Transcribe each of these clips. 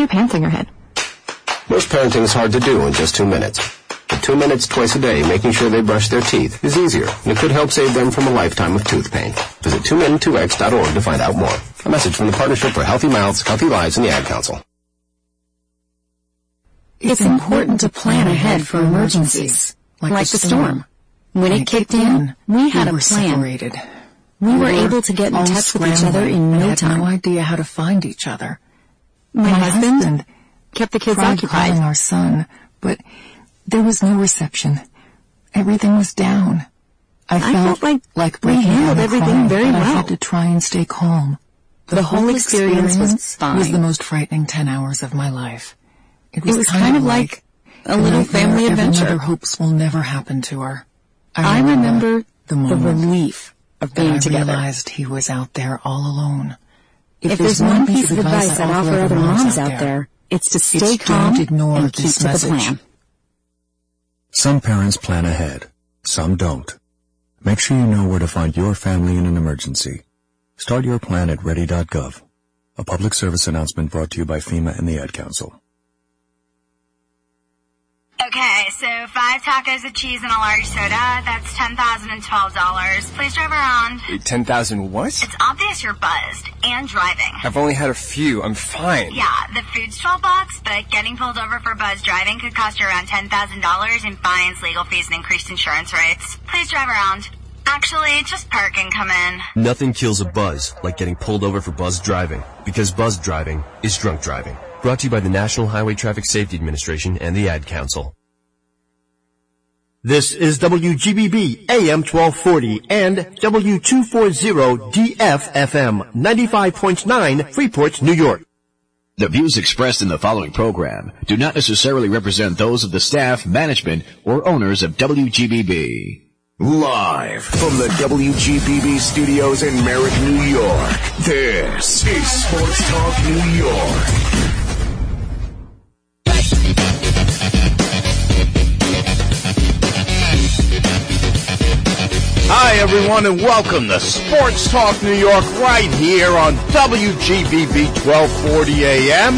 pants on your head. Most parenting is hard to do in just 2 minutes. But 2 minutes twice a day making sure they brush their teeth is easier, and it could help save them from a lifetime of tooth pain. Visit 2min2x.org to find out more. A message from the Partnership for Healthy Mouths, Healthy Lives, and the Ad Council. It's important to plan ahead for emergencies, like the storm. When it kicked in, we had a plan. Separated. We were able to get in touch with each other in no time. Had no idea how to find each other. My husband kept the kids occupied. Calling our son, but there was no reception. Everything was down. I felt like we handled everything very well. I had to try and stay calm. The whole experience was fine. Was the most frightening 10 hours of my life. It was kind of like a little family adventure. Her hopes will never happen to her. I remember the relief of being together. I realized he was out there all alone. If there's one piece of advice I'd offer other moms out there, it's to stay calm and keep to the plan. Some parents plan ahead. Some don't. Make sure you know where to find your family in an emergency. Start your plan at ready.gov. A public service announcement brought to you by FEMA and the Ad Council. Okay, so 5 tacos with cheese and a large soda, that's $10,012. Please drive around. 10,000 what? It's obvious you're buzzed and driving. I've only had a few. I'm fine. Yeah, the food's $12, but getting pulled over for buzz driving could cost you around $10,000 in fines, legal fees, and increased insurance rates. Please drive around. Actually, just park and come in. Nothing kills a buzz like getting pulled over for buzz driving, because buzz driving is drunk driving. Brought to you by the National Highway Traffic Safety Administration and the Ad Council. This is WGBB AM 1240 and W240DF-FM 95.9 Freeport, New York. The views expressed in the following program do not necessarily represent those of the staff, management, or owners of WGBB. Live from the WGBB studios in Merrick, New York, this is Sports Talk New York. Hi, everyone, and welcome to Sports Talk New York right here on WGBB 1240 AM,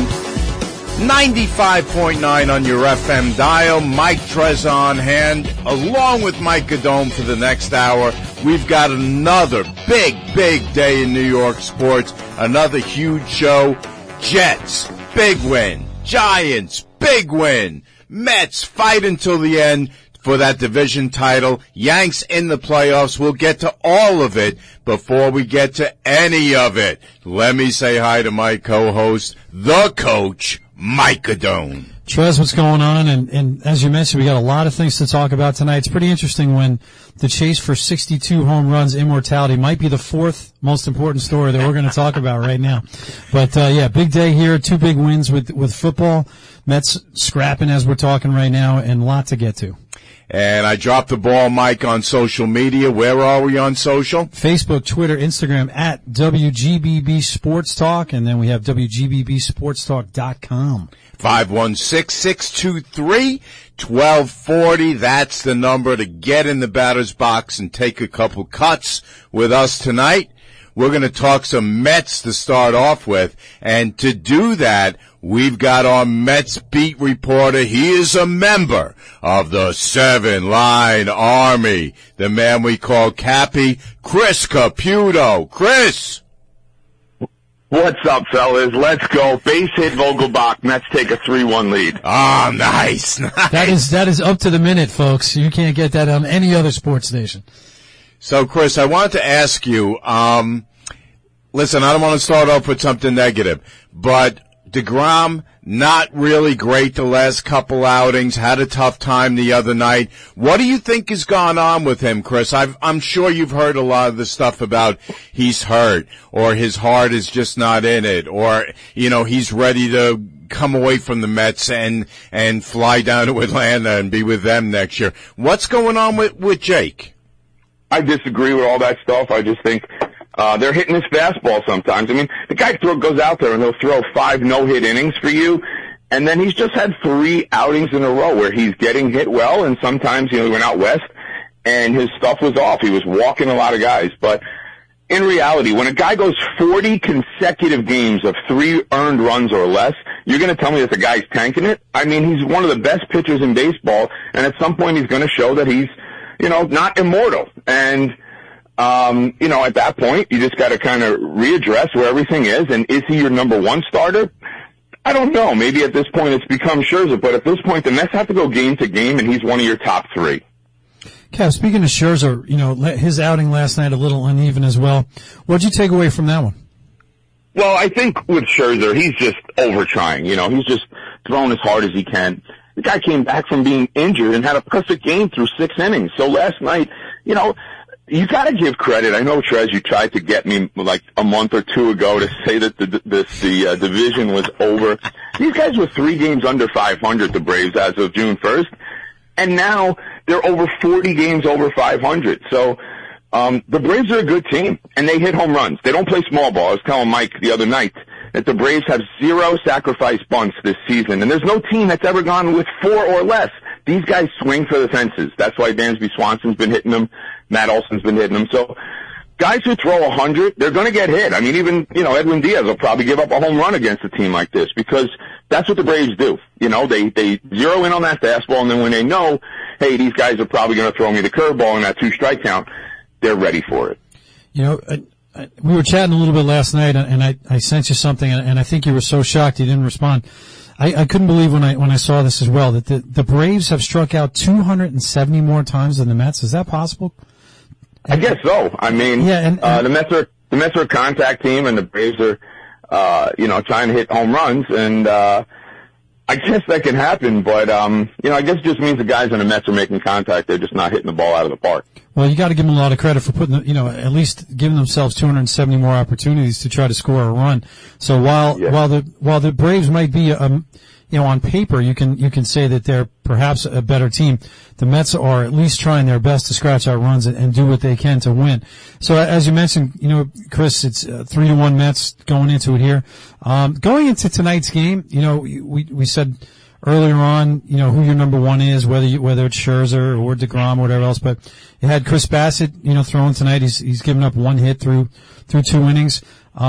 95.9 on your FM dial. Mike Trez on hand, along with Mike Gadone for the next hour. We've got another big day in New York sports, another huge show. Jets, big win. Giants, big win. Mets fight until the end for that division title. Yanks in the playoffs. We'll get to all of it before we get to any of it. Let me say hi to my co-host, the coach, Mike Gadone. Trez, what's going on? And as you mentioned, we got a lot of things to talk about tonight. It's pretty interesting when the chase for 62 home runs immortality might be the fourth most important story that we're going to talk about right now. But, yeah, big day here. 2 big wins with football. Mets scrapping as we're talking right now, and a lot to get to. And I dropped the ball, Mike, on social media. Where are we on social? Facebook, Twitter, Instagram, at WGBB Sports Talk, and then we have WGBBSportsTalk.com. 516-623-1240. That's the number to get in the batter's box and take a couple cuts with us tonight. We're going to talk some Mets to start off with, and to do that, we've got our Mets beat reporter. He is a member of the 7-Line Army, the man we call Cappy, Chris Caputo. Chris! What's up, fellas? Let's go. Base hit Vogelbach. Mets take a 3-1 lead. Oh, nice. That is up to the minute, folks. You can't get that on any other sports station. So, Chris, I wanted to ask you, listen, I don't want to start off with something negative, but DeGrom, not really great the last couple outings, had a tough time the other night. What do you think has gone on with him, Chris? I'm sure you've heard a lot of the stuff about he's hurt, or his heart is just not in it, or, he's ready to come away from the Mets and fly down to Atlanta and be with them next year. What's going on with Jake? I disagree with all that stuff. I just think they're hitting his fastball sometimes. I mean, the guy goes out there and he'll throw 5 no-hit innings for you, and then he's just had 3 outings in a row where he's getting hit well, and sometimes, he went out west, and his stuff was off. He was walking a lot of guys. But in reality, when a guy goes 40 consecutive games of 3 earned runs or less, you're going to tell me that the guy's tanking it? I mean, he's one of the best pitchers in baseball, and at some point he's going to show that he's, not immortal. And, at that point, you just got to kind of readdress where everything is, and is he your number one starter? I don't know. Maybe at this point it's become Scherzer, but at this point the Mets have to go game to game, and he's one of your top three. Kev, speaking of Scherzer, his outing last night a little uneven as well. What'd you take away from that one? Well, I think with Scherzer, he's just over-trying. He's just throwing as hard as he can. The guy came back from being injured and had a perfect game through 6 innings. So last night, you got to give credit. I know, Trez, you tried to get me like a month or two ago to say that the division was over. These guys were 3 games under 500, the Braves, as of June 1st. And now they're over 40 games over 500. So the Braves are a good team, and they hit home runs. They don't play small ball. I was telling Mike the other night that the Braves have 0 sacrifice bunts this season, and there's no team that's ever gone with 4 or less. These guys swing for the fences. That's why Dansby Swanson's been hitting them. Matt Olson's been hitting them. So guys who throw 100, they're going to get hit. I mean, even, Edwin Diaz will probably give up a home run against a team like this because that's what the Braves do. They zero in on that fastball, and then when they know, hey, these guys are probably going to throw me the curveball in that 2-strike count, they're ready for it. We were chatting a little bit last night, and I sent you something, and I think you were so shocked you didn't respond. I couldn't believe when I saw this as well, that the Braves have struck out 270 more times than the Mets. Is that possible? I guess so. I mean, yeah, the Mets are a contact team, and the Braves are, trying to hit home runs, and I guess that can happen, but I guess it just means the guys on the Mets are making contact. They're just not hitting the ball out of the park. Well, you got to give them a lot of credit for putting, at least giving themselves 270 more opportunities to try to score a run. So while the Braves might be, on paper, you can say that they're perhaps a better team. The Mets are at least trying their best to scratch out runs and do what they can to win. So as you mentioned, Chris, it's 3-1 Mets going into it here. Going into tonight's game, we said earlier on, who your number one is, whether it's Scherzer or DeGrom or whatever else, but you had Chris Bassett, throwing tonight. He's given up 1 hit through 2 innings.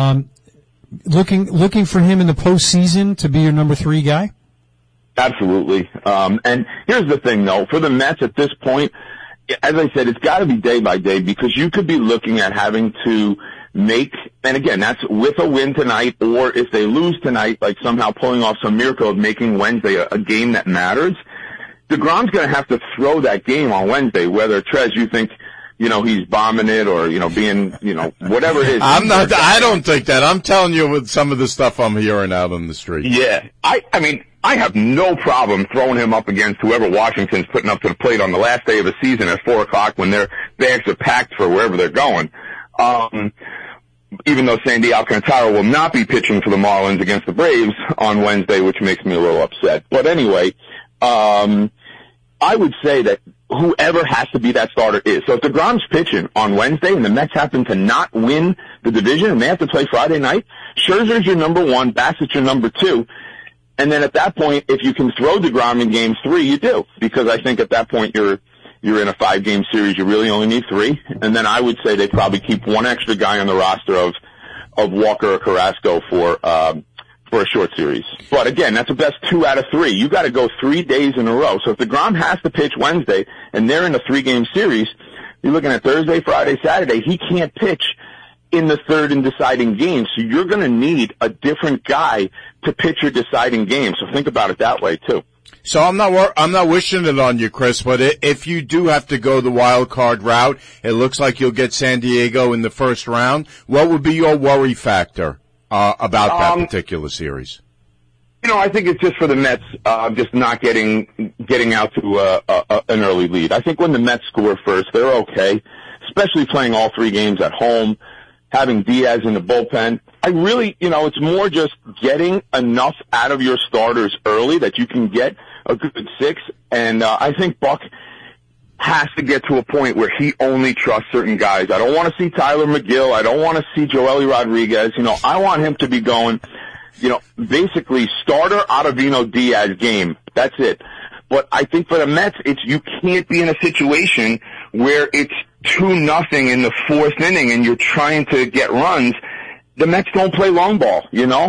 Looking for him in the postseason to be your number 3 guy? Absolutely. And here's the thing, though. For the Mets at this point, as I said, it's got to be day by day because you could be looking at having to make, and again, that's with a win tonight, or if they lose tonight, like somehow pulling off some miracle of making Wednesday a game that matters. DeGrom's going to have to throw that game on Wednesday, whether, Trez, you think, he's bombing it or, being, whatever it is. I don't think that. I'm telling you with some of the stuff I'm hearing out on the street. Yeah. I mean, I have no problem throwing him up against whoever Washington's putting up to the plate on the last day of the season at 4:00 when their bags are packed for wherever they're going. Even though Sandy Alcantara will not be pitching for the Marlins against the Braves on Wednesday, which makes me a little upset. But anyway, I would say that whoever has to be that starter is. So if DeGrom's pitching on Wednesday and the Mets happen to not win the division and they have to play Friday night, Scherzer's your number 1, Bassett's your number 2. And then at that point, if you can throw DeGrom in game 3, you do. Because I think at that point you're in a 5-game series. You really only need 3. And then I would say they probably keep 1 extra guy on the roster of Walker or Carrasco for a short series. But again, that's the best 2 out of 3. You got to go 3 days in a row. So if DeGrom has to pitch Wednesday and they're in a 3-game series, you're looking at Thursday, Friday, Saturday. He can't pitch in the 3rd and deciding game. So you're going to need a different guy to pitch your deciding game. So think about it that way too. So I'm not wishing it on you, Chris, but if you do have to go the wild card route, it looks like you'll get San Diego in the first round. What would be your worry factor about that particular series? I think it's just for the Mets, just not getting out to an early lead. I think when the Mets score first, they're okay, especially playing all 3 games at home, having Diaz in the bullpen. I really, it's more just getting enough out of your starters early that you can get a good 6. And I think Buck has to get to a point where he only trusts certain guys. I don't want to see Tyler McGill. I don't want to see Joely Rodriguez. I want him to be going, basically starter Ottavino Diaz game. That's it. But I think for the Mets, you can't be in a situation where it's 2-0 in the 4th inning and you're trying to get runs. The Mets don't play long ball,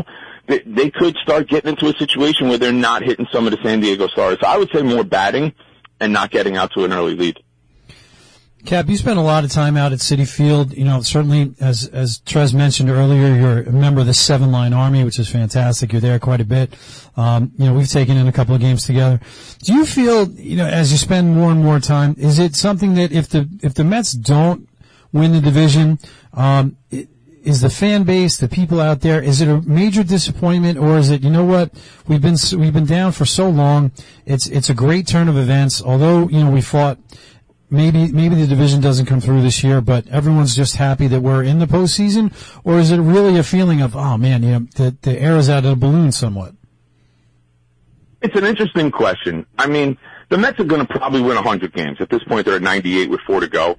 they could start getting into a situation where they're not hitting some of the San Diego Stars. So I would say more batting and not getting out to an early lead. Cap, you spent a lot of time out at Citi Field. You know, certainly, as Trez mentioned earlier, you're a member of the 7-Line Army, which is fantastic. You're there quite a bit. You know, we've taken in a couple of games together. Do you feel, you know, as you spend more and more time, is it something that if the Mets don't win the division, is the fan base, the people out there, is it a major disappointment, or is it, you know what, we've been down for so long, it's a great turn of events, although, you know, we fought, maybe the division doesn't come through this year, but everyone's just happy that we're in the postseason, or is it really a feeling of, oh man, you know, the air is out of the balloon somewhat? It's an interesting question. I mean, the Mets are going to probably win 100 games. At this point, they're at 98 with 4 to go.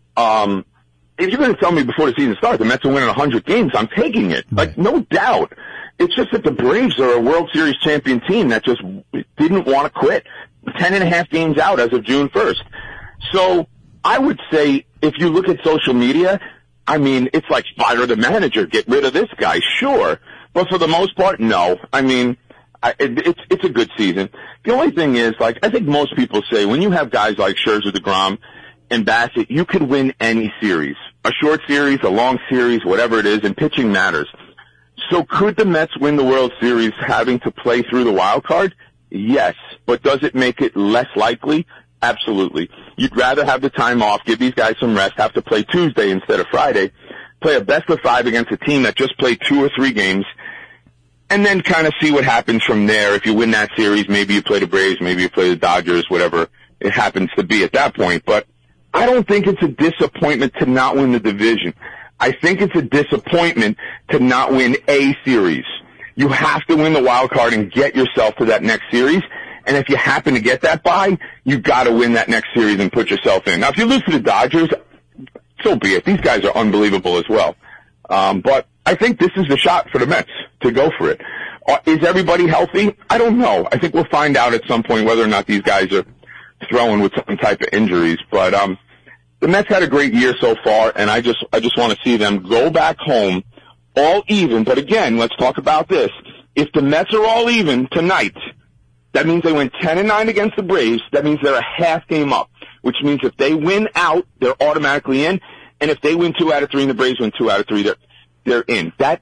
If you're going to tell me before the season starts the Mets are winning 100 games, I'm taking it. Like, no doubt. It's just that the Braves are a World Series champion team that just didn't want to quit. 10.5 games out as of June 1st. So I would say if you look at social media, I mean, it's like fire the manager, get rid of this guy, sure. But for the most part, no. I mean, it's a good season. The only thing is, like, I think most people say when you have guys like Scherzer, DeGrom, and Bassett, you could win any series. A short series, a long series, whatever it is, and pitching matters. So could the Mets win the World Series having to play through the wild card? Yes. But does it make it less likely? Absolutely. You'd rather have the time off, give these guys some rest, have to play Tuesday instead of Friday, play a best of 5 against a team that just played 2 or 3 games, and then kind of see what happens from there. If you win that series, maybe you play the Braves, maybe you play the Dodgers, whatever it happens to be at that point. But I don't think it's a disappointment to not win the division. I think it's a disappointment to not win a series. You have to win the wild card and get yourself to that next series. And if you happen to get that bye, you've got to win that next series and put yourself in. Now, if you lose to the Dodgers, so be it. These guys are unbelievable as well. But I think this is the shot for the Mets to go for it. Is everybody healthy? I don't know. I think we'll find out at some point whether or not these guys are throwing with some type of injuries. But the Mets had a great year so far, and I just want to see them go back home all even. But again, let's talk about this. If the Mets are all even tonight, that means they went 10-9 against the Braves. That means they're a half game up, which means if they win out, they're automatically in. And if they win 2 out of 3 and the Braves win 2 out of 3, they're in. That's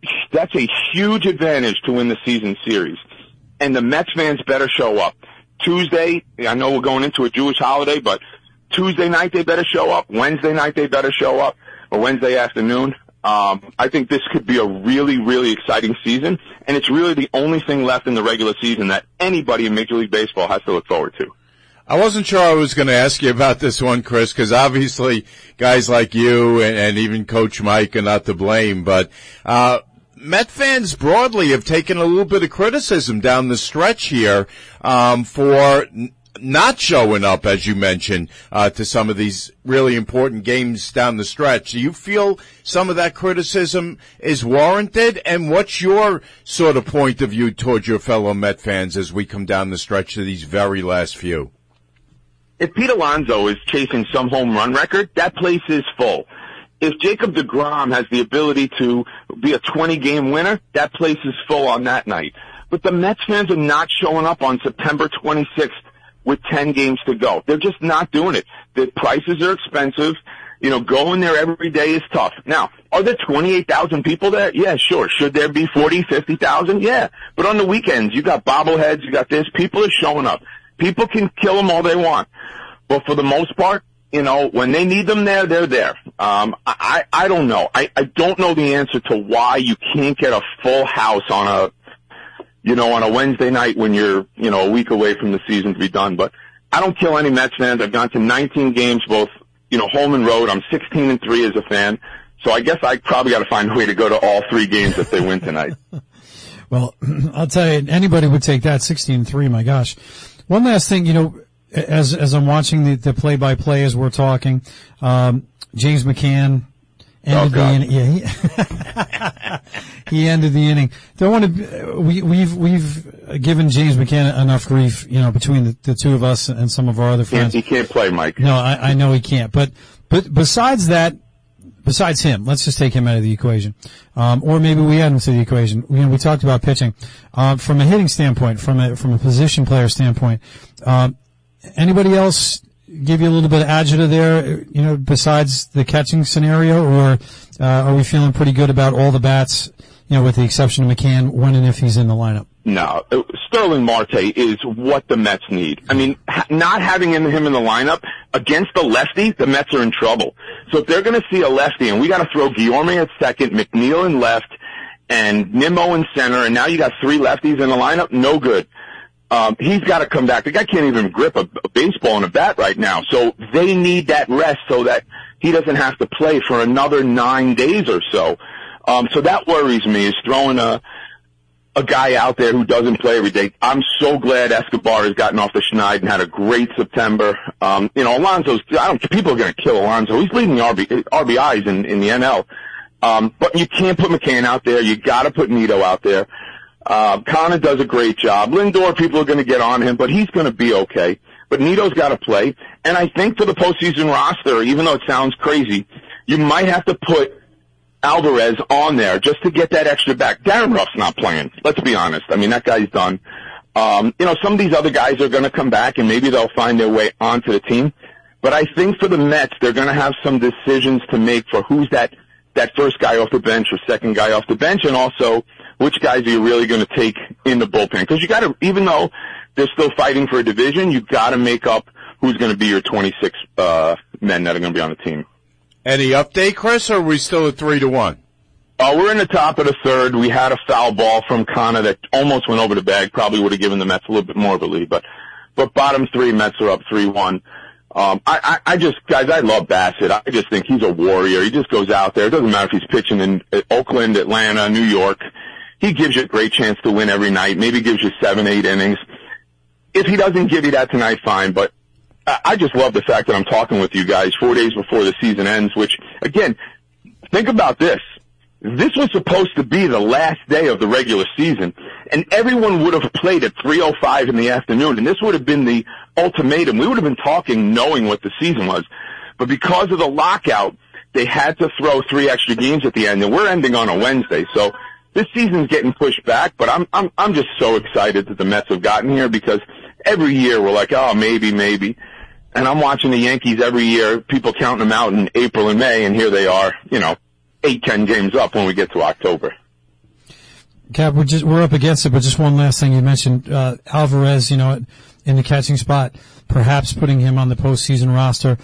a huge advantage to win the season series. And the Mets fans better show up. Tuesday, I know we're going into a Jewish holiday, but Tuesday night they better show up. Wednesday night they better show up, or Wednesday afternoon. I think this could be a really, really exciting season, and it's really the only thing left in the regular season that anybody in Major League Baseball has to look forward to. I wasn't sure I was going to ask you about this one, Chris, because obviously guys like you and even Coach Mike are not to blame, but Met fans broadly have taken a little bit of criticism down the stretch here for not showing up, as you mentioned, to some of these really important games down the stretch. Do you feel some of that criticism is warranted? And what's your sort of point of view towards your fellow Met fans as we come down the stretch to these very last few? If Pete Alonso is chasing some home run record, that place is full. If Jacob deGrom has the ability to be a 20-game winner, that place is full on that night. But the Mets fans are not showing up on September 26th with 10 games to go. They're just not doing it. The prices are expensive. You know, going there every day is tough. Now, are there 28,000 people there? Yeah, sure. Should there be 40, 50,000? Yeah. But on the weekends, you got bobbleheads, you got this. People are showing up. People can kill them all they want. But for the most part, you know, when they need them there, they're there. I don't know. I don't know the answer to why you can't get a full house on a Wednesday night when you're, you know, a week away from the season to be done. But I don't kill any Mets fans. I've gone to 19 games, both, you know, home and road. I'm 16-3 as a fan. So I guess I probably got to find a way to go to all 3 games if they win tonight. Well, I'll tell you, anybody would take that 16-3. My gosh. One last thing, you know, as I'm watching the play-by-play as we're talking, James McCann ended the inning. Yeah, he ended the inning. Don't want to. We've given James McCann enough grief, you know, between the two of us and some of our other friends. He can't play, Mike. No, I know he can't. But besides that, besides him, let's just take him out of the equation. Or maybe we add him to the equation. We talked about pitching. From a hitting standpoint, from a position player standpoint, anybody else give you a little bit of agita there, besides the catching scenario, or are we feeling pretty good about all the bats, with the exception of McCann, when and if he's in the lineup? No, Sterling Marte is what the Mets need. I mean, not having him in the lineup against the lefty, the Mets are in trouble. So if they're going to see a lefty, and we got to throw Guillorme at second, McNeil in left, and Nimmo in center, and now you got 3 lefties in the lineup, no good. He's got to come back. The guy can't even grip a baseball and a bat right now. So they need that rest so that he doesn't have to play for another 9 days or so. So that worries me, is throwing a guy out there who doesn't play every day. I'm so glad Escobar has gotten off the schneid and had a great September. Alonso's, people are going to kill Alonso. He's leading the RBIs in the NL. But you can't put McCann out there. You got to put Nito out there. Connor does a great job. Lindor, people are going to get on him, but he's going to be okay. But Nito's got to play. And I think for the postseason roster, even though it sounds crazy, you might have to put Alvarez on there just to get that extra back. Darren Ruff's not playing. Let's be honest. I mean, that guy's done. Some of these other guys are going to come back and maybe they'll find their way onto the team. But I think for the Mets, they're going to have some decisions to make for who's that first guy off the bench or second guy off the bench, and also which guys are you really going to take in the bullpen. Because you got to, even though they're still fighting for a division, you got to make up who's going to be your 26 men that are going to be on the team. Any update, Chris, or are we still at 3-1? We're in the top of the third. We had a foul ball from Connor that almost went over the bag. Probably would have given the Mets a little bit more of a lead, but bottom 3, Mets are up 3-1. Guys, I love Bassett. I just think he's a warrior. He just goes out there. It doesn't matter if he's pitching in Oakland, Atlanta, New York. He gives you a great chance to win every night. Maybe gives you 7-8 innings. If he doesn't give you that tonight, fine, but I just love the fact that I'm talking with you guys 4 days before the season ends, which, again, think about this. This was supposed to be the last day of the regular season, and everyone would have played at 3:05 in the afternoon, and this would have been the ultimatum. We would have been talking knowing what the season was. But because of the lockout, they had to throw 3 extra games at the end, and we're ending on a Wednesday. So this season's getting pushed back, but I'm just so excited that the Mets have gotten here, because every year we're like, oh, maybe. And I'm watching the Yankees every year, people counting them out in April and May, and here they are, 8-10 games up when we get to October. Cap, we're up against it, but just one last thing. You mentioned Alvarez, in the catching spot, perhaps putting him on the postseason roster.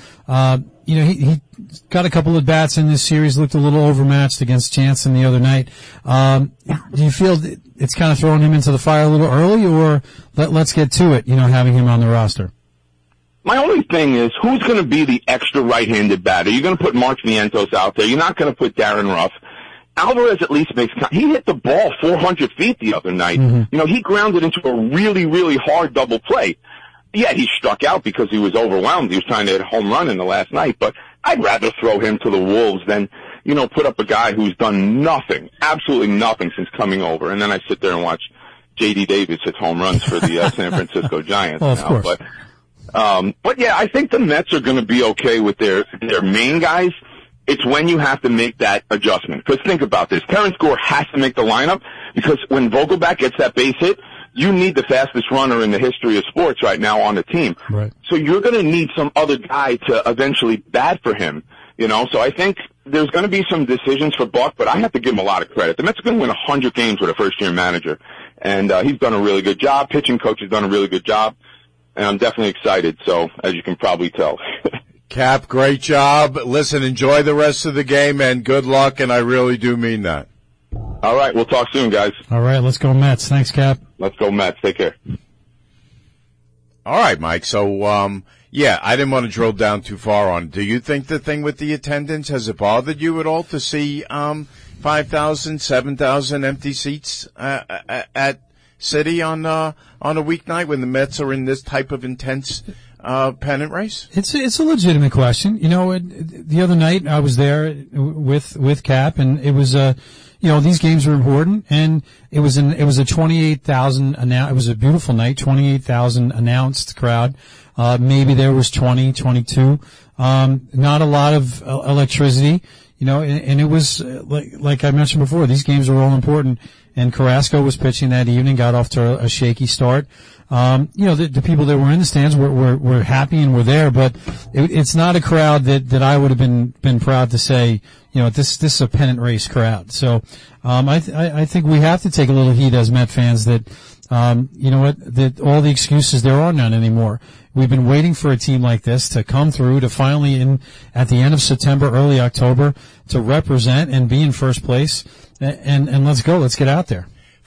He got a couple of bats in this series, looked a little overmatched against Jansen the other night. Do you feel it's kind of throwing him into the fire a little early, or let's get to it, having him on the roster? My only thing is, who's going to be the extra right-handed batter? You're going to put Mark Vientos out there. You're not going to put Darren Ruff. Alvarez at least he hit the ball 400 feet the other night. Mm-hmm. He grounded into a really, really hard double play. Yeah, he struck out because he was overwhelmed. He was trying to hit a home run in the last night, but I'd rather throw him to the Wolves than, put up a guy who's done nothing, absolutely nothing since coming over. And then I sit there and watch J.D. Davis hit home runs for the San Francisco Giants well, now. But yeah, I think the Mets are going to be okay with their main guys. It's when you have to make that adjustment. Because think about this. Terrence Gore has to make the lineup, because when Vogelback gets that base hit, you need the fastest runner in the history of sports right now on the team. Right. So you're going to need some other guy to eventually bat for him. So I think there's going to be some decisions for Buck, but I have to give him a lot of credit. The Mets are going to win 100 games with a first-year manager. And he's done a really good job. Pitching coach has done a really good job. And I'm definitely excited, so, as you can probably tell. Cap, great job. Listen, enjoy the rest of the game, and good luck, and I really do mean that. All right, we'll talk soon, guys. All right, let's go Mets. Thanks, Cap. Let's go Mets. Take care. All right, Mike. So, I didn't want to drill down too far on it. Do you think the thing with the attendance, has it bothered you at all to see 5,000, 7,000 empty seats at City on a weeknight when the Mets are in this type of intense pennant race? It's a legitimate question. The other night I was there with Cap, and it was these games are important, and it was a 28,000 it was a beautiful night, 28,000 announced crowd. Maybe there was 20, 22. Not a lot of electricity. You know, and it was, like I mentioned before, these games were all important, and Carrasco was pitching that evening, got off to a shaky start. You know, the people that were in the stands were happy and were there, but it's not a crowd that I would have been proud to say, you know, this is a pennant race crowd. So, I think we have to take a little heat as Met fans that, you know what, that all the excuses, there are none anymore. We've been waiting for a team like this to come through, to finally at the end of September, early October, to represent and be in first place. And let's go. Let's get out there.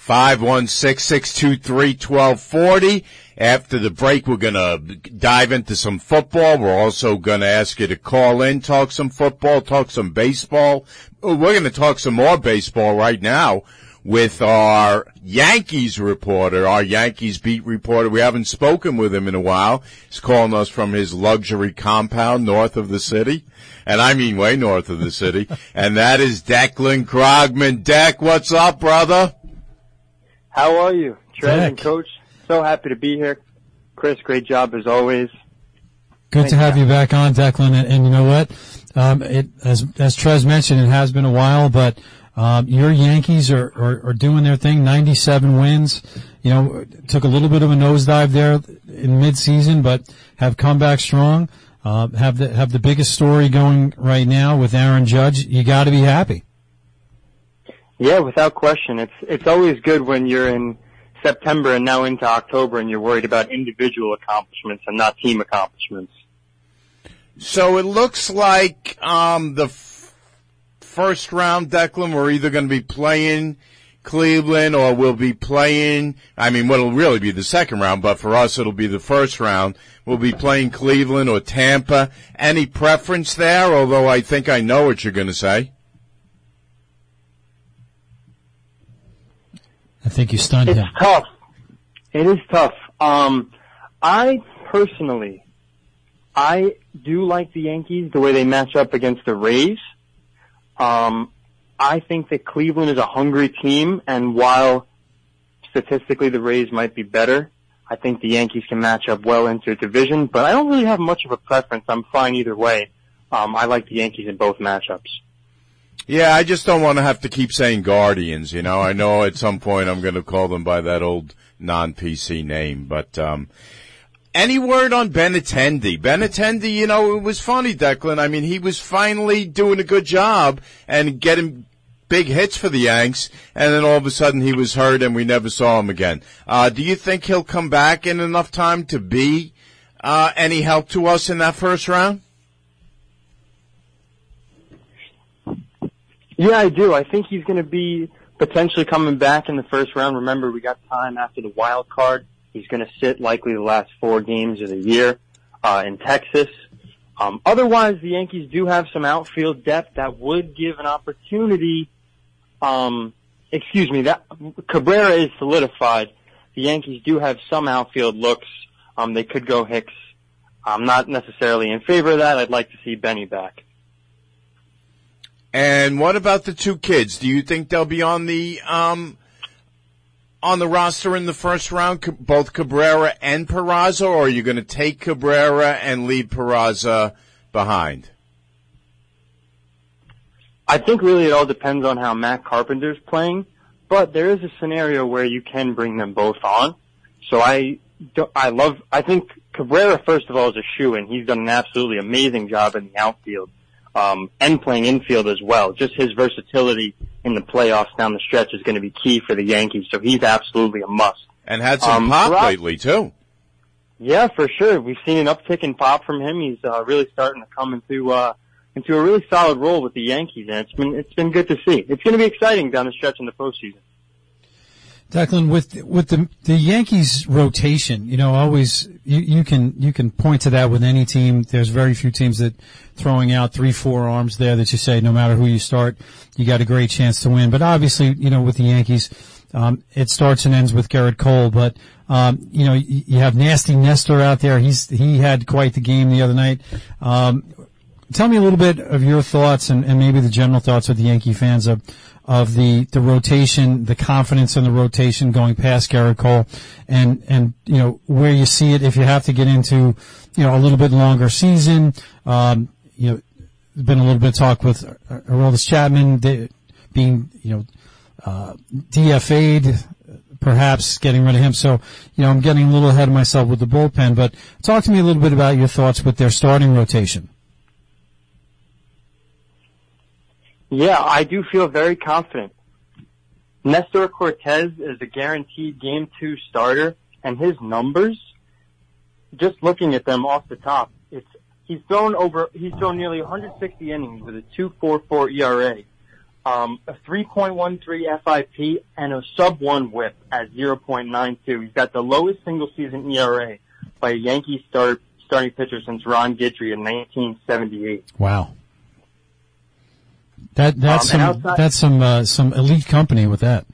516-623-1240. After the break, we're going to dive into some football. We're also going to ask you to call in, talk some football, talk some baseball. We're going to talk some more baseball right now with our Yankees reporter, our Yankees beat reporter. We haven't spoken with him in a while. He's calling us from his luxury compound north of the city. And I mean way north of the city. And that is Declan Krogman. Deck, what's up, brother? How are you, Trev and Coach? So happy to be here. Chris, great job as always. Good to have you back on, Declan. And you know what? As Trez mentioned, it has been a while, but your Yankees are doing their thing. 97 wins. You know, took a little bit of a nosedive there in mid-season, but have come back strong. Have the biggest story going right now with Aaron Judge. You got to be happy. Yeah, without question. It's always good when you're in September and now into October and you're worried about individual accomplishments and not team accomplishments. So it looks like the first round, Declan, we're either going to be playing Cleveland or we'll be playing, I mean, what'll really be the second round, but for us it'll be the first round. We'll be playing Cleveland or Tampa. Any preference there, although I think I know what you're going to say? I think you stunned him. It's tough. It is tough. I personally do like the Yankees, the way they match up against the Rays. I think that Cleveland is a hungry team, and while statistically the Rays might be better, I think the Yankees can match up well into a division, but I don't really have much of a preference. I'm fine either way. I like the Yankees in both matchups. Yeah, I just don't want to have to keep saying Guardians, you know. I know at some point I'm going to call them by that old non-PC name, but any word on Benintendi? Benintendi, you know, it was funny, Declan. I mean, he was finally doing a good job and getting big hits for the Yanks, and then all of a sudden he was hurt and we never saw him again. Do you think he'll come back in enough time to be any help to us in that first round? Yeah, I do. I think he's going to be potentially coming back in the first round. Remember, we got time after the wild card. He's going to sit likely the last 4 games of the year in Texas. Otherwise, the Yankees do have some outfield depth that would give an opportunity. That Cabrera is solidified. The Yankees do have some outfield looks. They could go Hicks. I'm not necessarily in favor of that. I'd like to see Benny back. And what about the 2 kids? Do you think they'll be on the roster in the first round, both Cabrera and Peraza, or are you going to take Cabrera and leave Peraza behind? I think really it all depends on how Matt Carpenter's playing, but there is a scenario where you can bring them both on. So I think Cabrera, first of all, is a shoo-in. He's done an absolutely amazing job in the outfield. And playing infield as well. Just his versatility in the playoffs down the stretch is going to be key for the Yankees, so he's absolutely a must. And had some pop lately, too. Yeah, for sure. We've seen an uptick in pop from him. He's really starting to come into a really solid role with the Yankees, and it's been good to see. It's going to be exciting down the stretch in the postseason. Declan, with the Yankees rotation, you know, always you can point to that with any team. There's very few teams that throwing out 3-4 arms there that you say no matter who you start, you got a great chance to win. But obviously, you know, with the Yankees, it starts and ends with Gerrit Cole. But you know, you have Nasty Nestor out there. He had quite the game the other night. Tell me a little bit of your thoughts and maybe the general thoughts of the Yankee fans of the rotation, the confidence in the rotation going past Gerrit Cole, and you know where you see it if you have to get into, you know, a little bit longer season. You know, been a little bit of talk with Aroldis Chapman being, DFA'd, perhaps getting rid of him. So, I'm getting a little ahead of myself with the bullpen, but talk to me a little bit about your thoughts with their starting rotation. Yeah, I do feel very confident. Nestor Cortez is a guaranteed Game 2 starter, and his numbers, just looking at them off the top, he's thrown nearly 160 innings with a 2.44 ERA, a 3.13 FIP, and a sub-1 WHIP at 0.92. He's got the lowest single-season ERA by a Yankees starting pitcher since Ron Guidry in 1978. Wow. That's some elite company with that.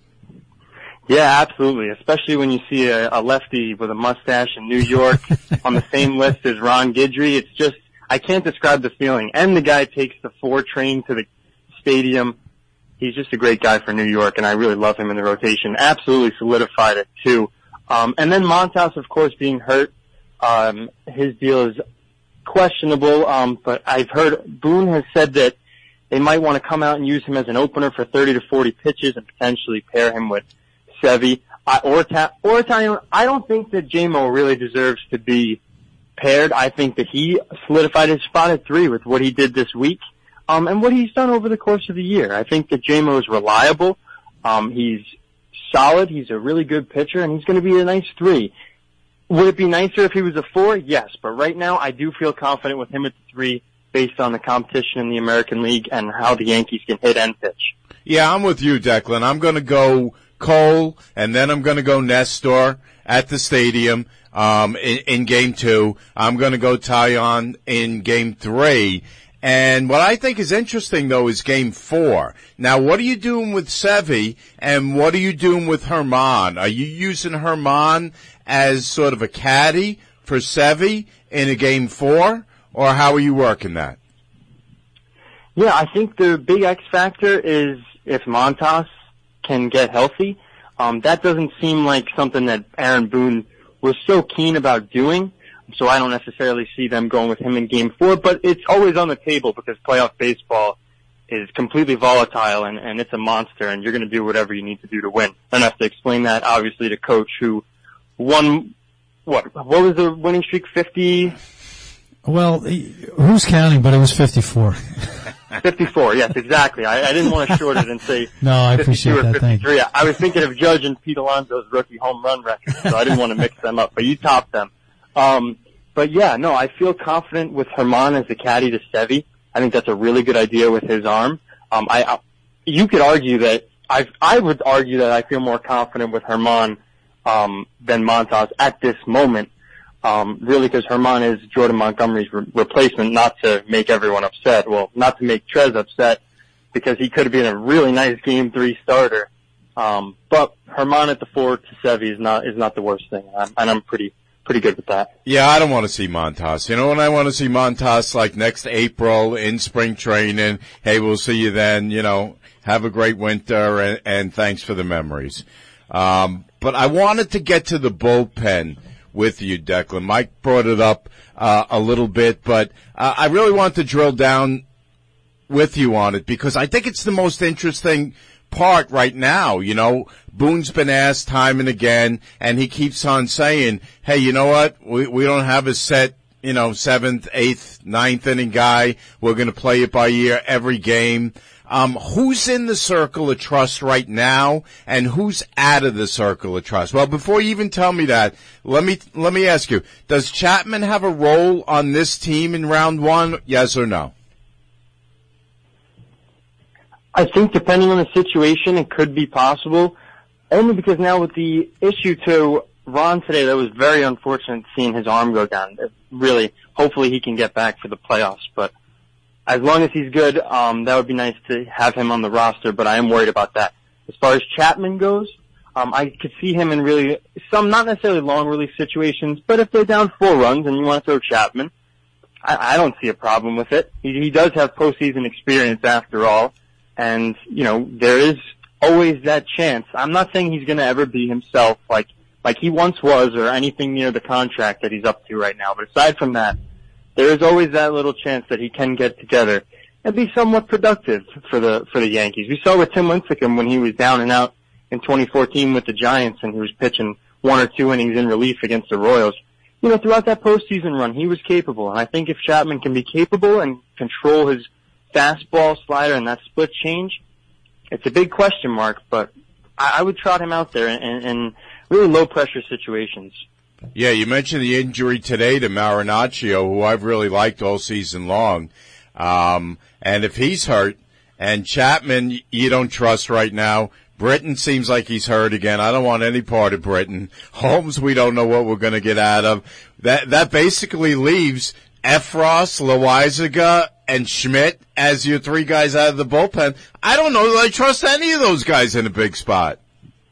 Yeah, absolutely. Especially when you see a lefty with a mustache in New York on the same list as Ron Guidry. It's just, I can't describe the feeling. And the guy takes the 4 train to the stadium. He's just a great guy for New York, and I really love him in the rotation. Absolutely solidified it too. And then Montas, of course, being hurt. His deal is questionable. But I've heard Boone has said that they might want to come out and use him as an opener for 30 to 40 pitches and potentially pair him with Sevy. I don't think that J-Mo really deserves to be paired. I think that he solidified his spot at 3 with what he did this week, and what he's done over the course of the year. I think that J-Mo is reliable. He's solid. He's a really good pitcher, and he's going to be a nice 3. Would it be nicer if he was a 4? Yes, but right now I do feel confident with him at the 3 based on the competition in the American League and how the Yankees can hit and pitch. Yeah, I'm with you, Declan. I'm going to go Cole, and then I'm going to go Nestor at the stadium in Game 2. I'm going to go Taillon in Game 3. And what I think is interesting, though, is Game 4. Now, what are you doing with Sevy, and what are you doing with Herman? Are you using Herman as sort of a caddy for Sevy in a Game 4? Or how are you working that? Yeah, I think the big X factor is if Montas can get healthy. That doesn't seem like something that Aaron Boone was so keen about doing, so I don't necessarily see them going with him in Game 4, but it's always on the table because playoff baseball is completely volatile and it's a monster, and you're going to do whatever you need to do to win. I don't have to explain that, obviously, to Coach, who won, what was the winning streak, 50? Well, who's counting, but it was 54. 54, yes, exactly. I didn't want to short it and say no, I appreciate 52 or that. 53. Thank you. I was thinking of Judge and Pete Alonso's rookie home run record, so I didn't want to mix them up, but you topped them. But yeah, no, I feel confident with Herman as the caddy to Sevy. I think that's a really good idea with his arm. You could argue that I would argue that I feel more confident with Herman than Montas at this moment. Really, because Herman is Jordan Montgomery's replacement, not to make everyone upset. Well, not to make Trez upset, because he could have been a really nice Game 3 starter. But Herman at the 4 to Sevy is not the worst thing, and I'm pretty good with that. Yeah, I don't want to see Montas. You know when I want to see Montas? Like next April in spring training. Hey, we'll see you then. Have a great winter, and thanks for the memories. But I wanted to get to the bullpen with you, Declan. Mike brought it up a little bit, but I really want to drill down with you on it because I think it's the most interesting part right now. Boone's been asked time and again, and he keeps on saying, hey, you know what? We don't have a set, 7th, 8th, 9th inning guy. We're going to play it by ear every game. Who's in the circle of trust right now, and who's out of the circle of trust? Well, before you even tell me that, let me ask you: does Chapman have a role on this team in round 1? Yes or no? I think depending on the situation, it could be possible. Only because now with the issue to Ron today, that was very unfortunate seeing his arm go down. Really, hopefully he can get back for the playoffs, but as long as he's good, that would be nice to have him on the roster, but I am worried about that. As far as Chapman goes, I could see him in really some, not necessarily long release situations, but if they're down 4 runs and you want to throw Chapman, I don't see a problem with it. He does have postseason experience after all, and, there is always that chance. I'm not saying he's going to ever be himself like he once was or anything near the contract that he's up to right now, but aside from that, there is always that little chance that he can get together and be somewhat productive for the Yankees. We saw with Tim Lincecum when he was down and out in 2014 with the Giants and he was pitching 1 or 2 innings in relief against the Royals. Throughout that postseason run, he was capable. And I think if Chapman can be capable and control his fastball, slider, and that split change, it's a big question mark, but I would trot him out there in really low-pressure situations. Yeah, you mentioned the injury today to Marinaccio, who I've really liked all season long. And if he's hurt, and Chapman you don't trust right now, Britton seems like he's hurt again. I don't want any part of Britton. Holmes, we don't know what we're going to get out of. That basically leaves Effross, Loaizaga, and Schmidt as your 3 guys out of the bullpen. I don't know that I trust any of those guys in a big spot.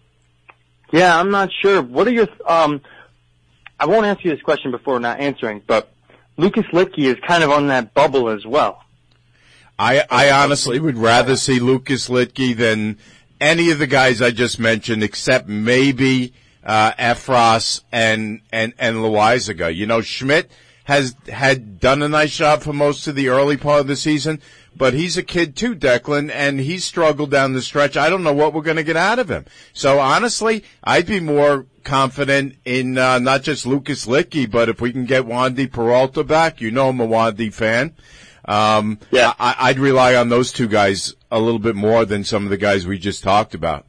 Yeah, I'm not sure. What are your I won't ask you this question before not answering, but Lucas Litke is kind of on that bubble as well. I honestly would rather see Lucas Litke than any of the guys I just mentioned, except maybe Effross and Loaizaga. Schmidt had done a nice job for most of the early part of the season, but he's a kid too, Declan, and he's struggled down the stretch. I don't know what we're going to get out of him. So honestly, I'd be more confident in not just Lucas Litke, but if we can get Wandy Peralta back. I'm a Wandy fan. Yeah, I'd rely on those 2 guys a little bit more than some of the guys we just talked about.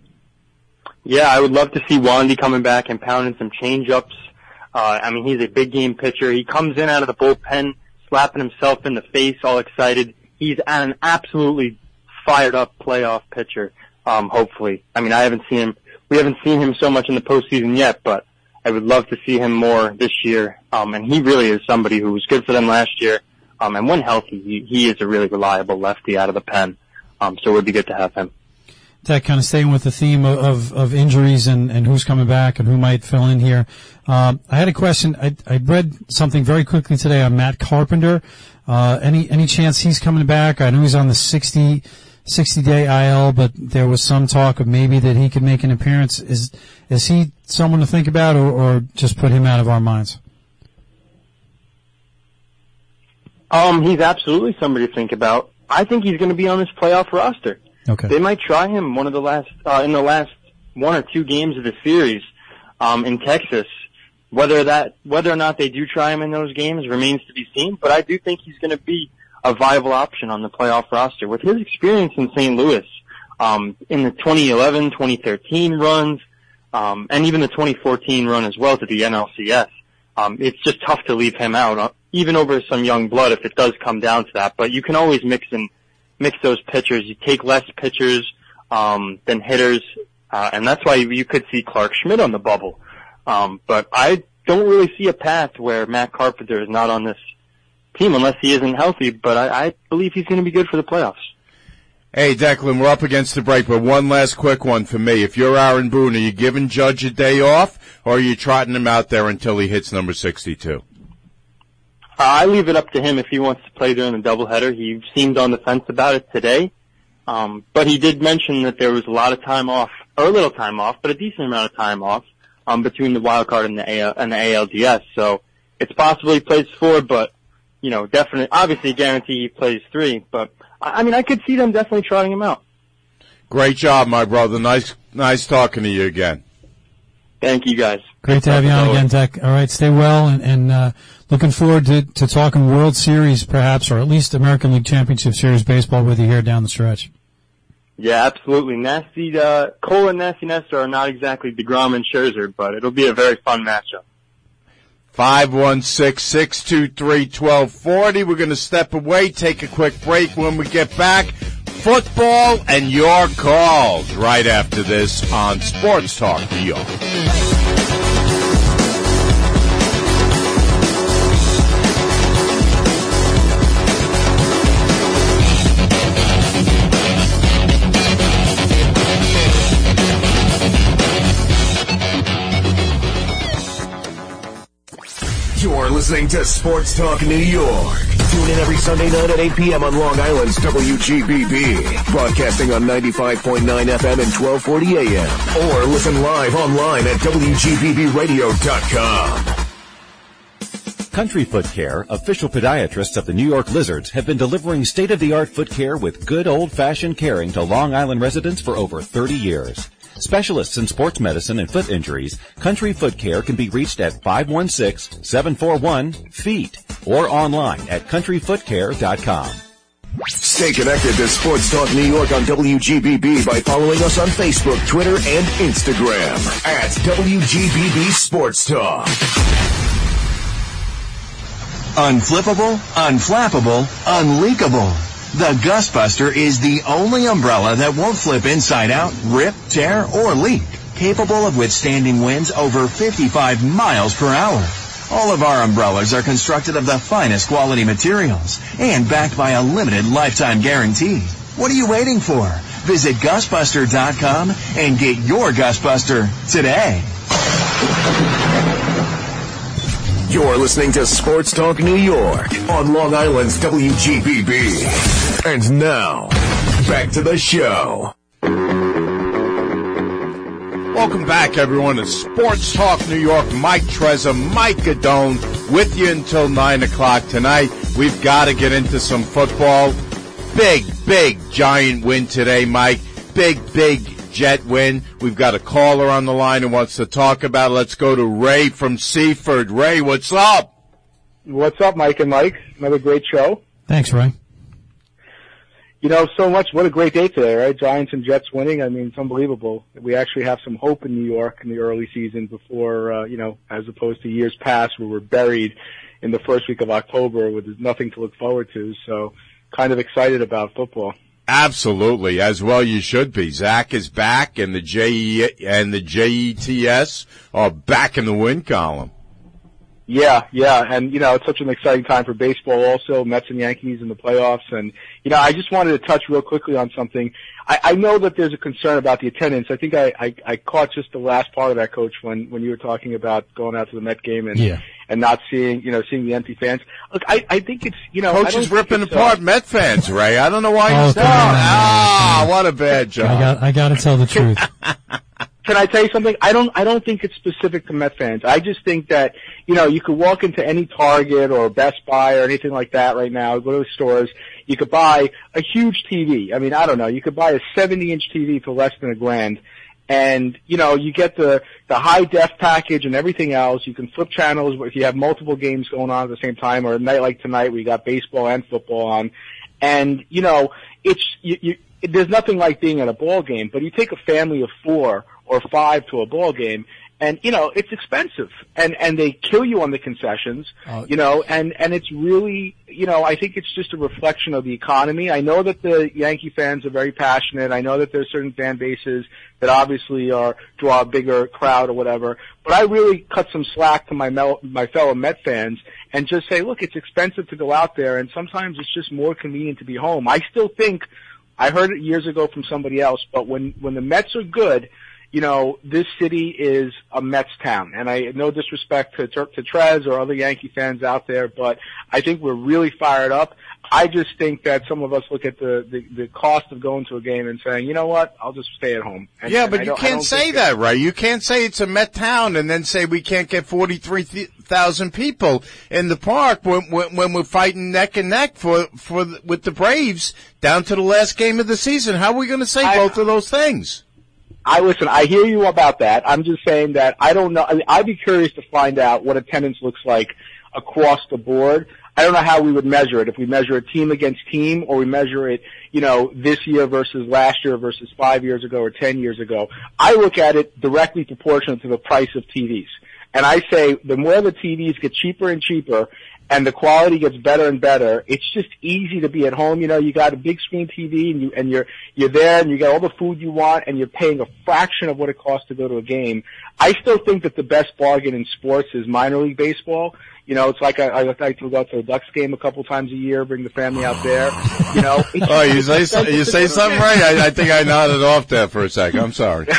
Yeah, I would love to see Wandy coming back and pounding some change-ups. He's a big game pitcher. He comes in out of the bullpen, slapping himself in the face, all excited. He's an absolutely fired-up playoff pitcher, hopefully. We haven't seen him so much in the postseason yet, but I would love to see him more this year. And he really is somebody who was good for them last year. And when healthy, he is a really reliable lefty out of the pen. So it would be good to have him. That kind of staying with the theme of injuries and who's coming back and who might fill in here. I had a question. I read something very quickly today on Matt Carpenter. Any chance he's coming back? I know he's on the 60-day IL, but there was some talk of maybe that he could make an appearance. Is he someone to think about or just put him out of our minds? He's absolutely somebody to think about. I think he's going to be on this playoff roster. Okay. They might try him in the last 1 or 2 games of the series, in Texas. Whether or not they do try him in those games remains to be seen, but I do think he's going to be a viable option on the playoff roster. With his experience in St. Louis, in the 2011, 2013 runs, and even the 2014 run as well to the NLCS, it's just tough to leave him out, even over some young blood if it does come down to that. But you can always mix those pitchers. You take less pitchers than hitters, and that's why you could see Clark Schmidt on the bubble. But I don't really see a path where Matt Carpenter is not on this team unless he isn't healthy, but I believe he's going to be good for the playoffs. Hey, Declan, we're up against the break, but one last quick one for me. If you're Aaron Boone, are you giving Judge a day off, or are you trotting him out there until he hits number 62? I leave it up to him if he wants to play during the doubleheader. He seemed on the fence about it today, but he did mention that there was a lot of time off, or a little time off, but a decent amount of time off between the wild card and the ALDS. So it's possible he plays 4, but definitely, obviously, guarantee he plays 3. But I could see them definitely trotting him out. Great job, my brother. Nice talking to you again. Thank you, guys. Great to have you on again, Tech. All right, stay well, and looking forward to talking World Series, perhaps, or at least American League Championship Series baseball with you here down the stretch. Yeah, absolutely. Cole and Nasty Nestor are not exactly DeGrom and Scherzer, but it'll be a very fun matchup. 516-623-1240. We're going to step away, take a quick break. When we get back, football and your calls right after this on Sports Talk New York. You're listening to Sports Talk New York. Tune in every Sunday night at 8 p.m. on Long Island's WGBB. Broadcasting on 95.9 FM and 1240 AM. Or listen live online at WGBBradio.com. Country Foot Care, official podiatrists of the New York Lizards, have been delivering state-of-the-art foot care with good old-fashioned caring to Long Island residents for over 30 years. Specialists in sports medicine and foot injuries, Country Foot Care can be reached at 516-741-FEET or online at countryfootcare.com. Stay connected to Sports Talk New York on WGBB by following us on Facebook, Twitter, and Instagram at WGBB Sports Talk. Unflippable, unflappable, unleakable. The Gustbuster is the only umbrella that won't flip inside out, rip, tear, or leak. Capable of withstanding winds over 55 miles per hour. All of our umbrellas are constructed of the finest quality materials and backed by a limited lifetime guarantee. What are you waiting for? Visit GusBuster.com and get your Gustbuster today. You're listening to Sports Talk New York on Long Island's WGBB. And now, back to the show. Welcome back, everyone, to Sports Talk New York. Mike Trezza, Mike Gadone, with you until 9 o'clock tonight. We've got to get into some football. Big Giant win today, Mike. Big Jet win. We've got a caller on the line who wants to talk about it. Let's go to Ray from Seaford. Ray, what's up? What's up, Mike and Mike? Another great show. Thanks, Ray. You know, so much. What a great day today, right? Giants and Jets winning. I mean, it's unbelievable. We actually have some hope in New York in the early season before, as opposed to years past where we're buried in the first week of October with nothing to look forward to. So kind of excited about football. Absolutely, as well you should be. Zach is back, and the JETS are back in the win column. Yeah, and it's such an exciting time for baseball also, Mets and Yankees in the playoffs. And, I just wanted to touch real quickly on something. I know that there's a concern about the attendance. I think I caught just the last part of that, Coach, when you were talking about going out to the Met game and not seeing the empty fans. Look, I think it's, Coach is ripping apart Met fans, Ray. I don't know why you're saying what a bad job. I got to tell the truth. Can I tell you something? I don't think it's specific to Met fans. I just think that, you could walk into any Target or Best Buy or anything like that right now, go to the stores, you could buy a huge TV. I mean, I don't know, you could buy a 70-inch TV for less than $1,000. And, you get the high def package and everything else. You can flip channels if you have multiple games going on at the same time, or a night like tonight where you got baseball and football on. And, there's nothing like being at a ball game, but you take a family of 4 or 5 to a ball game, and it's expensive, and they kill you on the concessions, and it's really, I think it's just a reflection of the economy. I know that the Yankee fans are very passionate. I know that there's certain fan bases that obviously draw a bigger crowd or whatever, but I really cut some slack to my fellow Met fans and just say, look, it's expensive to go out there, and sometimes it's just more convenient to be home. I still think, I heard it years ago from somebody else, but when the Mets are good, this city is a Mets town. And no disrespect to Trez or other Yankee fans out there, but I think we're really fired up. I just think that some of us look at the cost of going to a game and saying, you know what, I'll just stay at home. But you can't say that, right? You can't say it's a Met town and then say we can't get 43,000 people in the park when we're fighting neck and neck with the Braves down to the last game of the season. How are we going to say both of those things? I hear you about that. I'm just saying that I don't know. I'd be curious to find out what attendance looks like across the board. I don't know how we would measure it, if we measure it team against team or we measure it, this year versus last year versus 5 years ago or 10 years ago. I look at it directly proportional to the price of TVs. And I say the more the TVs get cheaper and cheaper and the quality gets better and better, it's just easy to be at home. You got a big screen TV and you're there and you got all the food you want and you're paying a fraction of what it costs to go to a game. I still think that the best bargain in sports is minor league baseball. It's like I like to go out to a Ducks game a couple times a year, bring the family out there. You say something, Ray? I think I nodded off there for a second. I'm sorry. Ray,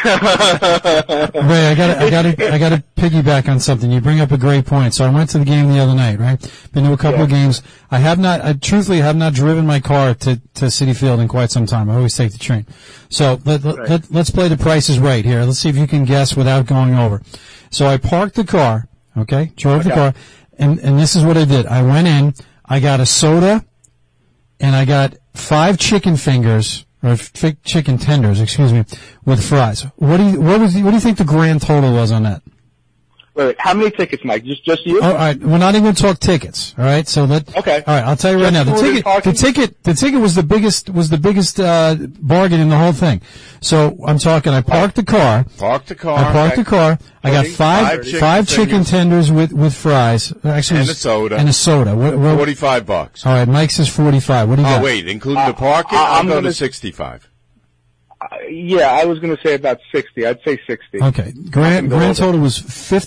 I gotta piggyback on something. You bring up a great point. So I went to the game the other night, right? Been to a couple of games. I truthfully have not driven my car to Citi Field in quite some time. I always take the train. So let's play the Price is Right here. Let's see if you can guess without going over. So I parked the car, drove the car. And this is what I did. I went in, I got a soda, and I got 5 chicken fingers, or chicken tenders, excuse me, with fries. What do you think the grand total was on that? Wait, how many tickets, Mike? Just you? All right, we're not even going to talk tickets. All right, so okay. All right, I'll tell you right now. The ticket was the biggest bargain in the whole thing. So I'm talking. I parked the car. I got five chicken tenders with fries. Actually, and a soda. And a soda. $45. All right, Mike says 45. What do you got? Oh wait, including the parking, I'm going to 65. Yeah, I was going to say about 60. I'd say 60. Okay. Grand total was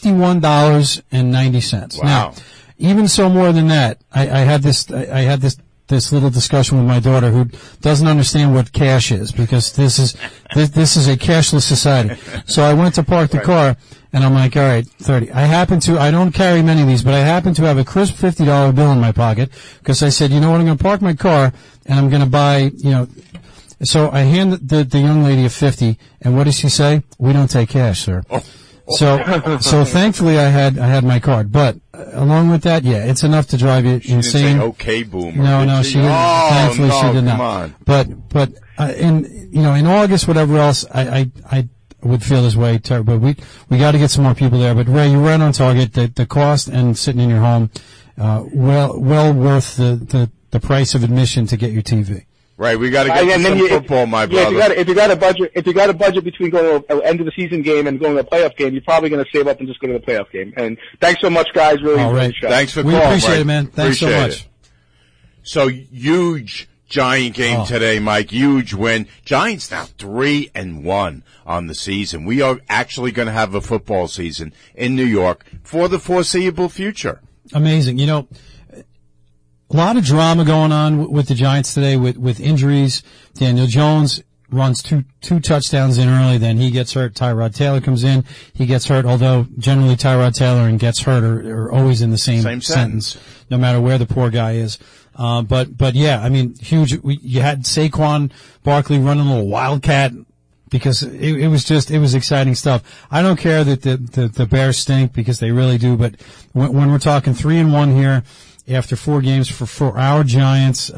$51.90. Wow. Now, even so more than that, I had this little discussion with my daughter who doesn't understand what cash is because this is a cashless society. So I went to park the car and I'm like, all right, 30. I don't carry many of these, but I happen to have a crisp $50 bill in my pocket because I said, you know what, I'm going to park my car and I'm going to buy, so I hand the young lady a 50, and what does she say? We don't take cash, sir. So thankfully I had my card, but along with that, yeah, it's enough to drive you insane. She didn't say, okay, boomer. No, she didn't. Thankfully, she did not. Come on. But in August, whatever else, I would feel this way, but we got to get some more people there. But Ray, you're right on target. The cost and sitting in your home, well worth the price of admission to get your TV. Right, we got to get some football, my brother. If you got a budget between going to an end of the season game and going to a playoff game, you're probably going to save up and just go to the playoff game. And thanks so much, guys. Really enjoyed the show. Thanks for calling. We appreciate it, man. Thanks so much. So huge Giant game today, Mike. Huge win. Giants now 3-1 on the season. We are actually going to have a football season in New York for the foreseeable future. Amazing. A lot of drama going on with the Giants today with injuries. Daniel Jones runs two touchdowns in early, then he gets hurt. Tyrod Taylor comes in, he gets hurt, although generally Tyrod Taylor and gets hurt are always in the same sentence, no matter where the poor guy is. But yeah, I mean, huge. You had Saquon Barkley running a little wildcat because it was exciting stuff. I don't care that the Bears stink because they really do, but when we're talking 3-1 here, after 4 games for our Giants,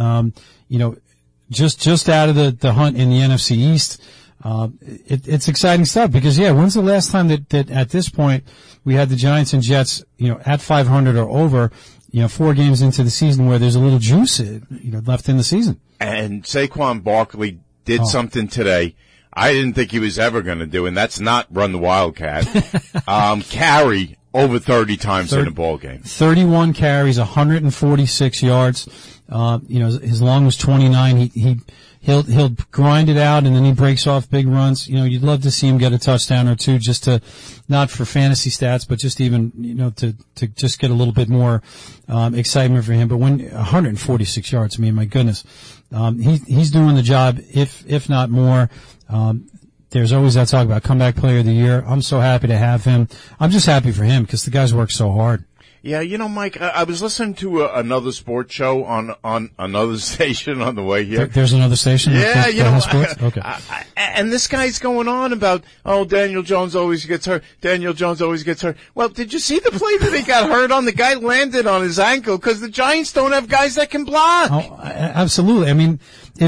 just out of the hunt in the NFC East, it's exciting stuff because when's the last time that at this point we had the Giants and Jets, at 500 or over, 4 games into the season where there's a little juice, left in the season. And Saquon Barkley did something today I didn't think he was ever going to do, and that's not run the Wildcat. Carry over 30 times in a ball game. 31 carries, 146 yards. His long was 29. He'll grind it out, and then he breaks off big runs. You'd love to see him get a touchdown or two, just to, not for fantasy stats, but just even, to just get a little bit more, excitement for him. But when 146 yards, my goodness, he's doing the job, if not more. There's always that talk about comeback player of the year. I'm so happy to have him. I'm just happy for him because the guy's worked so hard. Yeah, Mike, I was listening to another sports show on another station on the way here. There's another station? Yeah, sports? Okay. And this guy's going on about, Daniel Jones always gets hurt. Daniel Jones always gets hurt. Well, did you see the play that he got hurt on? The guy landed on his ankle because the Giants don't have guys that can block. Oh, absolutely. I mean,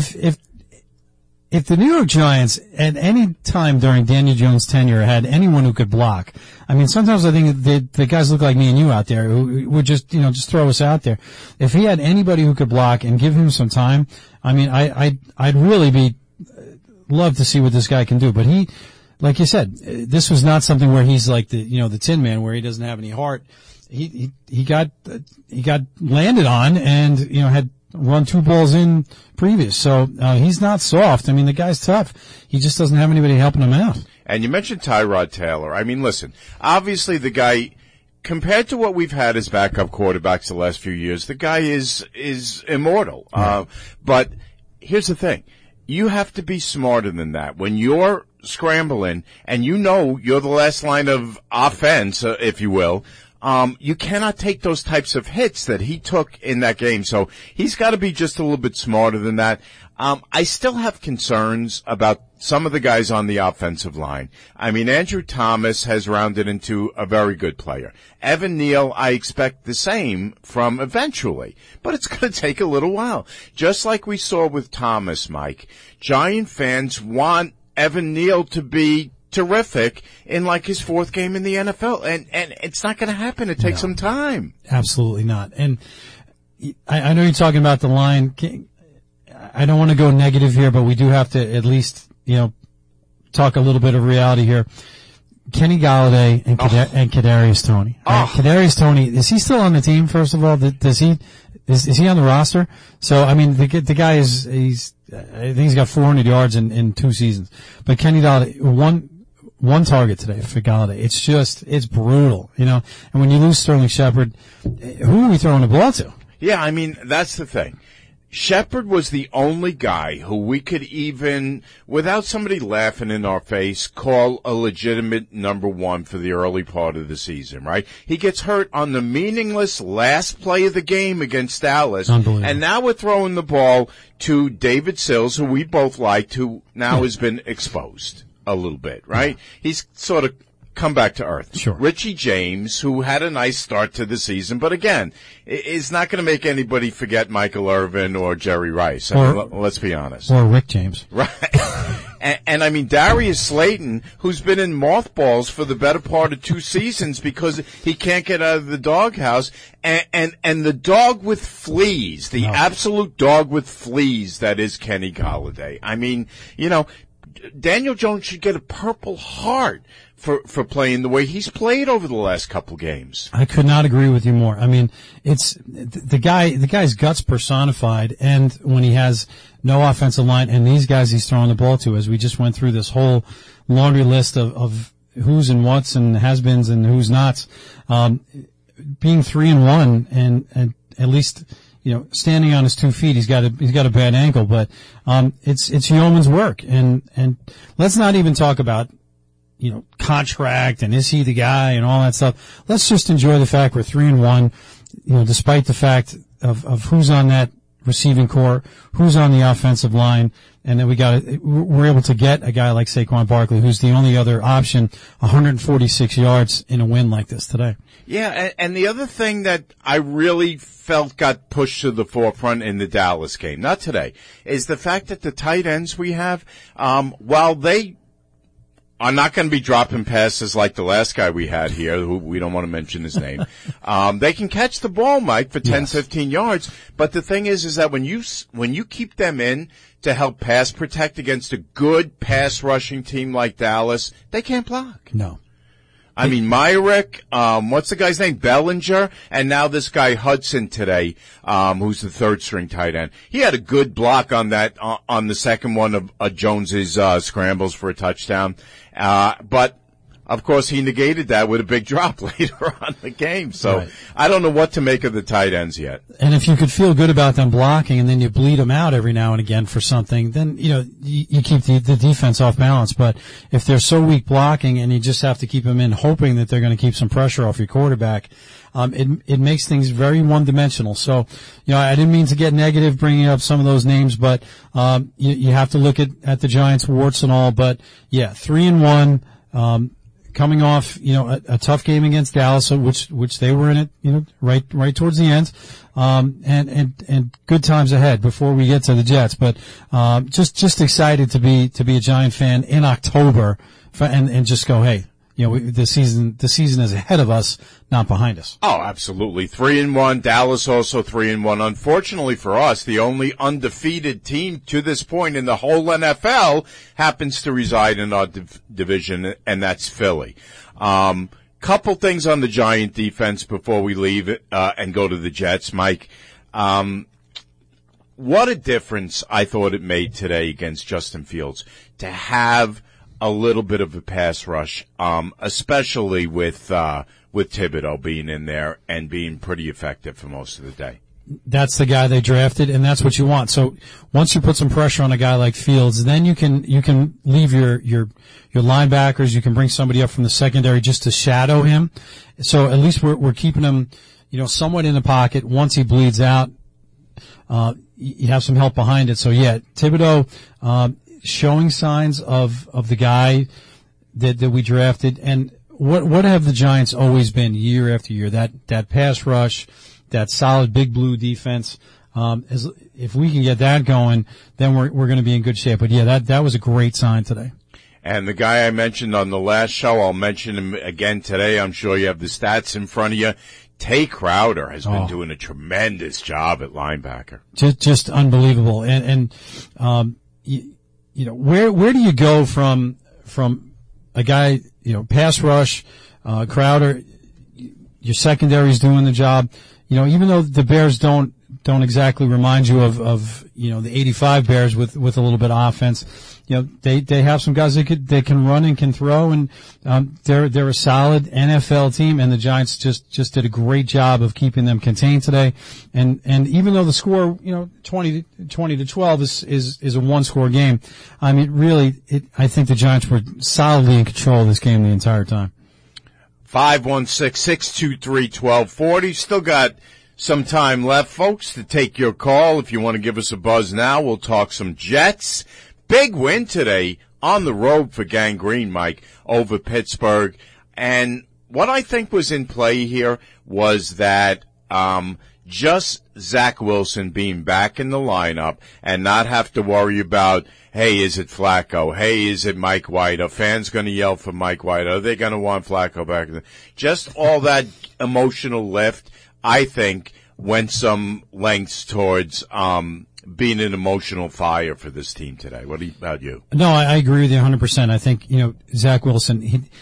if the New York Giants at any time during Daniel Jones' tenure had anyone who could block, sometimes I think the guys look like me and you out there who would just throw us out there. If he had anybody who could block and give him some time, I'd really love to see what this guy can do. But he, like you said, this was not something where he's like the Tin Man where he doesn't have any heart. He got landed on and, had run 2 balls in previous. So, he's not soft. The guy's tough. He just doesn't have anybody helping him out. And you mentioned Tyrod Taylor. Listen, obviously the guy, compared to what we've had as backup quarterbacks the last few years, the guy is immortal. Right. But here's the thing. You have to be smarter than that. When you're scrambling and you're the last line of offense, if you will, you cannot take those types of hits that he took in that game. So he's got to be just a little bit smarter than that. I still have concerns about some of the guys on the offensive line. I mean, Andrew Thomas has rounded into a very good player. Evan Neal, I expect the same from eventually, but it's going to take a little while. Just like we saw with Thomas, Mike, Giant fans want Evan Neal to be terrific in like his fourth game in the NFL, and it's not going to happen. It takes some time. Absolutely not. And I know you're talking about the line. I don't want to go negative here, but we do have to at least, talk a little bit of reality here. Kenny Golladay and Kadarius Toney. Kadarius Toney, is he still on the team? First of all, is he on the roster? So I mean, the guy I think he's got 400 yards in 2 seasons. But Kenny Golladay, one target today for Golladay. It's brutal, And when you lose Sterling Shepard, who are we throwing the ball to? Yeah, I mean, that's the thing. Shepard was the only guy who we could even, without somebody laughing in our face, call a legitimate number one for the early part of the season, right? He gets hurt on the meaningless last play of the game against Dallas. And now we're throwing the ball to David Sills, who we both liked, who now has been exposed a little bit, right? He's sort of come back to earth. Sure. Richie James, who had a nice start to the season, but again, is not going to make anybody forget Michael Irvin or Jerry Rice. Let's be honest. Or Rick James. Right. And I mean, Darius Slayton, who's been in mothballs for the better part of 2 seasons because he can't get out of the doghouse, and the dog with fleas, the absolute dog with fleas that is Kenny Golladay. I mean, Daniel Jones should get a Purple Heart for playing the way he's played over the last couple games. I could not agree with you more. I mean, it's the guy's guts personified, and when he has no offensive line and these guys he's throwing the ball to, as we just went through this whole laundry list of who's and what's and has-beens and who's nots, being 3-1 and at least, standing on his 2 feet, he's got a bad ankle, but it's yeoman's work, and let's not even talk about contract and is he the guy and all that stuff. Let's just enjoy the fact we're 3-1, despite the fact of who's on that receiving core, who's on the offensive line, and then we're able to get a guy like Saquon Barkley, who's the only other option, 146 yards in a win like this today. Yeah, and the other thing that I really felt got pushed to the forefront in the Dallas game, not today, is the fact that the tight ends we have, while they are not going to be dropping passes like the last guy we had here, who we don't want to mention his name. They can catch the ball, Mike, for 10, 15 yards. But the thing is that when you keep them in to help pass protect against a good pass rushing team like Dallas, they can't block. No. I mean, Myrick, what's the guy's name? Bellinger, and now this guy Hudson today, who's the third string tight end. He had a good block on that, on the second one of Jones's, scrambles for a touchdown. But of course he negated that with a big drop later on in the game. So right. I don't know what to make of the tight ends yet. And if you could feel good about them blocking and then you bleed them out every now and again for something, then, you keep the defense off balance. But if they're so weak blocking and you just have to keep them in hoping that they're going to keep some pressure off your quarterback, it makes things very one-dimensional. So, I didn't mean to get negative bringing up some of those names, but, you have to look at the Giants, warts and all. But yeah, 3-1, coming off, a tough game against Dallas, which they were in it, right towards the end, and good times ahead before we get to the Jets. But, just excited to be a Giant fan in October and just go, hey, the season is ahead of us, not behind us. Oh, absolutely. 3-1. Dallas also 3-1. Unfortunately for us, the only undefeated team to this point in the whole NFL happens to reside in our division, and that's Philly. Couple things on the Giant defense before we leave and go to the Jets, Mike. What a difference I thought it made today against Justin Fields to have a little bit of a pass rush, especially with Thibodeau being in there and being pretty effective for most of the day. That's the guy they drafted, and that's what you want. So once you put some pressure on a guy like Fields, then you can leave your linebackers. You can bring somebody up from the secondary just to shadow him. So at least we're keeping him, somewhat in the pocket. Once he bleeds out, you have some help behind it. So yeah, Thibodeau, showing signs of the guy that we drafted. And what have the Giants always been year after year? That pass rush, that solid big blue defense. If we can get that going, then we're going to be in good shape. But yeah, that was a great sign today. And the guy I mentioned on the last show, I'll mention him again today. I'm sure you have the stats in front of you. Tay Crowder has been doing a tremendous job at linebacker. Just unbelievable. And you know, where do you go from a guy, you know, pass rush, Crowder, your secondary's doing the job. You know, even though the Bears don't exactly remind you of you know, the 85 Bears with a little bit of offense. You know, they have some guys they can run and can throw, and they're a solid NFL team, and the Giants just did a great job of keeping them contained today. And even though the score, you know, 20 to 12 is a one-score game, I mean, really, I think the Giants were solidly in control of this game the entire time. 516-623-1240. Still got some time left, folks, to take your call. If you want to give us a buzz now, we'll talk some Jets. Big win today on the road for Gang Green, Mike, over Pittsburgh. And what I think was in play here was that just Zach Wilson being back in the lineup and not have to worry about, hey, is it Flacco? Hey, is it Mike White? Are fans going to yell for Mike White? Are they going to want Flacco back? Just all that emotional lift, I think, went some lengths towards being an emotional fire for this team today. What about you? No, I agree with you 100%. I think, you know, Zach Wilson,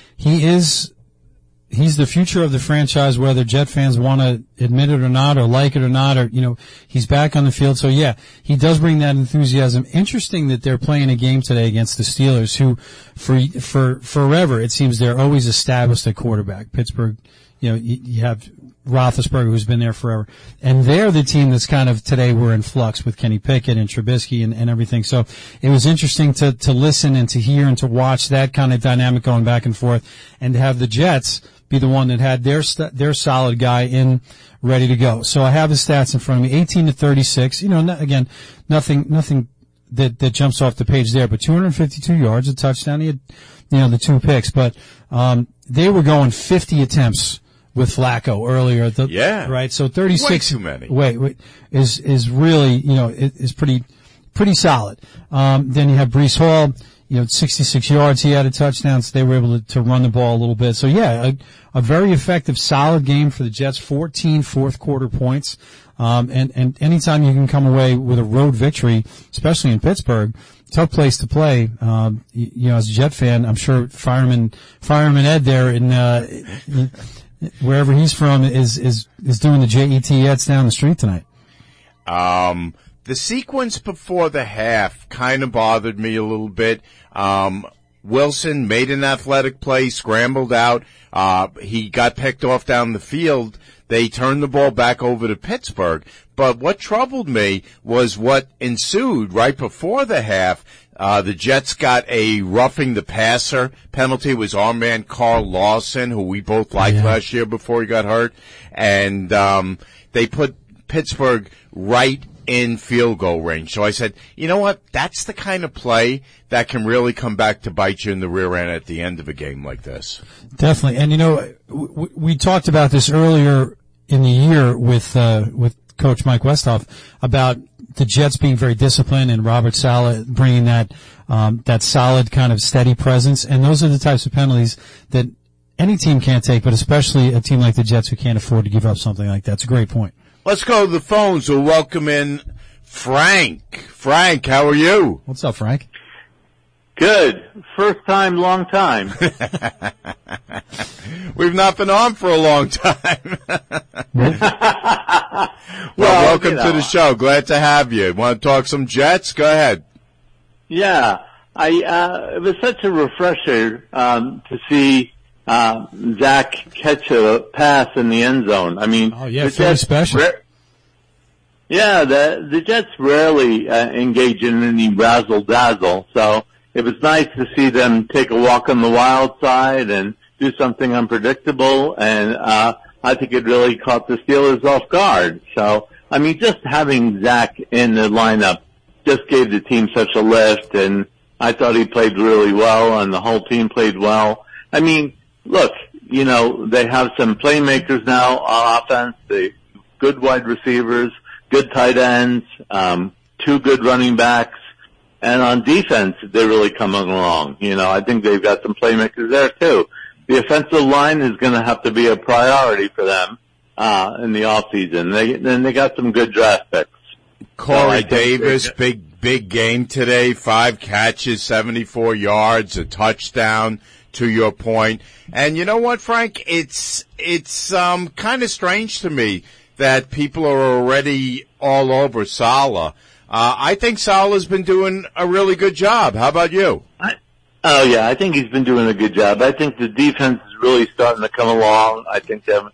he's the future of the franchise, whether Jet fans want to admit it or not, or like it or not, or, you know, he's back on the field. So yeah, he does bring that enthusiasm. Interesting that they're playing a game today against the Steelers, who for forever, it seems they're always established at quarterback. Pittsburgh, you know, you have Roethlisberger, who's been there forever. And they're the team that's kind of today we're in flux with Kenny Pickett and Trubisky and everything. So it was interesting to listen and to hear and to watch that kind of dynamic going back and forth, and to have the Jets be the one that had their solid guy in ready to go. So I have the stats in front of me. 18-36. You know, again, nothing that jumps off the page there, but 252 yards, a touchdown. He had, you know, the 2 picks, but they were going 50 attempts with Flacco earlier. Yeah. Right. So 36. Way too many. Wait, is really, you know, is pretty solid. Then you have Breece Hall, you know, 66 yards. He had a touchdown, so they were able to run the ball a little bit. So yeah, a very effective, solid game for the Jets. 14 fourth quarter points. And anytime you can come away with a road victory, especially in Pittsburgh, tough place to play. You know, as a Jet fan, I'm sure Fireman Ed there in wherever he's from is doing the JETs down the street tonight. The sequence before the half kind of bothered me a little bit. Wilson made an athletic play, scrambled out. He got picked off down the field. They turned the ball back over to Pittsburgh. But what troubled me was what ensued right before the half. The Jets got a roughing the passer penalty. It was our man Carl Lawson, who we both liked last year before he got hurt. And they put Pittsburgh right in field goal range. So I said, you know what? That's the kind of play that can really come back to bite you in the rear end at the end of a game like this. Definitely. And, you know, we talked about this earlier in the year with Coach Mike Westhoff about the Jets being very disciplined and Robert Saleh bringing that solid kind of steady presence. And those are the types of penalties that any team can't take, but especially a team like the Jets who can't afford to give up something like that. It's a great point. Let's go to the phones. We'll welcome in Frank. Frank, how are you? What's up, Frank? Good. First time, long time. We've not been on for a long time. Well, welcome to the show. Glad to have you. Want to talk some Jets? Go ahead. Yeah. It was such a refresher to see Zach catch a pass in the end zone. I mean, very special. The Jets rarely engage in any razzle-dazzle, so it was nice to see them take a walk on the wild side and do something unpredictable, and I think it really caught the Steelers off guard. So, I mean, just having Zach in the lineup just gave the team such a lift, and I thought he played really well, and the whole team played well. I mean, look, you know, they have some playmakers now on offense, good wide receivers, good tight ends, 2 good running backs, and on defense, they're really coming along. You know, I think they've got some playmakers there too. The offensive line is going to have to be a priority for them in the offseason. Then they got some good draft picks. Corey Davis, big game today. 5 catches, 74 yards, a touchdown. To your point, and you know what, Frank? It's kind of strange to me that people are already all over Saleh. I think Saleh's been doing a really good job. How about you? I think he's been doing a good job. I think the defense is really starting to come along. I think they have,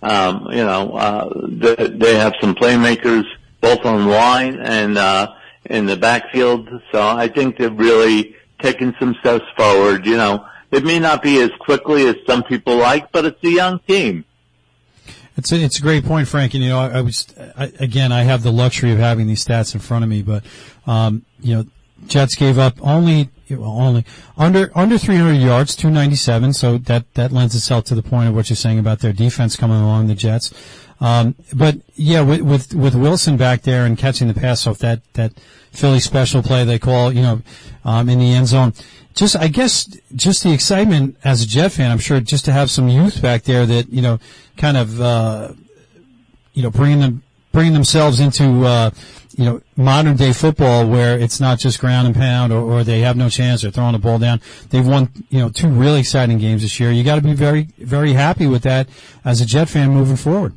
they have some playmakers both on the line and in the backfield. So I think they're really taking some steps forward. You know, it may not be as quickly as some people like, but it's a young team. It's a great point, Frank. And, you know, I have the luxury of having these stats in front of me, but, you know, Jets gave up only under 300 yards, 297. So that lends itself to the point of what you're saying about their defense coming along, the Jets. But yeah, with Wilson back there and catching the pass off that Philly special play they call, you know, in the end zone. I guess the excitement as a Jet fan, I'm sure, just to have some youth back there that, you know, kind of, you know, bringing themselves into, you know, modern day football where it's not just ground and pound or they have no chance or throwing the ball down. They've won, you know, 2 really exciting games this year. You got to be very, very happy with that as a Jet fan moving forward.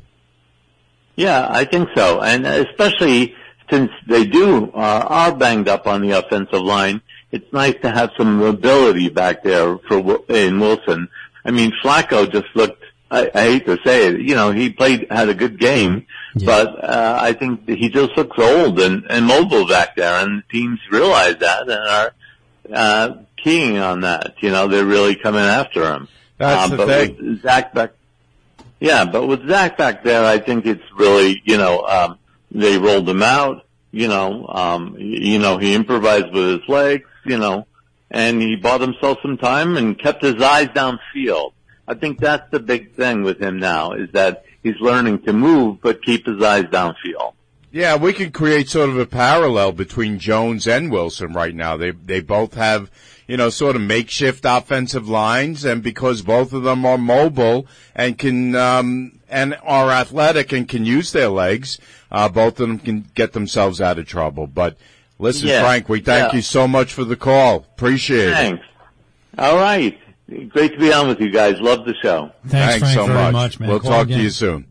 Yeah, I think so. And especially since they are banged up on the offensive line, it's nice to have some mobility back there in Wilson. I mean, Flacco just looked, I hate to say it, you know, he had a good game, but I think he just looks old and mobile back there, and teams realize that and are keying on that. You know, they're really coming after him. That's the thing. With Zach back, but with Zach back there, I think it's really, you know, they rolled him out. You know, he improvised with his legs, you know, and he bought himself some time and kept his eyes downfield. I think that's the big thing with him now, is that he's learning to move but keep his eyes downfield. Yeah, we can create sort of a parallel between Jones and Wilson right now. They both have, you know, sort of makeshift offensive lines, and because both of them are mobile and can and are athletic and can use their legs, both of them can get themselves out of trouble. But listen, Frank, we thank you so much for the call. Appreciate it. Thanks. All right. Great to be on with you guys. Love the show. Thanks Frank, so very much, man. We'll talk to you soon.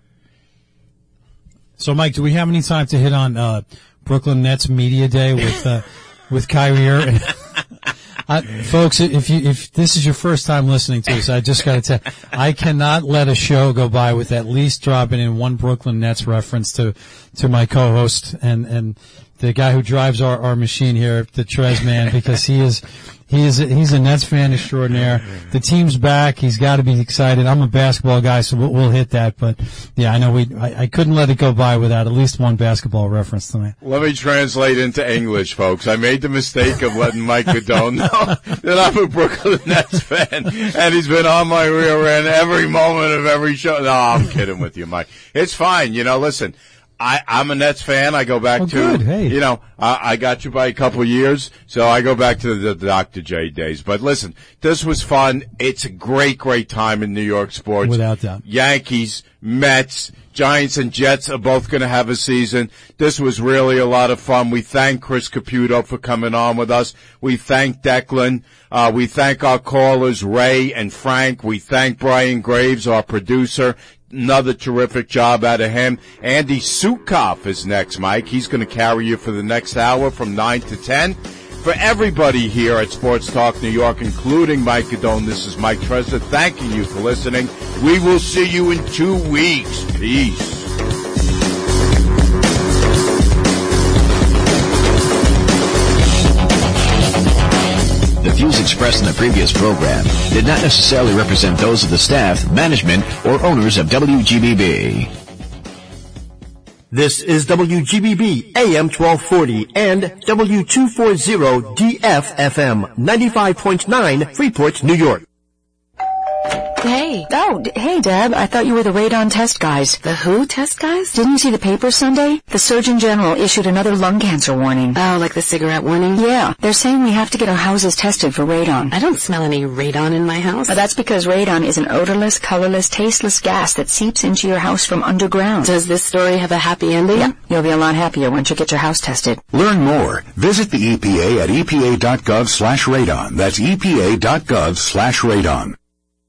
So, Mike, do we have any time to hit on Brooklyn Nets Media Day with Kyrie Irving? Folks, if this is your first time listening to us, I just got to tell, I cannot let a show go by with at least dropping in one Brooklyn Nets reference to my co-host and the guy who drives our machine here, the Trez man, because he's a Nets fan extraordinaire. The team's back. He's got to be excited. I'm a basketball guy, so we'll hit that. But yeah, I know I couldn't let it go by without at least one basketball reference tonight. Let me translate into English, folks. I made the mistake of letting Mike Gadone know that I'm a Brooklyn Nets fan, and he's been on my rear end every moment of every show. No, I'm kidding with you, Mike. It's fine. You know, listen. I'm a Nets fan. I go back you know, I got you by a couple of years, so I go back to the Dr. J days. But listen, this was fun. It's a great time in New York sports. Without doubt. Yankees, Mets, Giants, and Jets are both going to have a season. This was really a lot of fun. We thank Chris Caputo for coming on with us. We thank Declan. We thank our callers, Ray and Frank. We thank Brian Graves, our producer. Another terrific job out of him. Andy Sukoff is next, Mike. He's going to carry you for the next hour from 9 to 10. For everybody here at Sports Talk New York, including Mike Gadone, this is Mike Trezor thanking you for listening. We will see you in 2 weeks. Peace. The views expressed in the previous program did not necessarily represent those of the staff, management, or owners of WGBB. This is WGBB AM 1240 and W240DF-FM 95.9 Freeport, New York. Hey. Oh, hey, Deb. I thought you were the radon test guys. The who test guys? Didn't you see the paper Sunday? The Surgeon General issued another lung cancer warning. Oh, like the cigarette warning? Yeah. They're saying we have to get our houses tested for radon. I don't smell any radon in my house. That's because radon is an odorless, colorless, tasteless gas that seeps into your house from underground. Does this story have a happy ending? Yeah. You'll be a lot happier once you get your house tested. Learn more. Visit the EPA at epa.gov/radon. That's epa.gov/radon.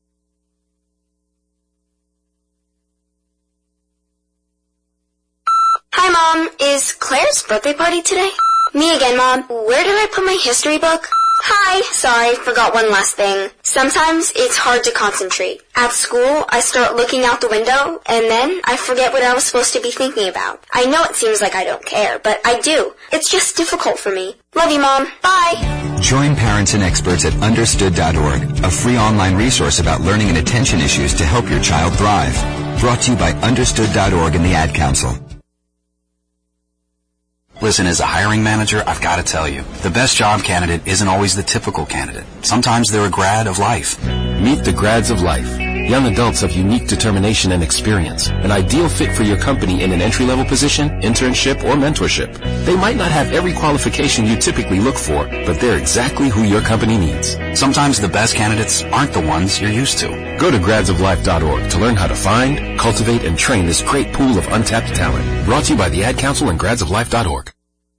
Hi, Mom. Is Claire's birthday party today? Me again, Mom. Where did I put my history book? Hi. Sorry, forgot one last thing. Sometimes it's hard to concentrate. At school, I start looking out the window, and then I forget what I was supposed to be thinking about. I know it seems like I don't care, but I do. It's just difficult for me. Love you, Mom. Bye. Join parents and experts at Understood.org, a free online resource about learning and attention issues to help your child thrive. Brought to you by Understood.org and the Ad Council. Listen, as a hiring manager, I've got to tell you, the best job candidate isn't always the typical candidate. Sometimes they're a grad of life. Meet the grads of life. Young adults of unique determination and experience. An ideal fit for your company in an entry-level position, internship, or mentorship. They might not have every qualification you typically look for, but they're exactly who your company needs. Sometimes the best candidates aren't the ones you're used to. Go to gradsoflife.org to learn how to find, cultivate, and train this great pool of untapped talent. Brought to you by the Ad Council and gradsoflife.org.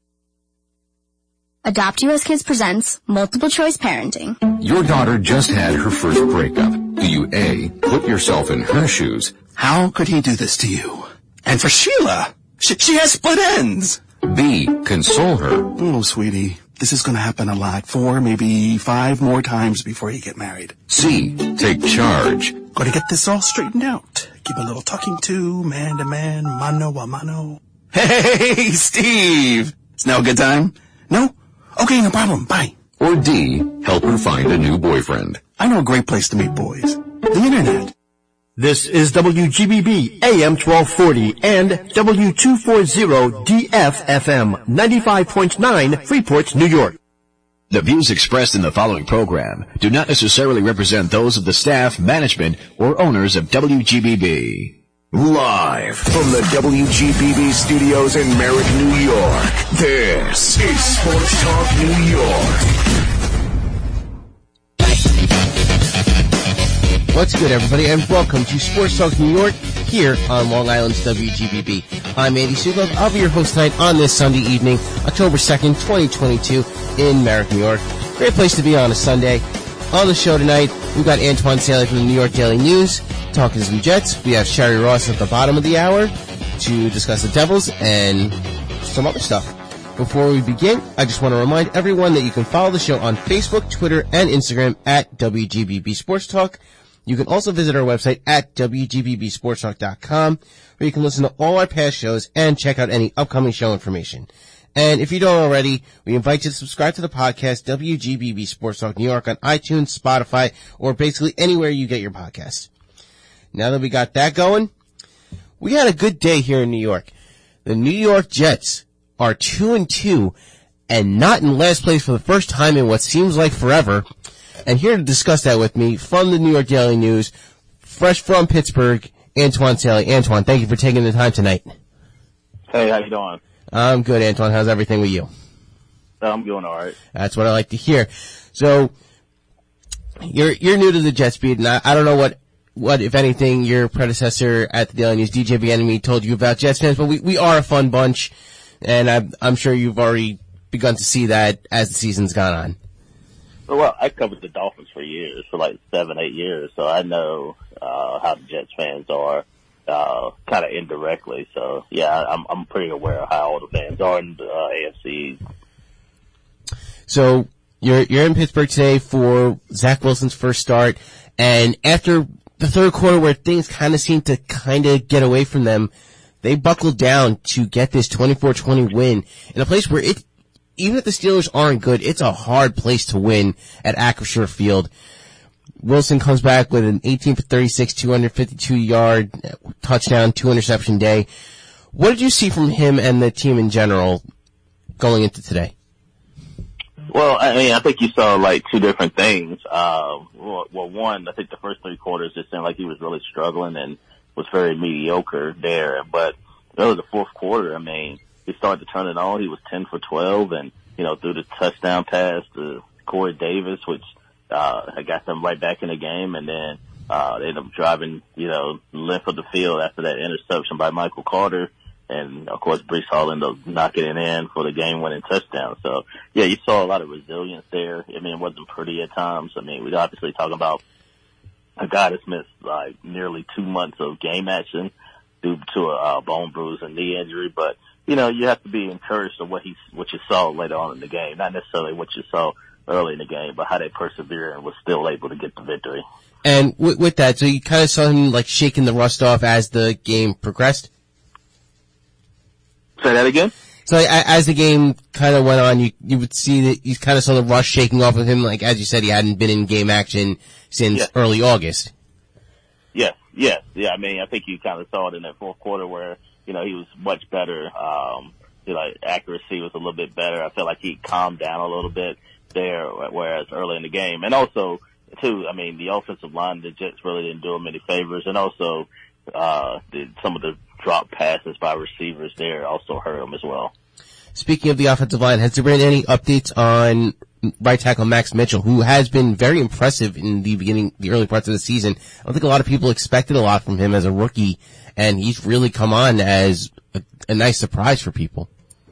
Adopt U.S. Kids presents Multiple Choice Parenting. Your daughter just had her first breakup. Do you A, put yourself in her shoes? How could he do this to you? And for Sheila, she has split ends. B, console her. Oh, sweetie, this is going to happen a lot. 4, maybe 5 more times before you get married. C, take charge. Got to get this all straightened out. Keep a little talking to, man to man, mano a mano. Hey, Steve! It's now a good time? No? Okay, no problem. Bye. Or D, help her find a new boyfriend. I know a great place to meet boys. The Internet. This is WGBB AM 1240 and W240DF-FM 95.9 Freeport, New York. The views expressed in the following program do not necessarily represent those of the staff, management, or owners of WGBB. Live from the WGBB studios in Merrick, New York, this is Sports Talk New York. What's good, everybody, and welcome to Sports Talk New York here on Long Island's WGBB. I'm Andy Sugov. I'll be your host tonight on this Sunday evening, October 2nd, 2022, in Merrick, New York. Great place to be on a Sunday. On the show tonight, we've got Antoine Saley from the New York Daily News, talking some Jets. We have Sherry Ross at the bottom of the hour to discuss the Devils and some other stuff. Before we begin, I just want to remind everyone that you can follow the show on Facebook, Twitter, and Instagram at WGBB Sports Talk. You can also visit our website at WGBBSportsTalk.com, where you can listen to all our past shows and check out any upcoming show information. And if you don't already, we invite you to subscribe to the podcast WGBB Sports Talk New York on iTunes, Spotify, or basically anywhere you get your podcasts. Now that we got that going, we had a good day here in New York. The New York Jets are 2-2 and not in last place for the first time in what seems like forever. And here to discuss that with me from the New York Daily News, fresh from Pittsburgh, Antoine Saley. Antoine, thank you for taking the time tonight. Hey, how you doing? I'm good, Antoine. How's everything with you? I'm doing all right. That's what I like to hear. So, you're new to the Jets beat, and I don't know what, if anything, your predecessor at the Daily News, DJ Bieniemy, told you about Jets fans, but we are a fun bunch, and I'm sure you've already begun to see that as the season's gone on. Well, I covered the Dolphins for years, for like 7-8 years, so I know how the Jets fans are. Kind of indirectly, so yeah, I'm pretty aware of how all the fans are in the AFC. So you're in Pittsburgh today for Zach Wilson's first start, and after the third quarter where things kind of seemed to kind of get away from them, they buckled down to get this 24-20 win in a place where even if the Steelers aren't good, it's a hard place to win at Acrisure Field. Wilson comes back with an 18 for 36, 252-yard touchdown, 2-interception day. What did you see from him and the team in general going into today? Well, I mean, I think you saw like two different things. One, I think the first 3 quarters just seemed like he was really struggling and was very mediocre there. But really the fourth quarter, I mean, he started to turn it on. He was 10 for 12 and, threw the touchdown pass to Corey Davis, which, got them right back in the game. And then, they ended up driving, length of the field after that interception by Michael Carter. And, of course, Breece Hall ended up knocking it in for the game-winning touchdown. So, yeah, you saw a lot of resilience there. I mean, it wasn't pretty at times. I mean, we're obviously talking about a guy that's missed, like, nearly 2 months of game action due to a bone bruise and knee injury. But, you have to be encouraged of what you saw later on in the game. Not necessarily what you saw early in the game, but how they persevered and was still able to get the victory. And with that, so you kind of saw him, like, shaking the rust off as the game progressed? Say that again? So as the game kind of went on, you would see that you kind of saw the rust shaking off of him. Like, as you said, he hadn't been in game action since early August. Yes. Yeah, I mean, I think you kind of saw it in that fourth quarter where, he was much better. Accuracy was a little bit better. I felt like he calmed down a little bit there, whereas early in the game. And also, too, I mean, the offensive line, the Jets really didn't do him any favors. And also, some of the drop passes by receivers there also hurt him as well. Speaking of the offensive line, has there been any updates on right tackle Max Mitchell, who has been very impressive in the early parts of the season? I don't think a lot of people expected a lot from him as a rookie, and he's really come on as a nice surprise for people.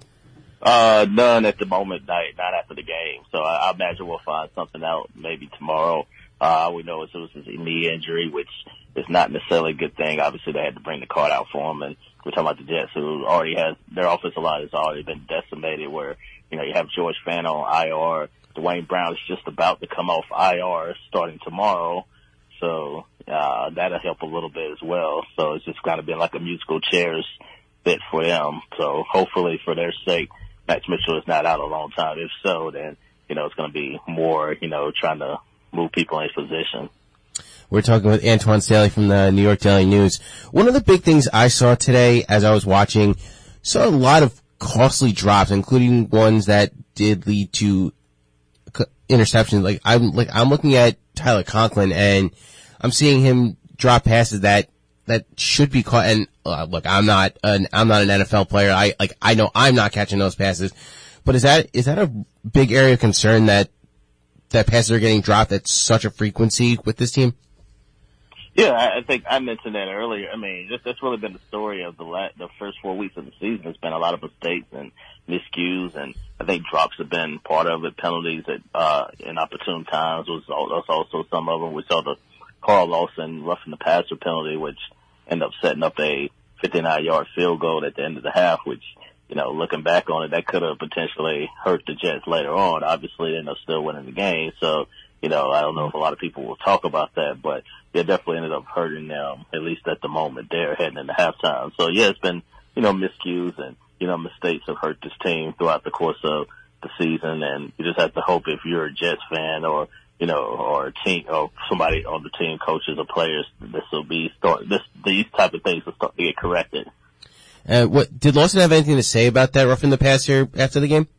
None at the moment, not after the game. So I imagine we'll find something out maybe tomorrow. We know it was his knee injury, which is not necessarily a good thing. Obviously, they had to bring the card out for him, and we're talking about the Jets, who already has their offensive line has already been decimated. Where you have George Fant on IR, Dwayne Brown is just about to come off IR starting tomorrow, so that'll help a little bit as well. So it's just kind of been like a musical chairs fit for them. So hopefully, for their sake, Max Mitchell is not out a long time. If so, then it's going to be more trying to move people in position. We're talking with Antoine Staley from the New York Daily News. One of the big things I saw today as I was watching, saw a lot of costly drops, including ones that did lead to interceptions. I'm looking at Tyler Conklin and I'm seeing him drop passes that should be caught. And look, I'm not an NFL player. I know I'm not catching those passes, but is that a big area of concern that passes are getting dropped at such a frequency with this team? Yeah, I think I mentioned that earlier. I mean, that's really been the story of the first 4 weeks of the season. It's been a lot of mistakes and miscues, and I think drops have been part of it. Penalties at inopportune times was also some of them. We saw the Carl Lawson roughing the passer penalty, which ended up setting up a 59-yard field goal at the end of the half, which, looking back on it, that could have potentially hurt the Jets later on. Obviously, they ended up still winning the game, so I don't know if a lot of people will talk about that, but it definitely ended up hurting them, at least at the moment there heading into halftime. So yeah, it's been, miscues and, mistakes have hurt this team throughout the course of the season. And you just have to hope if you're a Jets fan or, or a team or somebody on the team, coaches or players, these type of things will start to get corrected. What did Lawson have anything to say about that roughing the passer after the game?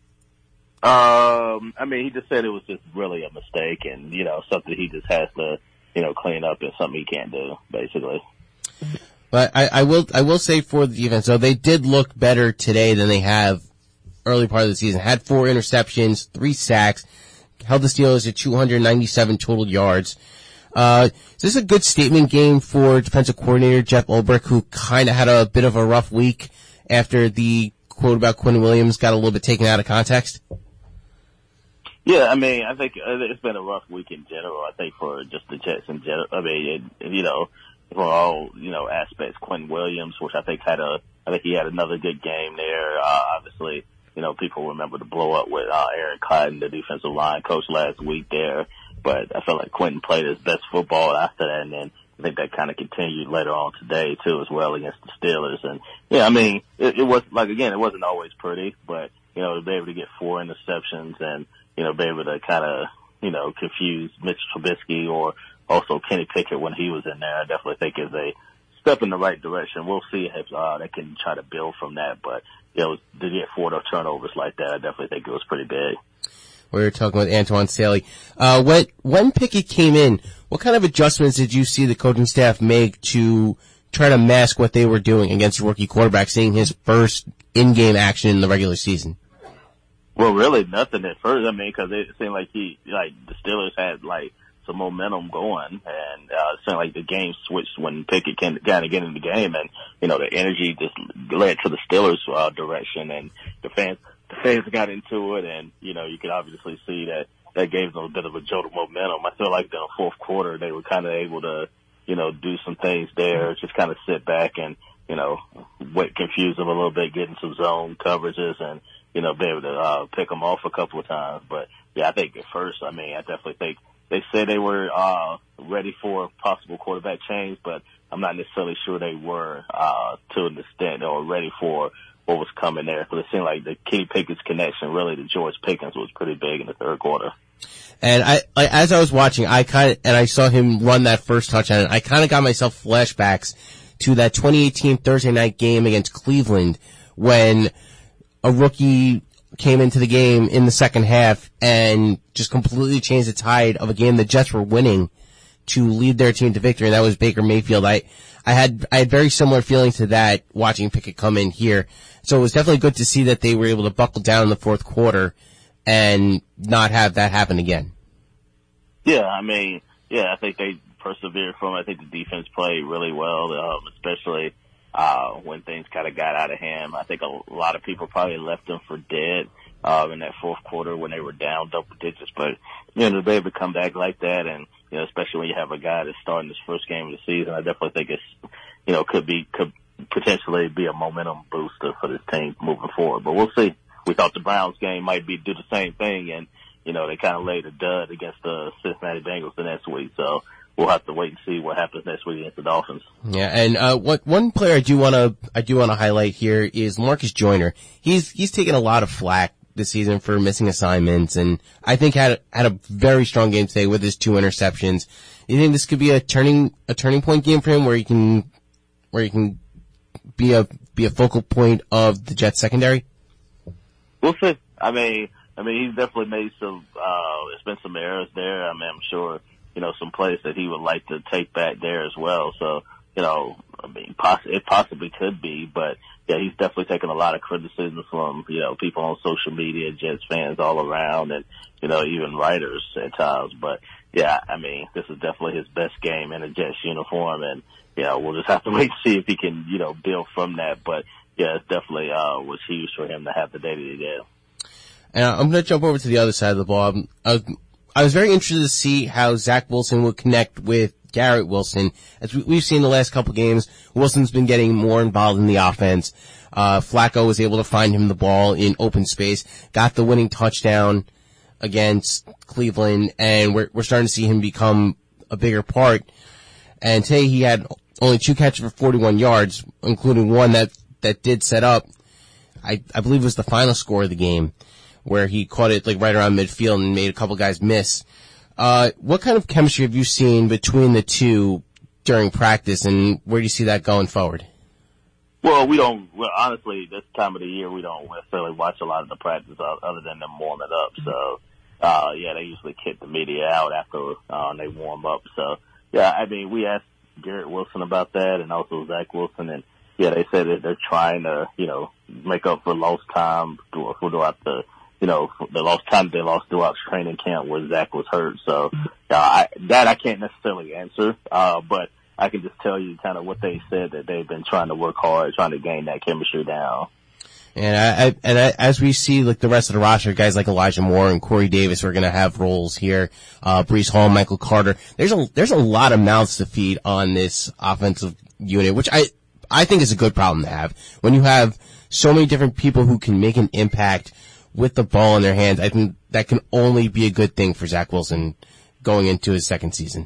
I mean, he just said it was just really a mistake and, something he just has to, clean up and something he can't do, basically. But I will say for the defense, though, they did look better today than they have early part of the season. Had 4 interceptions, 3 sacks, held the Steelers at 297 total yards. Is this a good statement game for defensive coordinator Jeff Ulbrich, who kind of had a bit of a rough week after the quote about Quinn Williams got a little bit taken out of context? Yeah, I mean, I think it's been a rough week in general. I think for just the Jets in general. I mean, for all, aspects, Quinn Williams, which I think he had another good game there. Obviously, people remember the blow up with Aaron Cotton, the defensive line coach last week there. But I felt like Quentin played his best football after that, and then I think that kind of continued later on today too, as well against the Steelers. And yeah, I mean, it was like, again, it wasn't always pretty, but to be able to get 4 interceptions and be able to kind of confuse Mitch Trubisky or also Kenny Pickett when he was in there, I definitely think is a step in the right direction. We'll see if they can try to build from that. But, to get 4 turnovers like that, I definitely think it was pretty big. We were talking with Antoine Staley. When Pickett came in, what kind of adjustments did you see the coaching staff make to try to mask what they were doing against a rookie quarterback, seeing his first in-game action in the regular season? Well, really nothing at first. I mean, because it seemed like the Steelers had some momentum going, and it seemed like the game switched when Pickett kind of get in the game, and the energy just led to the Steelers' direction, and the fans got into it, and you could obviously see that gave them a bit of a jolt of momentum. I feel like in the fourth quarter they were kind of able to do some things there, just kind of sit back and confuse them a little bit, get in some zone coverages, and be able to pick them off a couple of times. But yeah, I think at first, I definitely think they said they were ready for possible quarterback change, but I'm not necessarily sure they were to an extent or ready for what was coming there. So it seemed like the Kenny Pickett's connection really to George Pickens was pretty big in the third quarter. And as I was watching, I saw him run that first touchdown, I kind of got myself flashbacks to that 2018 Thursday night game against Cleveland when a rookie came into the game in the second half and just completely changed the tide of a game the Jets were winning to lead their team to victory, and that was Baker Mayfield. I had very similar feelings to that watching Pickett come in here. So it was definitely good to see that they were able to buckle down in the fourth quarter and not have that happen again. Yeah, I think they persevered from it. I think the defense played really well, especially when things kind of got out of hand. I think a lot of people probably left them for dead in that fourth quarter when they were down double digits. But, to be able to come back like that, and, especially when you have a guy that's starting his first game of the season, I definitely think it's, could potentially be a momentum booster for this team moving forward. But we'll see. We thought the Browns game might do the same thing, and, they kind of laid a dud against the Cincinnati Bengals the next week. So we'll have to wait and see what happens next week against the Dolphins. Yeah, and one player I do want to highlight here is Marcus Joyner. He's taken a lot of flack this season for missing assignments, and I think had a very strong game today with his 2 interceptions. You think this could be a turning point game for him, where he can be a focal point of the Jets secondary? We'll see. He's definitely made some. There's been some errors there. I'm sure some plays that he would like to take back there as well. So it possibly could be, but yeah, he's definitely taken a lot of criticism from people on social media, Jets fans all around, and even writers at times. But yeah, this is definitely his best game in a Jets uniform, and we'll just have to wait and see if he can build from that. But yeah, it's definitely was huge for him to have the day that he did. And I'm going to jump over to the other side of the ball. I was very interested to see how Zach Wilson would connect with Garrett Wilson. As we've seen the last couple games, Wilson's been getting more involved in the offense. Flacco was able to find him the ball in open space, got the winning touchdown against Cleveland, and we're starting to see him become a bigger part. And today he had only 2 catches for 41 yards, including one that did set up, I believe it was the final score of the game, where he caught it right around midfield and made a couple guys miss. What kind of chemistry have you seen between the two during practice, and where do you see that going forward? Well, honestly, this time of the year, we don't necessarily watch a lot of the practice other than them warming up. So, they usually kick the media out after they warm up. So, yeah, we asked Garrett Wilson about that, and also Zach Wilson, and yeah, they said that they're trying to, make up for lost time throughout the lost time they lost throughout training camp where Zach was hurt. So, I can't necessarily answer, but I can just tell you kind of what they said, that they've been trying to work hard, trying to gain that chemistry down. And as we see, the rest of the roster, guys like Elijah Moore and Corey Davis are going to have roles here. Breece Hall, Michael Carter. There's a lot of mouths to feed on this offensive unit, which I think is a good problem to have. When you have so many different people who can make an impact with the ball in their hands, I think that can only be a good thing for Zach Wilson going into his second season.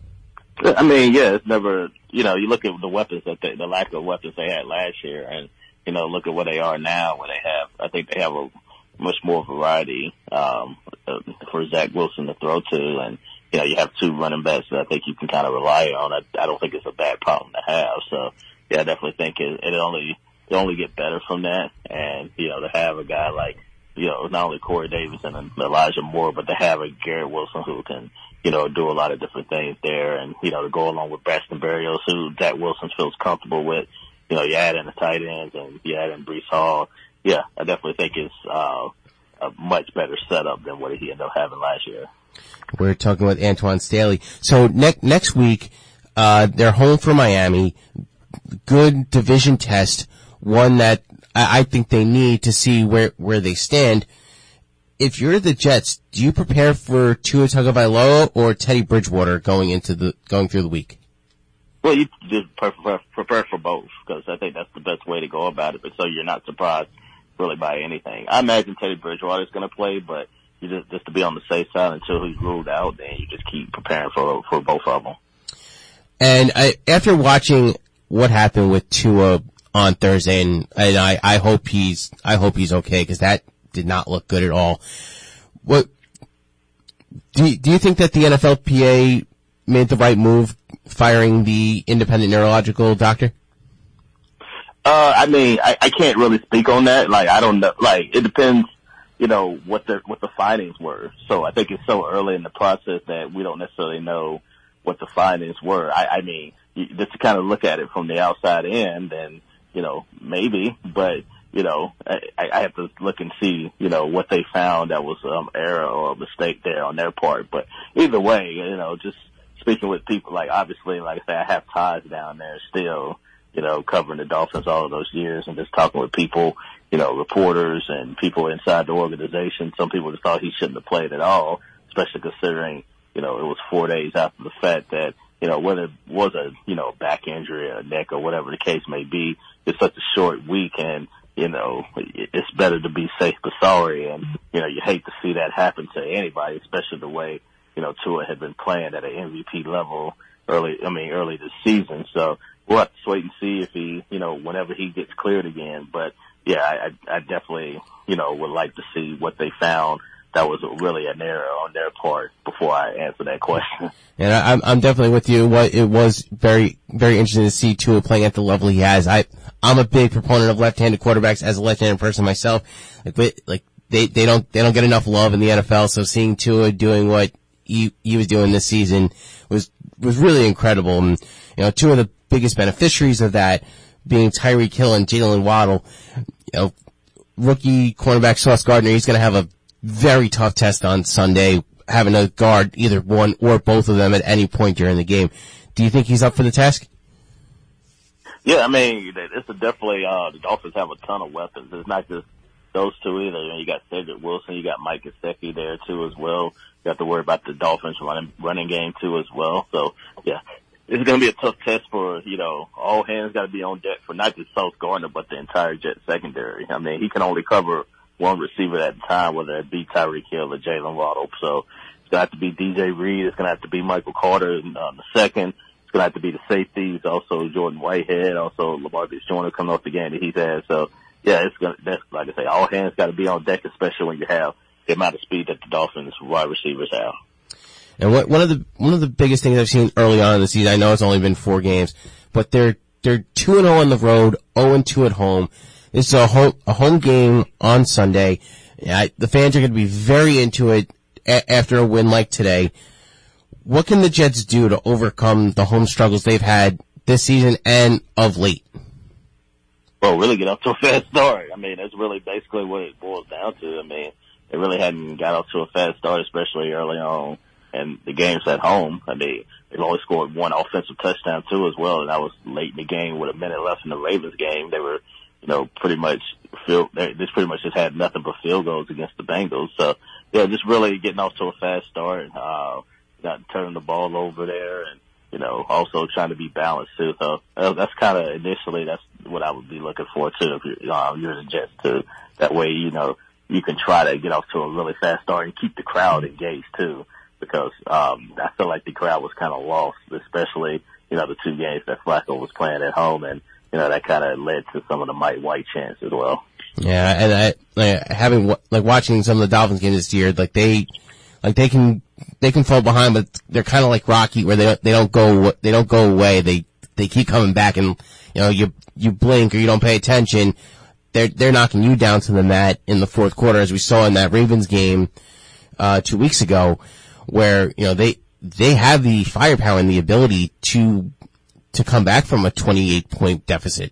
It's never, you look at the weapons the lack of weapons they had last year, and, look at where they are now, where I think they have a much more variety, for Zach Wilson to throw to, and, you have 2 running backs that I think you can kind of rely on. I don't think it's a bad problem to have. So, I definitely think it only get better from that. And, to have a guy like, not only Corey Davis and Elijah Moore, but to have a Garrett Wilson who can, do a lot of different things there, and, to go along with Braxton Berrios, who Zach Wilson feels comfortable with. You add in the tight ends and you add in Breece Hall. Yeah, I definitely think it's a much better setup than what he ended up having last year. We're talking with Antoine Staley. So next week, they're home for Miami. Good division test, one that I think they need to see where they stand. If you're the Jets, do you prepare for Tua Tagovailoa or Teddy Bridgewater going through the week? Well, you just prepare for both, because I think that's the best way to go about it, but so you're not surprised really by anything. I imagine Teddy Bridgewater is going to play, but you just to be on the safe side until he's ruled out, then you just keep preparing for both of them. And after watching what happened with Tua on Thursday, and I hope he's okay, because that did not look good at all. What do you think that the NFLPA made the right move firing the independent neurological doctor? I can't really speak on that. I don't know. It depends, what the findings were. So I think it's so early in the process that we don't necessarily know what the findings were. Just to kind of look at it from the outside in, then, maybe, but, I have to look and see, what they found that was error or a mistake there on their part. But either way, just speaking with people, obviously, like I say, I have ties down there still, covering the Dolphins all of those years, and just talking with people, reporters and people inside the organization. Some people just thought he shouldn't have played at all, especially considering, it was 4 days after the fact that, whether it was a, back injury or a neck or whatever the case may be, it's such a short week, and, it's better to be safe but sorry. And, you hate to see that happen to anybody, especially the way, Tua had been playing at an MVP level early this season. So we'll have to wait and see if he, whenever he gets cleared again. But yeah, I definitely, would like to see what they found that was really an error on their part before I answer that question. And I'm definitely with you. It was very, very interesting to see Tua playing at the level he has. I'm a big proponent of left-handed quarterbacks as a left-handed person myself. They don't get enough love in the NFL. So seeing Tua doing what he was doing this season was really incredible. And, two of the biggest beneficiaries of that being Tyreek Hill and Jalen Waddle. Rookie cornerback Sauce Gardner, he's going to have a very tough test on Sunday, having to guard either one or both of them at any point during the game. Do you think he's up for the task? Yeah, it's definitely, the Dolphins have a ton of weapons. It's not just those two either. You got Cedric Wilson, you got Mike Gesicki there too as well. You have to worry about the Dolphins running game too as well. So yeah, it's going to be a tough test for, all hands got to be on deck for not just Sauce Gardner, but the entire Jet secondary. He can only cover one receiver at a time, whether it be Tyreek Hill or Jalen Waddle. So it's going to have to be DJ Reed. It's going to have to be Michael Carter in the second. It's going to have to be the safeties, also Jordan Whitehead, also LaMarcus Joyner coming off the game that he's had. So yeah, that's like I say, all hands got to be on deck, especially when you have the amount of speed that the Dolphins wide receivers have. And one of the biggest things I've seen early on in the season, I know it's only been 4 games, but they're 2-0 on the road, 0-2 at home. It's a home game on Sunday. The fans are going to be very into it after a win like today. What can the Jets do to overcome the home struggles they've had this season and of late? Well, really get off to a fast start. That's really basically what it boils down to. They really hadn't got off to a fast start, especially early on. And the game's at home. They've only scored one offensive touchdown too as well, and that was late in the game with a minute left in the Ravens game. They were, pretty much just had nothing but field goals against the Bengals. So yeah, just really getting off to a fast start, not turning the ball over there, and also trying to be balanced too. So that's kind of initially that's what I would be looking for too if you're the Jets too. That way, you can try to get off to a really fast start and keep the crowd engaged too. Because I feel like the crowd was kind of lost, especially, the 2 games that Flacco was playing at home, and, that kind of led to some of the Mike White chants as well. Yeah, and watching some of the Dolphins games this year, they can fall behind, but they're kind of like Rocky, where they don't go away. They they keep coming back, and you blink or you don't pay attention, they're knocking you down to the mat in the fourth quarter, as we saw in that Ravens game 2 weeks ago, where they have the firepower and the ability to come back from a 28-point deficit.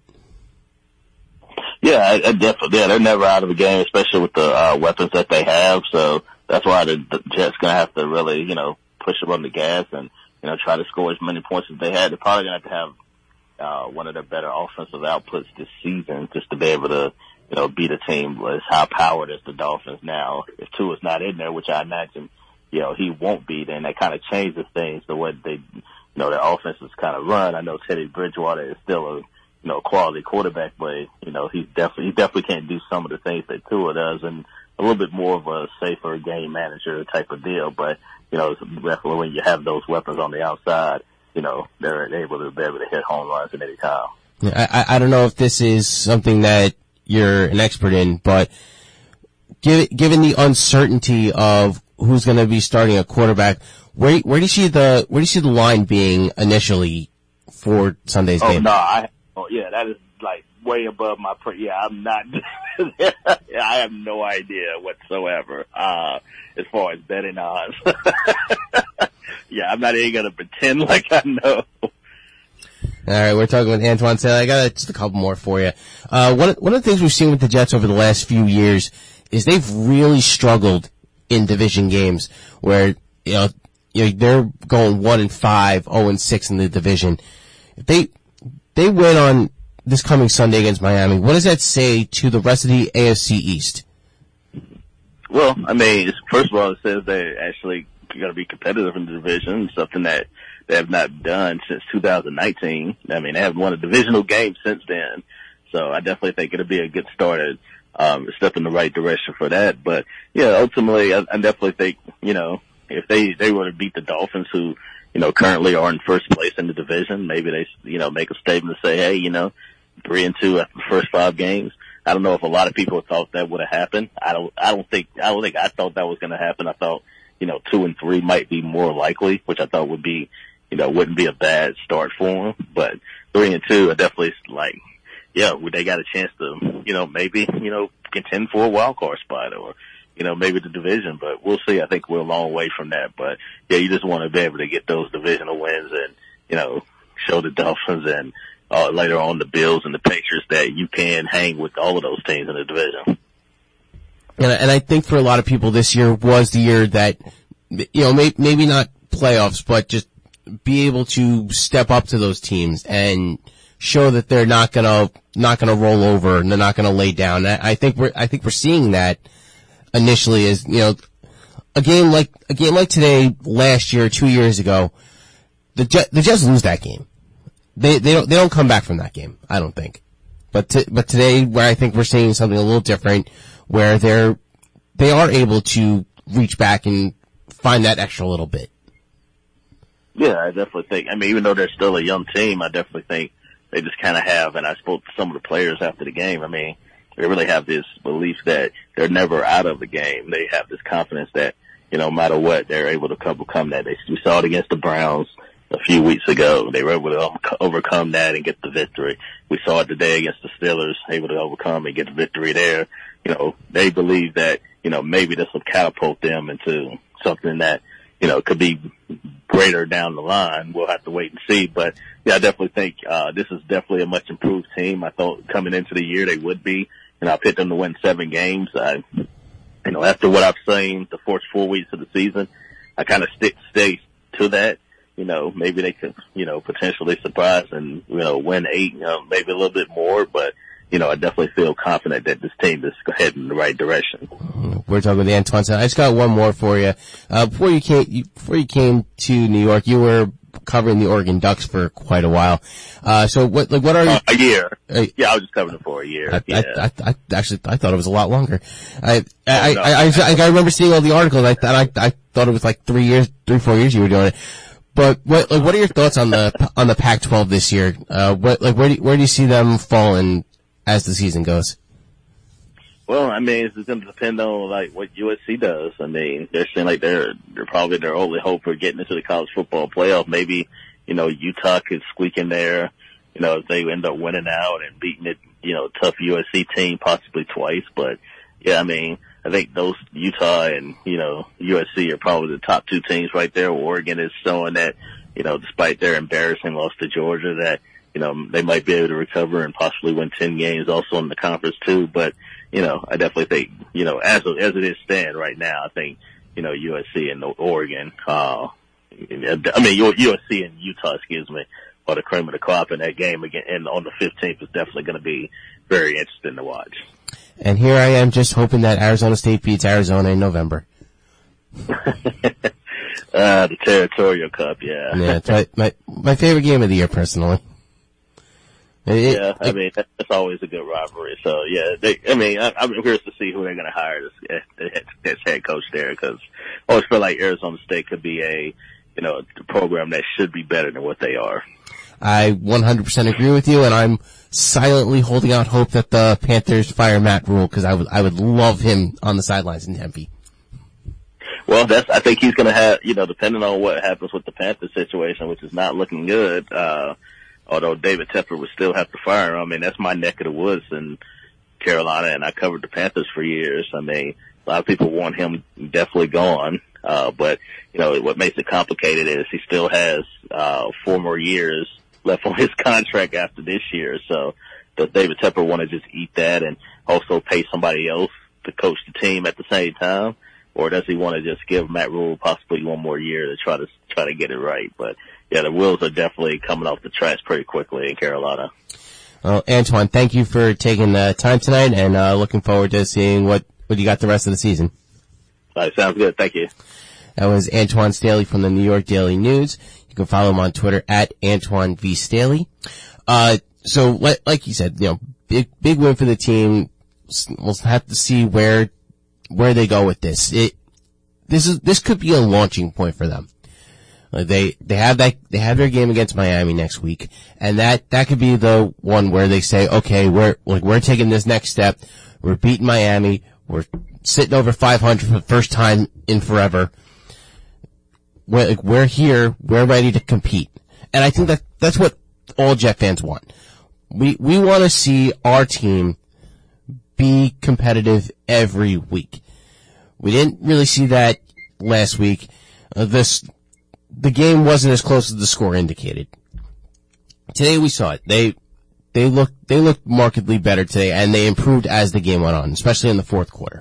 Yeah, I definitely. Yeah, they're never out of a game, especially with the weapons that they have. So that's why the Jets gonna have to really, push them on the gas and try to score as many points as they had. They're probably gonna have to have one of their better offensive outputs this season just to be able to, beat a team as high powered as the Dolphins now. If Tua's not in there, which I imagine, he won't be, then that kind of changes things the way they, their offense is kind of run. I know Teddy Bridgewater is still a quality quarterback, but, he definitely can't do some of the things that Tua does, and a little bit more of a safer game manager type of deal. But, definitely when you have those weapons on the outside, they're able to hit home runs at any time. Yeah, I don't know if this is something that you're an expert in, but given the uncertainty of who's going to be starting a quarterback, where do you see the line being initially for Sunday's game? Yeah, that is like way above my I'm not. I have no idea whatsoever as far as betting odds. Yeah, I'm not even gonna pretend like I know. All right, we're talking with Antoine Staley. I got just a couple more for you. One of the things we've seen with the Jets over the last few years is they've really struggled in division games where they're going 1-5, 0-6 in the division. If they win on this coming Sunday against Miami, what does that say to the rest of the AFC East? Well, I mean, first of all, it says they're actually going to be competitive in the division, something that they have not done since 2019. I mean, they haven't won a divisional game since then. So I definitely think it'll be a good start at a step in the right direction for that. But, ultimately, I definitely think, if they were to beat the Dolphins, who, currently are in first place in the division, maybe they, make a statement to say, hey, 3-2 after the first 5 games. I don't know if a lot of people thought that would have happened. I don't think I thought that was going to happen. I thought, 2-3 might be more likely, which I thought would be, wouldn't be a bad start for them. But 3-2, I definitely they got a chance to, maybe, contend for a wild card spot or, maybe the division, but we'll see. I think we're a long way from that. But yeah, you just want to be able to get those divisional wins and, show the Dolphins and, later on the Bills and the Patriots that you can hang with all of those teams in the division. And I think for a lot of people this year was the year that, maybe not playoffs, but just be able to step up to those teams and show that they're not gonna roll over and they're not gonna lay down. I think we're seeing that initially as, a game like today last year, 2 years ago, the Jets lose that game. They don't come back from that game, I don't think. But today, where I think we're seeing something a little different, where they are able to reach back and find that extra little bit. Yeah, I definitely think, even though they're still a young team, I definitely think they just kind of have, and I spoke to some of the players after the game, they really have this belief that they're never out of the game. They have this confidence that, no matter what, they're able to overcome that. We saw it against the Browns a few weeks ago. They were able to overcome that and get the victory. We saw it today against the Steelers, able to overcome and get the victory there. They believe that, maybe this will catapult them into something that, could be greater down the line. We'll have to wait and see. But yeah, I definitely think, this is definitely a much improved team. I thought coming into the year they would be, and I picked them to win 7 games. After what I've seen the first 4 weeks of the season, I kind of stay to that. Maybe they could, potentially surprise and, win 8, maybe a little bit more, but, I definitely feel confident that this team is heading in the right direction. We're talking with Antoine. I just got one more for you. Before you came to New York, you were covering the Oregon Ducks for quite a while. So what are you? A year. Yeah, I was just covering it for a year. I thought it was a lot longer. I remember seeing all the articles. I thought it was like 3 4 years you were doing it. But what are your thoughts on the Pac-12 this year? Where do you see them falling as the season goes? Well, it's going to depend on what USC does. They're saying they're probably their only hope for getting into the college football playoff. Maybe, Utah could squeak in there, if they end up winning out and beating it, tough USC team possibly twice. But yeah, I mean, I think those Utah and, USC are probably the top two teams right there. Oregon is showing that, despite their embarrassing loss to Georgia, that, they might be able to recover and possibly win 10 games also in the conference too. But, I definitely think, as it is stand right now, I think, USC and Oregon, USC and Utah, or the cream of the crop in that game again. And on the 15th is definitely going to be very interesting to watch. And here I am just hoping that Arizona State beats Arizona in November. The Territorial Cup, yeah. Yeah, it's my favorite game of the year, personally. That's always a good rivalry. So, yeah, I'm curious to see who they're going to hire as head coach there, because I always feel like Arizona State could be a program that should be better than what they are. I 100% agree with you, and I'm silently holding out hope that the Panthers fire Matt Rule, because I would love him on the sidelines in Tempe. Well, I think he's going to have, depending on what happens with the Panthers situation, which is not looking good, although David Tepper would still have to fire him. I mean, that's my neck of the woods in Carolina, and I covered the Panthers for years. I mean, a lot of people want him definitely gone. But, what makes it complicated is he still has 4 more years left on his contract after this year. So does David Tepper want to just eat that and also pay somebody else to coach the team at the same time? Or does he want to just give Matt Rule possibly 1 more year to try to get it right? But yeah, the wheels are definitely coming off the tracks pretty quickly in Carolina. Well, Antoine, thank you for taking the time tonight, and looking forward to seeing what you got the rest of the season. All right, sounds good. Thank you. That was Antoine Staley from the New York Daily News. You can follow him on Twitter at Antoine V. Staley. So like you said, big win for the team. We'll have to see where they go with this. This could be a launching point for them. They have their game against Miami next week, and that could be the one where they say, okay, we're taking this next step. We're beating Miami. We're sitting over 500 for the first time in forever. We're here. We're ready to compete. And I think that's what all Jet fans want. We want to see our team be competitive every week. We didn't really see that last week. The game wasn't as close as the score indicated. Today we saw it. They looked markedly better today, and they improved as the game went on, especially in the fourth quarter.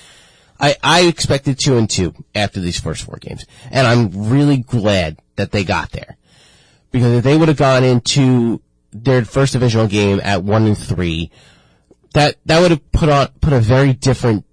I expected 2-2 after these first 4 games, and I'm really glad that they got there. Because if they would have gone into their first divisional game at 1-3, that would have put a very different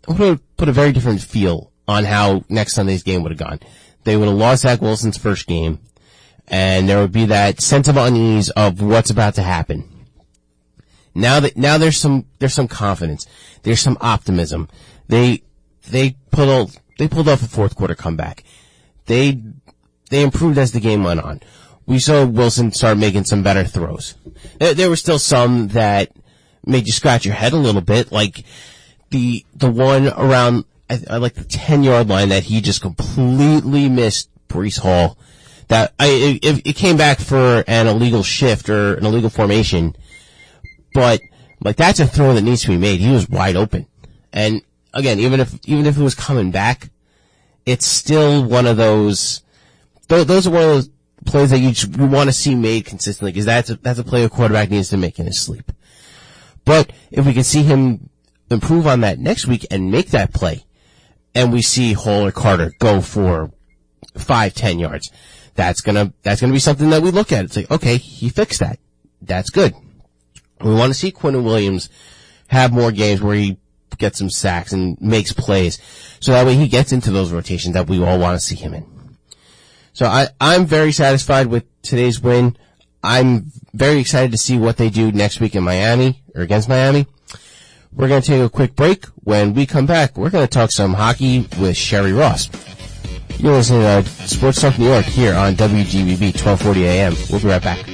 feel on how next Sunday's game would have gone. They would have lost Zach Wilson's first game, and there would be that sense of unease of what's about to happen. Now there's some confidence. There's some optimism. They pulled off a fourth quarter comeback. They improved as the game went on. We saw Wilson start making some better throws. There were still some that made you scratch your head a little bit, like the one around, I like the 10-yard line that he just completely missed Breece Hall. It came back for an illegal shift or an illegal formation, but that's a throw that needs to be made. He was wide open. And again, even if it was coming back, it's still one of those are one of those plays that you want to see made consistently, because that's a play a quarterback needs to make in his sleep. But if we can see him improve on that next week and make that play, and we see Hall or Carter go for 5-10 yards, that's gonna be something that we look at. It's like, okay, he fixed that. That's good. We want to see Quinnen Williams have more games where he gets some sacks and makes plays, so that way he gets into those rotations that we all want to see him in. So I'm very satisfied with today's win. I'm very excited to see what they do next week in Miami, or against Miami. We're going to take a quick break. When we come back, we're going to talk some hockey with Sherry Ross. You're listening to Sports Talk New York here on WGBB 1240 AM. We'll be right back.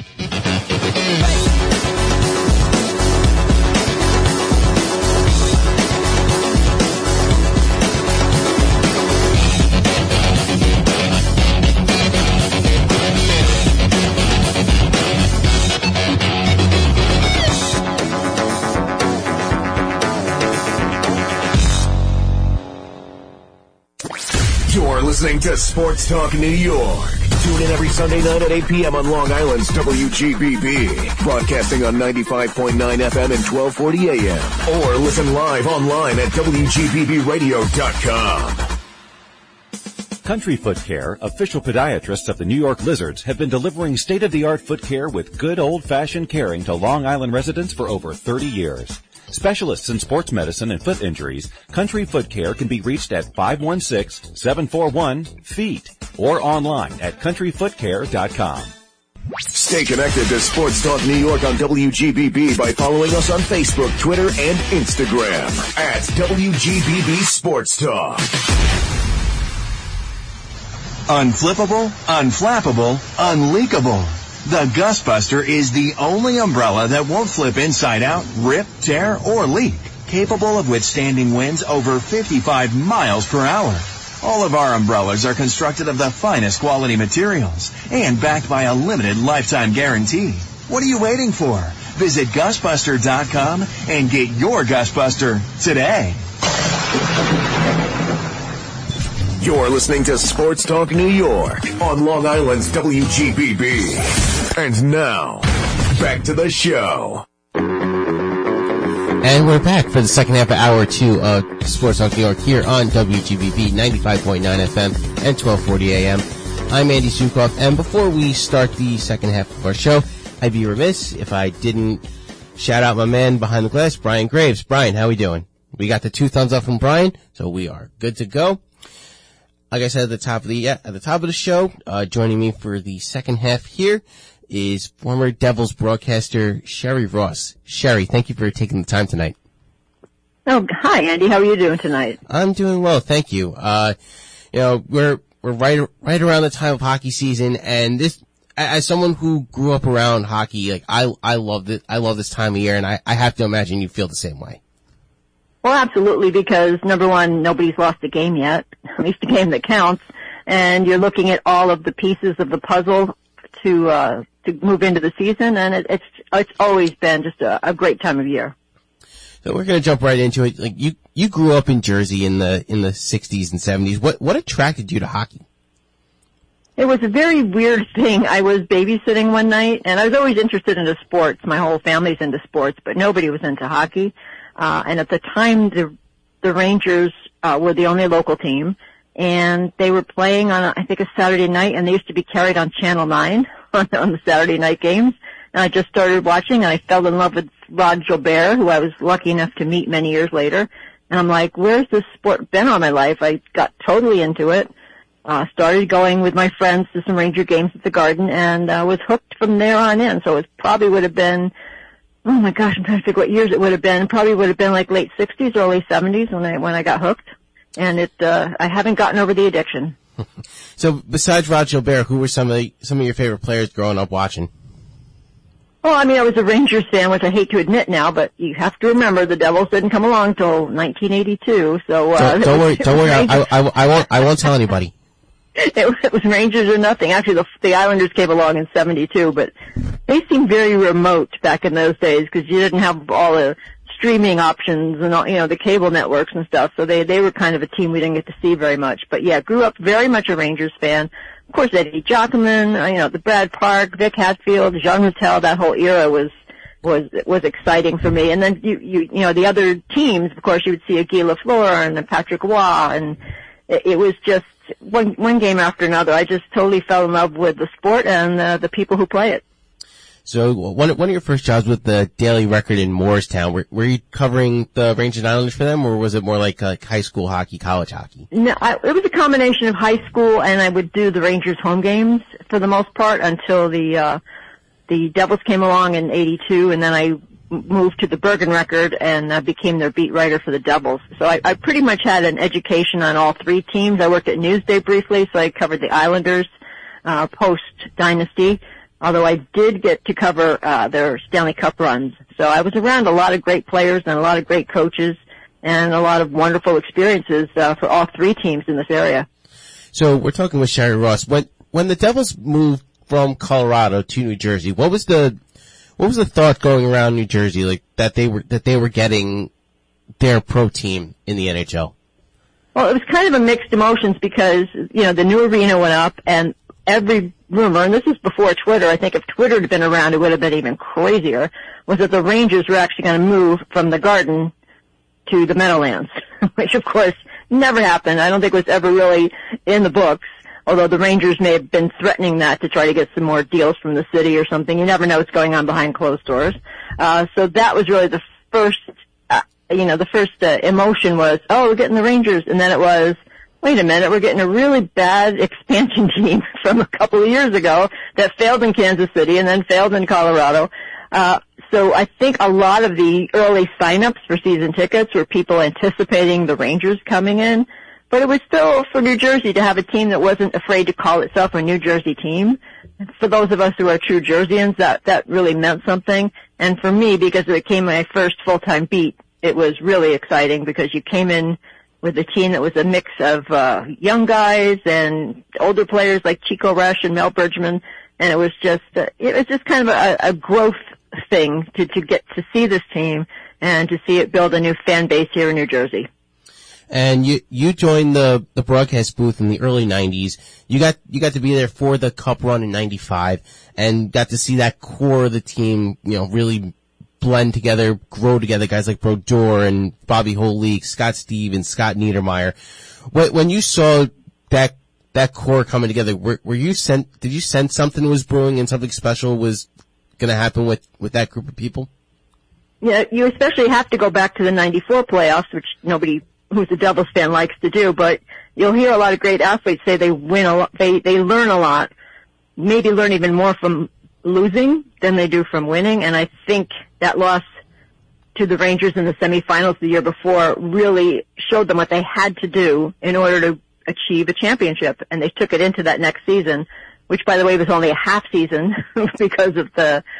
listening to Sports Talk New York. Tune in every Sunday night at 8 p.m. on Long Island's WGBB. Broadcasting on 95.9 FM and 1240 AM. Or listen live online at WGBBradio.com. Country Foot Care, official podiatrists of the New York Lizards, have been delivering state-of-the-art foot care with good old-fashioned caring to Long Island residents for over 30 years. Specialists in sports medicine and foot injuries, Country Foot Care can be reached at 516-741-FEET or online at countryfootcare.com. Stay connected to Sports Talk New York on WGBB by following us on Facebook, Twitter, and Instagram at WGBB Sports Talk. Unflippable, unflappable, unleakable. The Gustbuster is the only umbrella that won't flip inside out, rip, tear, or leak. Capable of withstanding winds over 55 miles per hour. All of our umbrellas are constructed of the finest quality materials and backed by a limited lifetime guarantee. What are you waiting for? Visit GustBuster.com and get your Gustbuster today. You're listening to Sports Talk New York on Long Island's WGBB. And now, back to the show. And we're back for the second half of hour 2 of Sports Talk New York here on WGBB 95.9 FM and 1240 AM. I'm Andy Sukoff, and before we start the second half of our show, I'd be remiss if I didn't shout out my man behind the glass, Brian Graves. Brian, how we doing? We got the 2 thumbs up from Brian, so we are good to go. Like I said at the top of the show, joining me for the second half here is former Devils broadcaster Sherry Ross. Sherry, thank you for taking the time tonight. Oh, hi Andy. How are you doing tonight? I'm doing well, thank you. We're right around the time of hockey season, and this, as someone who grew up around hockey, like I love it. I love this time of year, and I have to imagine you feel the same way. Well, absolutely, because number one, nobody's lost a game yet, at least a game that counts, and you're looking at all of the pieces of the puzzle to move into the season, and it's always been just a great time of year. So we're going to jump right into it. Like you grew up in Jersey in the 60s and 70s. What attracted you to hockey? It was a very weird thing. I was babysitting one night, and I was always interested in sports. My whole family's into sports, but nobody was into hockey. And at the time, the Rangers were the only local team, and they were playing on, I think, a Saturday night, and they used to be carried on Channel 9 on the Saturday night games. And I just started watching, and I fell in love with Rod Gilbert, who I was lucky enough to meet many years later. And I'm like, where's this sport been all my life? I got totally into it, started going with my friends to some Ranger games at the Garden, and was hooked from there on in. So it probably would have been, oh my gosh, I'm trying to figure what years it would have been. Probably would have been like late 60s, early 70s when I got hooked. And I haven't gotten over the addiction. So besides Rod Gilbert, who were some of your favorite players growing up watching? Well, I mean, I was a Rangers fan, which I hate to admit now, but you have to remember the Devils didn't come along till 1982. So don't worry. I won't tell anybody. It was Rangers or nothing. Actually, the Islanders came along in 72, but they seemed very remote back in those days because you didn't have all the streaming options and all, the cable networks and stuff. So they were kind of a team we didn't get to see very much. But yeah, grew up very much a Rangers fan. Of course, Eddie Jockman, the Brad Park, Vic Hatfield, Jean Rattel, that whole era was exciting for me. And then the other teams, of course, you would see a Guy Lafleur and a Patrick Roy, and it was just one game after another. I just totally fell in love with the sport and the people who play it. So one of your first jobs with the Daily Record in Moorestown, were you covering the Rangers and Islanders for them, or was it more like high school hockey, college hockey? No, it was a combination of high school, and I would do the Rangers home games for the most part until the Devils came along in '82, and then I moved to the Bergen Record and became their beat writer for the Devils. So I pretty much had an education on all three teams. I worked at Newsday briefly, so I covered the Islanders post-Dynasty, although I did get to cover their Stanley Cup runs. So I was around a lot of great players and a lot of great coaches and a lot of wonderful experiences for all three teams in this area. So we're talking with Sherry Ross. When the Devils moved from Colorado to New Jersey, what was the thought going around New Jersey, like that they were getting their pro team in the NHL? Well, Well, it was kind of a mixed emotions because, the new arena went up and every rumor, and this is before Twitter, I think if Twitter had been around, it would have been even crazier, was that the Rangers were actually going to move from the Garden to the Meadowlands, which of course never happened. I don't think it was ever really in the books, although the Rangers may have been threatening that to try to get some more deals from the city or something. You never know what's going on behind closed doors. So that was really the first, emotion was, oh, we're getting the Rangers. And then it was, wait a minute, we're getting a really bad expansion team from a couple of years ago that failed in Kansas City and then failed in Colorado. So I think a lot of the early signups for season tickets were people anticipating the Rangers coming in. But it was still for New Jersey to have a team that wasn't afraid to call itself a New Jersey team. For those of us who are true Jerseyans, that really meant something. And for me, because it became my first full-time beat, it was really exciting because you came in with a team that was a mix of young guys and older players like Chico Rush and Mel Bergman, and it was just kind of a growth thing to get to see this team and to see it build a new fan base here in New Jersey. And you joined the broadcast booth in the early 90s. You got to be there for the Cup run in 95 and got to see that core of the team, really blend together, grow together, guys like Brodeur and Bobby Holik, Scott Stevens, Scott Niedermeyer. When you saw that core coming together, did you sense something was brewing and something special was going to happen with that group of people? Yeah, you especially have to go back to the 94 playoffs, which nobody who's a Devils fan likes to do, but you'll hear a lot of great athletes say they win a lot, they learn a lot, maybe learn even more from losing than they do from winning, and I think that loss to the Rangers in the semifinals the year before really showed them what they had to do in order to achieve a championship, and they took it into that next season, which by the way was only a half season because of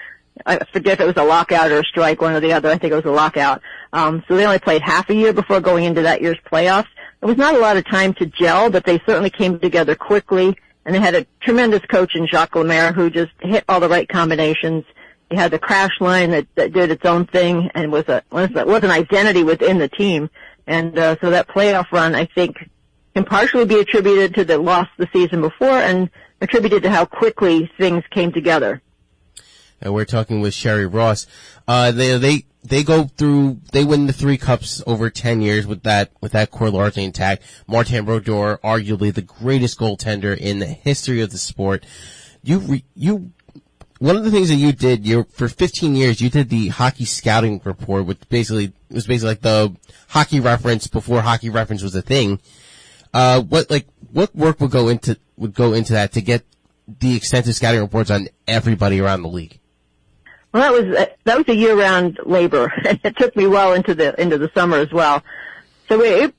I forget if it was a lockout or a strike, one or the other. I think it was a lockout. So they only played half a year before going into that year's playoffs. It was not a lot of time to gel, but they certainly came together quickly, and they had a tremendous coach in Jacques Lemaire who just hit all the right combinations. He had the crash line that did its own thing and was an identity within the team. And so that playoff run, I think, can partially be attributed to the loss the season before and attributed to how quickly things came together. And we're talking with Sherry Ross. They win the 3 cups over 10 years with that core largely intact. Martin Brodeur, arguably the greatest goaltender in the history of the sport. One of the things that you did, for 15 years, you did the hockey scouting report, which was basically like the hockey reference before hockey reference was a thing. What work would go into that to get the extensive scouting reports on everybody around the league? Well, that was a year-round labor. It took me well into the summer as well. So a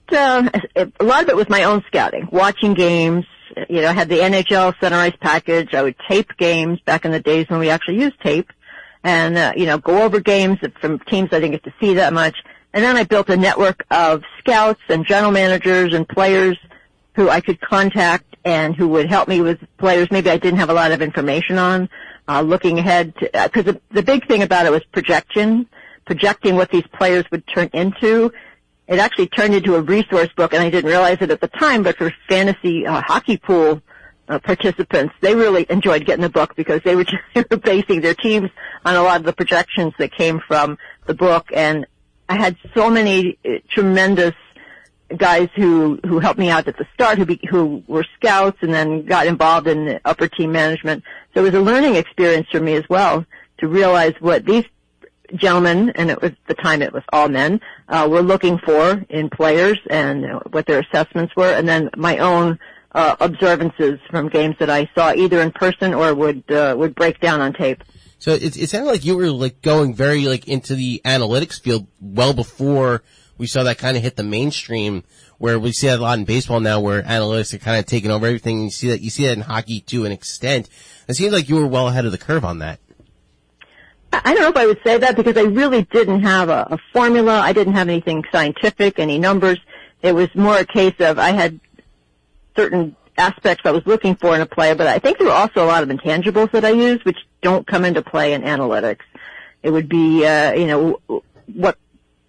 lot of it was my own scouting, watching games. I had the NHL center ice package. I would tape games back in the days when we actually used tape, and go over games from teams I didn't get to see that much. And then I built a network of scouts and general managers and players who I could contact and who would help me with players maybe I didn't have a lot of information on. Looking ahead, because the big thing about it was projecting what these players would turn into. It actually turned into a resource book, and I didn't realize it at the time, but for fantasy hockey pool participants, they really enjoyed getting the book because they were basing their teams on a lot of the projections that came from the book. And I had so many tremendous guys who helped me out at the start, who were scouts and then got involved in the upper team management. So it was a learning experience for me as well to realize what these gentlemen, and it was the time it was all men, were looking for in players and what their assessments were, and then my own observances from games that I saw either in person or would break down on tape. So it sounded like you were going very into the analytics field well before we saw that kind of hit the mainstream, where we see that a lot in baseball now, where analytics are kind of taking over everything. You see that in hockey to an extent. It seems like you were well ahead of the curve on that. I don't know if I would say that because I really didn't have a formula. I didn't have anything scientific, any numbers. It was more a case of I had certain aspects I was looking for in a player, but I think there were also a lot of intangibles that I used which don't come into play in analytics. It would be, what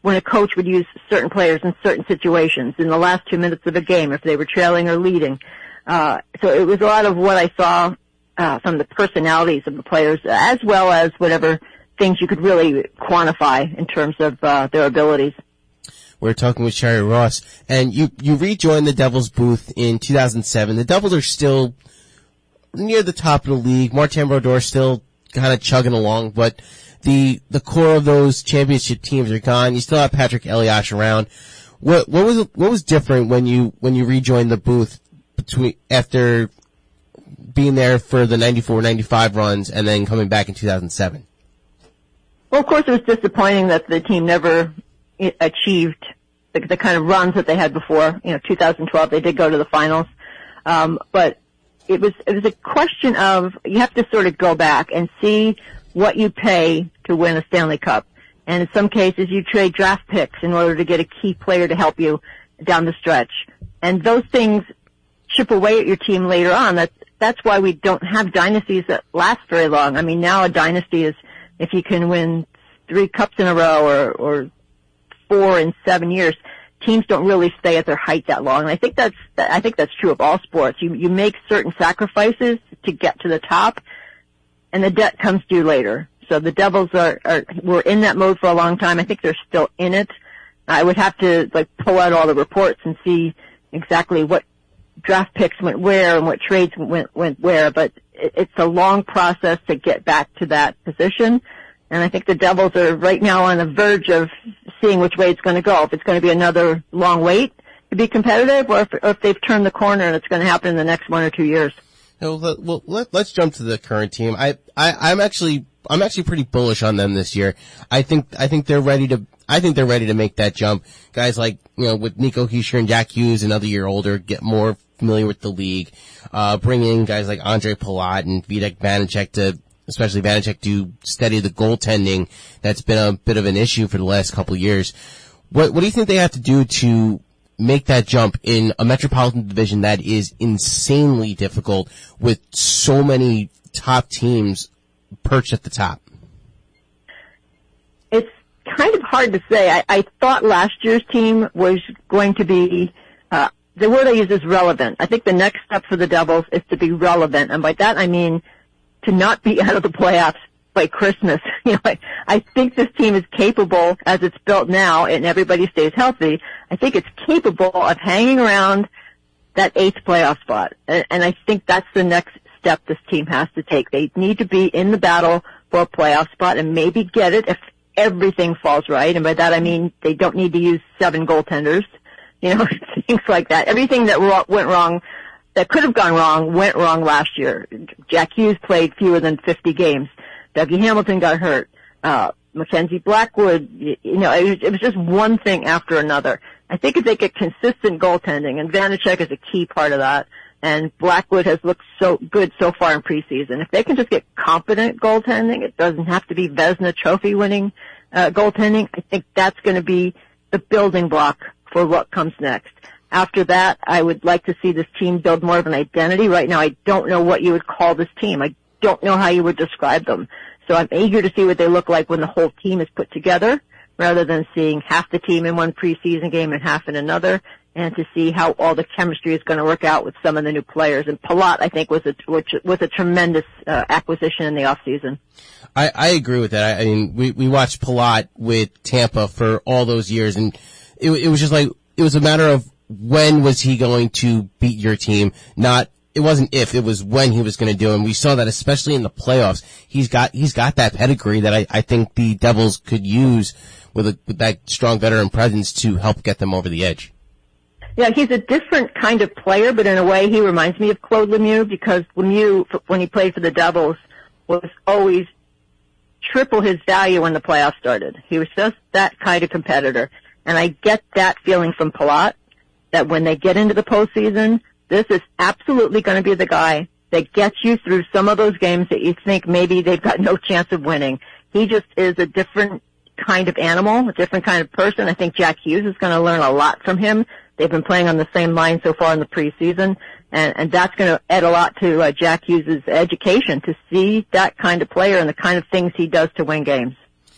when a coach would use certain players in certain situations in the last 2 minutes of a game, if they were trailing or leading. So it was a lot of what I saw from the personalities of the players, as well as whatever things you could really quantify in terms of their abilities. We're talking with Sherry Ross, and you rejoined the Devils booth in 2007. The Devils are still near the top of the league. Martin Brodeur still kind of chugging along, but the core of those championship teams are gone. You still have Patrick Elias around. What was different when you rejoined the booth after being there for the 94-95 runs and then coming back in 2007? Well, of course, it was disappointing that the team never achieved the kind of runs that they had before. 2012, they did go to the finals. But it was a question of, you have to sort of go back and see what you pay to win a Stanley Cup. And in some cases, you trade draft picks in order to get a key player to help you down the stretch. And those things chip away at your team later on. That's why we don't have dynasties that last very long. I mean, now a dynasty is if you can win 3 cups in a row or 4 in 7 years. Teams don't really stay at their height that long. And I think that's true of all sports. You make certain sacrifices to get to the top, and the debt comes due later. So the Devils were in that mode for a long time. I think they're still in it. I would have to pull out all the reports and see exactly what draft picks went where and what trades went where, but it's a long process to get back to that position. And I think the Devils are right now on the verge of seeing which way it's going to go. If it's going to be another long wait to be competitive, or if they've turned the corner and it's going to happen in the next 1 or 2 years. Well, let's jump to the current team. I'm actually pretty bullish on them this year. I think they're ready to make that jump. Guys like, with Nico Hischier and Jack Hughes, another year older, get more familiar with the league. Bring in guys like Andre Palat and Vitek Vanacek especially Vanacek, to steady the goaltending. That's been a bit of an issue for the last couple of years. What do you think they have to do to make that jump in a Metropolitan Division that is insanely difficult with so many top teams perched at the top? It's kind of hard to say. I thought last year's team was going to be, the word I use is relevant. I think the next step for the Devils is to be relevant. And by that I mean to not be out of the playoffs by Christmas. I think this team is capable, as it's built now, and everybody stays healthy. I think it's capable of hanging around that 8th playoff spot. And I think that's the next step this team has to take. They need to be in the battle for a playoff spot and maybe get it if everything falls right. And by that I mean they don't need to use 7 goaltenders, things like that. Everything that went wrong, that could have gone wrong, went wrong last year. Jack Hughes played fewer than 50 games. Dougie Hamilton got hurt. Mackenzie Blackwood, it was just one thing after another. I think if they get consistent goaltending, and Vanacek is a key part of that, and Blackwood has looked so good so far in preseason. If they can just get competent goaltending, it doesn't have to be Vezina trophy winning goaltending. I think that's going to be the building block for what comes next. After that, I would like to see this team build more of an identity. Right now, I don't know what you would call this team. I don't know how you would describe them. So I'm eager to see what they look like when the whole team is put together, rather than seeing half the team in one preseason game and half in another, and to see how all the chemistry is going to work out with some of the new players. And Palat, I think, was a tremendous acquisition in the offseason. I agree with that. I mean, we watched Palat with Tampa for all those years, and it was just like, it was a matter of when was he going to beat your team, it wasn't if, it was when he was going to do it. And we saw that especially in the playoffs. He's got that pedigree that I think the Devils could use with that strong veteran presence to help get them over the edge. Yeah, he's a different kind of player, but in a way he reminds me of Claude Lemieux, because Lemieux, when he played for the Devils, was always triple his value when the playoffs started. He was just that kind of competitor. And I get that feeling from Palat, that when they get into the postseason, this is absolutely going to be the guy that gets you through some of those games that you think maybe they've got no chance of winning. He just is a different kind of animal, a different kind of person. I think Jack Hughes is going to learn a lot from him. They've been playing on the same line so far in the preseason, and that's going to add a lot to Jack Hughes' education, to see that kind of player and the kind of things he does to win games.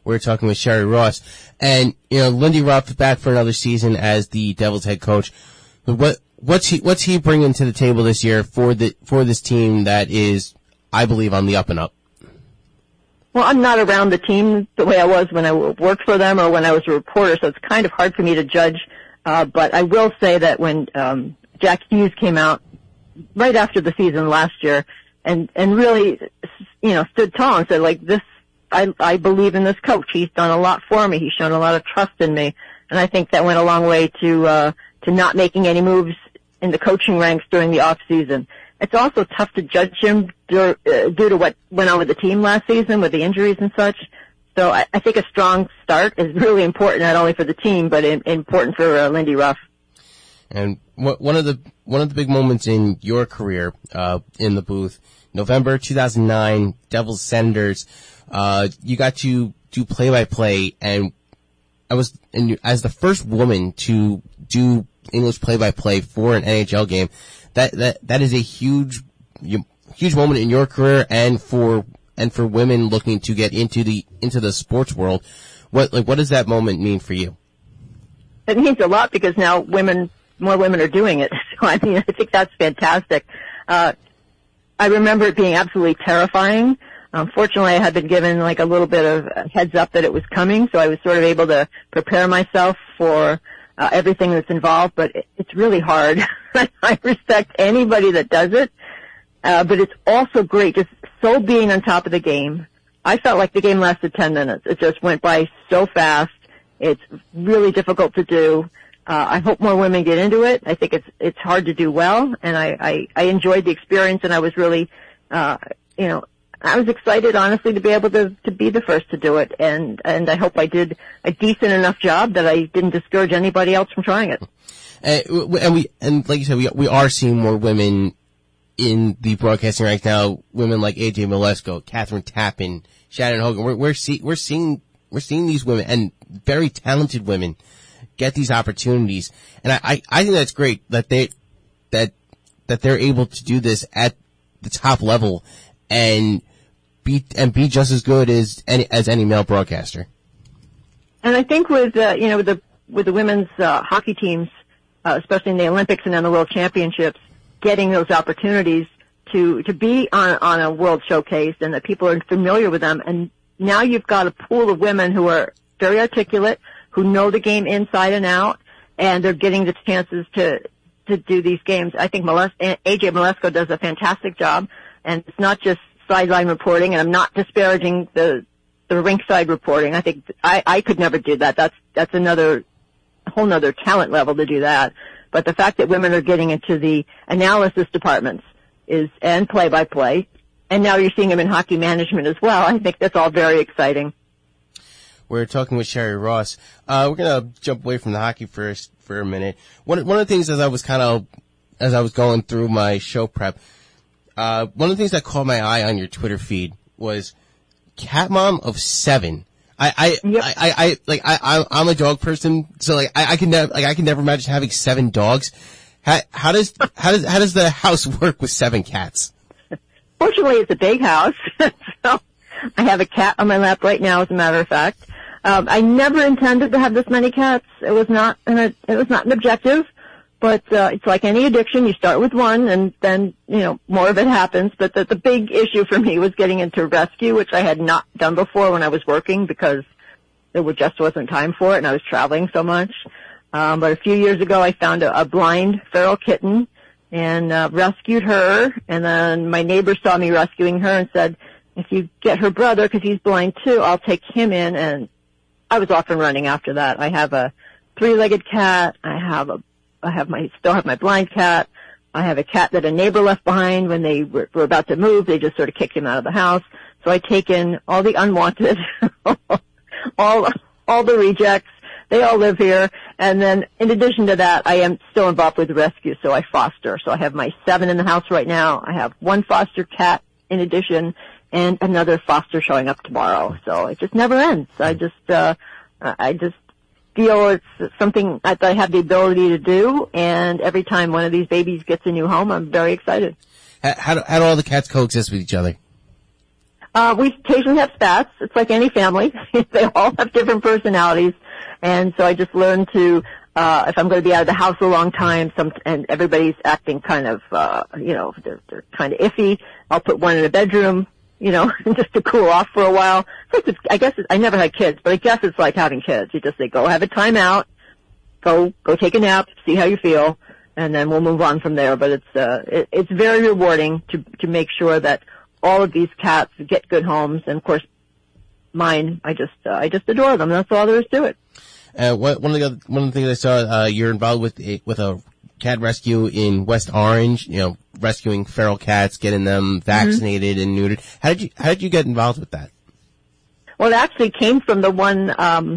We're talking with Sherry Ross. And, Lindy Ruff back for another season as the Devils head coach. What's he bringing to the table this year for this team that is, I believe, on the up and up? Well, I'm not around the team the way I was when I worked for them or when I was a reporter, so it's kind of hard for me to judge. But I will say that when Jack Hughes came out right after the season last year and really, stood tall and said, like, this, I believe in this coach. He's done a lot for me. He's shown a lot of trust in me. And I think that went a long way to not making any moves in the coaching ranks during the off season. It's also tough to judge him due to what went on with the team last season with the injuries and such. So I think a strong start is really important, not only for the team, but important for Lindy Ruff. And one of the big moments in your career, in the booth, November 2009, Devils Senators, you got to do play-by-play, and as the first woman to do English play-by-play for an NHL game, that is a huge moment in your career and for women looking to get into the sports world. What does that moment mean for you? It means a lot because now more women are doing it. So I think that's fantastic. I remember it being absolutely terrifying. Fortunately, I had been given like a little bit of a heads up that it was coming, so I was sort of able to prepare myself for everything that's involved, but it's really hard. I respect anybody that does it, but it's also great just so being on top of the game. I felt like the game lasted 10 minutes. It just went by so fast. It's really difficult to do. I hope more women get into it. I think it's hard to do well, and I enjoyed the experience, and I was really, I was excited, honestly, to be able to be the first to do it, and I hope I did a decent enough job that I didn't discourage anybody else from trying it. And like you said, we are seeing more women in the broadcasting right now. Women like AJ Malesko, Catherine Tappan, Shannon Hogan. We're seeing these women and very talented women get these opportunities, and I think that's great that they're able to do this at the top level and be just as good as any male broadcaster. And I think with the women's hockey teams, especially in the Olympics and in the World Championships, getting those opportunities to be on a world showcase and that people are familiar with them, and now you've got a pool of women who are very articulate, who know the game inside and out, and they're getting the chances to do these games. I think AJ Malesko does a fantastic job, and it's not just sideline reporting, and I'm not disparaging the rinkside reporting. I think I could never do that. That's a whole nother talent level to do that. But the fact that women are getting into the analysis departments and play-by-play, and now you're seeing them in hockey management as well, I think that's all very exciting. We're talking with Sherry Ross. We're gonna jump away from the hockey for a minute. One of the things as I was going through my show prep, one of the things that caught my eye on your Twitter feed was cat mom of 7. I'm a dog person, so I can never imagine having 7 dogs. How does the house work with 7 cats? Fortunately, it's a big house, so I have a cat on my lap right now, as a matter of fact. I never intended to have this many cats. It was not an objective, but it's like any addiction. You start with one, and then more of it happens. But the big issue for me was getting into rescue, which I had not done before when I was working because there just wasn't time for it, and I was traveling so much. But a few years ago, I found a blind feral kitten and rescued her. And then my neighbor saw me rescuing her and said, "If you get her brother, because he's blind too, I'll take him in." And I was off and running after that. I have a 3-legged cat. I still have my blind cat. I have a cat that a neighbor left behind when they were about to move. They just sort of kicked him out of the house. So I take in all the unwanted, all the rejects. They all live here. And then in addition to that, I am still involved with rescue. So I foster. So I have my 7 in the house right now. I have 1 foster cat in addition, and another foster showing up tomorrow. So it just never ends. I just feel it's something that I have the ability to do, and every time one of these babies gets a new home, I'm very excited. How do all the cats coexist with each other? We occasionally have spats. It's like any family. They all have different personalities. And so I just learned to, if I'm going to be out of the house a long time, and everybody's acting kind of, they're kind of iffy, I'll put one in a bedroom, just to cool off for a while. I never had kids, but I guess it's like having kids. You just say, go have a timeout, go take a nap, see how you feel, and then we'll move on from there. But it's very rewarding to make sure that all of these cats get good homes. And of course, mine, I just adore them. That's all there is to it. One of the things I saw, you're involved with a cat rescue in West Orange, rescuing feral cats, getting them vaccinated and neutered. How did you get involved with that? Well, it actually came from the one,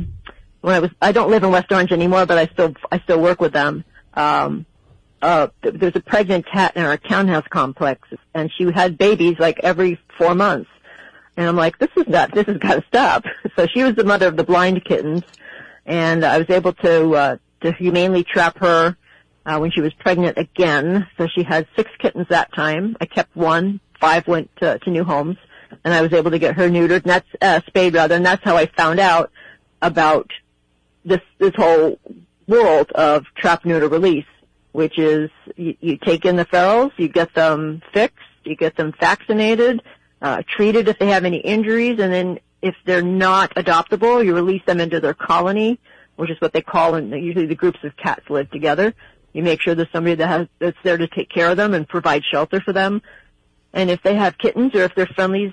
I don't live in West Orange anymore, but I still work with them. There's a pregnant cat in our townhouse complex, and she had babies like every 4 months. And I'm like, this has got to stop. So she was the mother of the blind kittens, and I was able to humanely trap her when she was pregnant again. So she had 6 kittens that time. I kept 1, 5 went to new homes, and I was able to get her neutered, and that's spayed rather, and that's how I found out about this whole world of trap, neuter, release, which is you take in the ferals, you get them fixed, you get them vaccinated, treated if they have any injuries, and then if they're not adoptable, you release them into their colony, which is what they call, and usually the groups of cats live together. You make sure there's somebody that's there to take care of them and provide shelter for them. And if they have kittens, or if they're friendly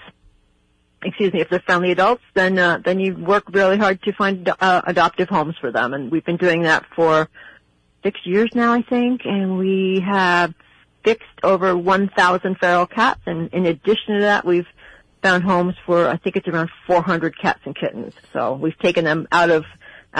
adults, then you work really hard to find adoptive homes for them. And we've been doing that for 6 years now, I think, and we have fixed over 1,000 feral cats. And in addition to that, we've found homes for, I think it's around 400 cats and kittens. So we've taken them out of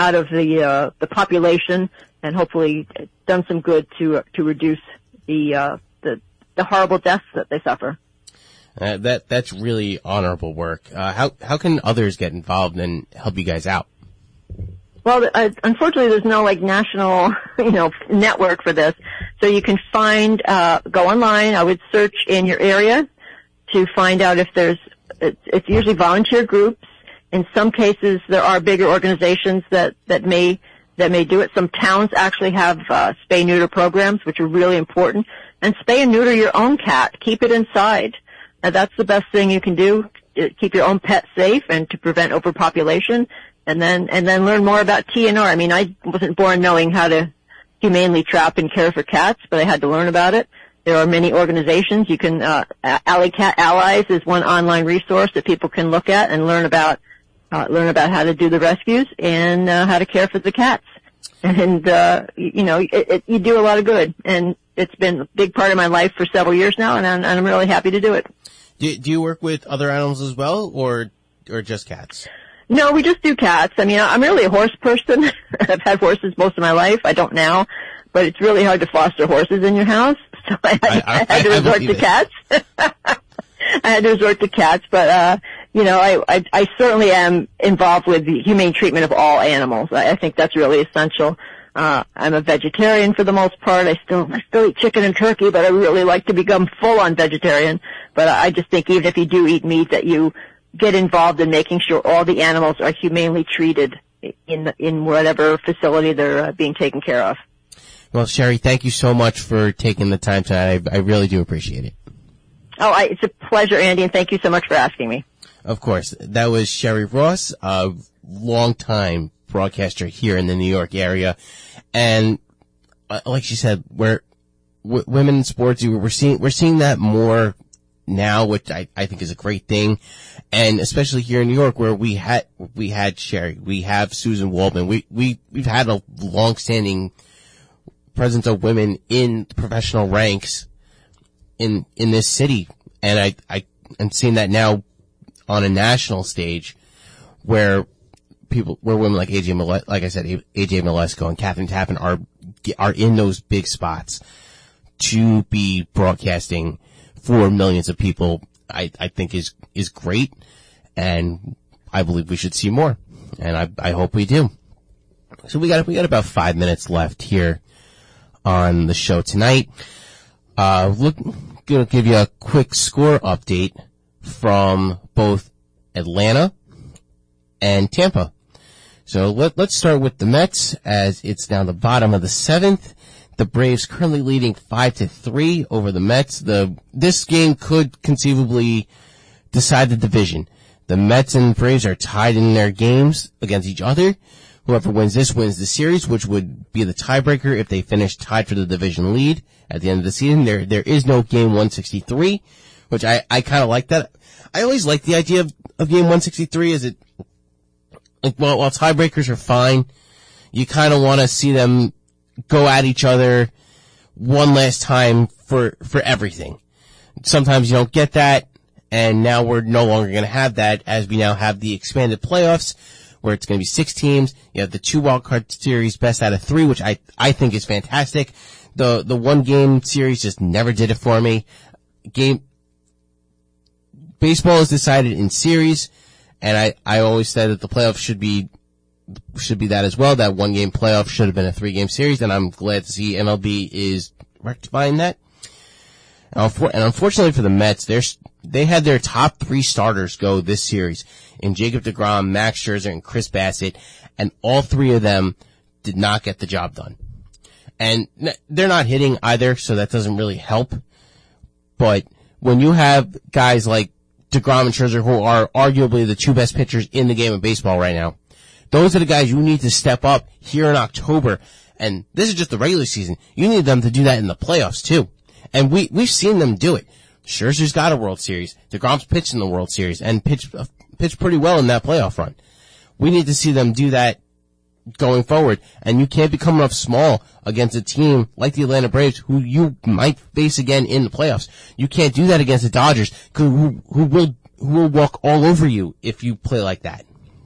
the population and hopefully done some good to reduce the horrible deaths that they suffer. That's really honorable work. How can others get involved and help you guys out? Well, unfortunately, there's no national, network for this. So you can go online. I would search in your area to find out if it's usually volunteer groups. In some cases, there are bigger organizations that may do it. Some towns actually have spay-neuter programs, which are really important. And spay and neuter your own cat. Keep it inside. That's the best thing you can do. Keep your own pet safe and to prevent overpopulation. And then learn more about TNR. I mean, I wasn't born knowing how to humanely trap and care for cats, but I had to learn about it. There are many organizations. You can, Alley Cat Allies is one online resource that people can look at and learn about how to do the rescues and how to care for the cats. And you do a lot of good, and it's been a big part of my life for several years now, and I'm really happy to do it. Do you work with other animals as well, or just cats? No, we just do cats. I mean, I'm really a horse person. I've had horses most of my life. I don't now, but it's really hard to foster horses in your house, so I had to resort to cats. I had to resort to cats, but I certainly am involved with the humane treatment of all animals. I think that's really essential. I'm a vegetarian for the most part. I still eat chicken and turkey, but I really like to become full-on vegetarian. But I just think even if you do eat meat, that you get involved in making sure all the animals are humanely treated in whatever facility they're being taken care of. Well, Sherry, thank you so much for taking the time tonight. I really do appreciate it. It's a pleasure, Andy, and thank you so much for asking me. Of course. That was Sherry Ross, a longtime broadcaster here in the New York area. And like she said, women in sports, we're seeing that more now, which I think is a great thing. And especially here in New York, where we had Sherry, we have Susan Waldman. We've had a long-standing presence of women in professional ranks in this city. And I'm seeing that now on a national stage where women like AJ Malesko and Catherine Tappan are in those big spots to be broadcasting for millions of people, I think is great, and I believe we should see more, and I hope we do. So we got about 5 minutes left here on the show tonight. Gonna give you a quick score update from both Atlanta and Tampa. So let's start with the Mets, as it's now the bottom of the 7th. The Braves currently leading 5-3 over the Mets. This game could conceivably decide the division. The Mets and Braves are tied in their games against each other. Whoever wins this wins the series, which would be the tiebreaker if they finish tied for the division lead at the end of the season. There is no game 163, which I kind of like that. I always like the idea of game 163. While tiebreakers are fine, you kind of want to see them go at each other one last time for everything. Sometimes you don't get that, and now we're no longer going to have that, as we now have the expanded playoffs, where it's going to be 6 teams. You have the 2 wildcard series, best out of 3, which I think is fantastic. The 1 game series just never did it for me. Baseball is decided in series, and I always said that the playoffs should be that as well. That 1 game playoff should have been a 3 game series, and I'm glad to see MLB is rectifying that. And unfortunately for the Mets, they had their top 3 starters go this series in Jacob deGrom, Max Scherzer, and Chris Bassett, and all 3 of them did not get the job done. And they're not hitting either, so that doesn't really help. But when you have guys like deGrom and Scherzer, who are arguably the 2 best pitchers in the game of baseball right now, those are the guys you need to step up here in October. And this is just the regular season. You need them to do that in the playoffs too. And we've seen them do it. Scherzer's got a World Series. deGrom's pitched in the World Series and pitched pretty well in that playoff run. We need to see them do that going forward. And you can't be coming up small against a team like the Atlanta Braves, who you might face again in the playoffs. You can't do that against the Dodgers, who will walk all over you if you play like that.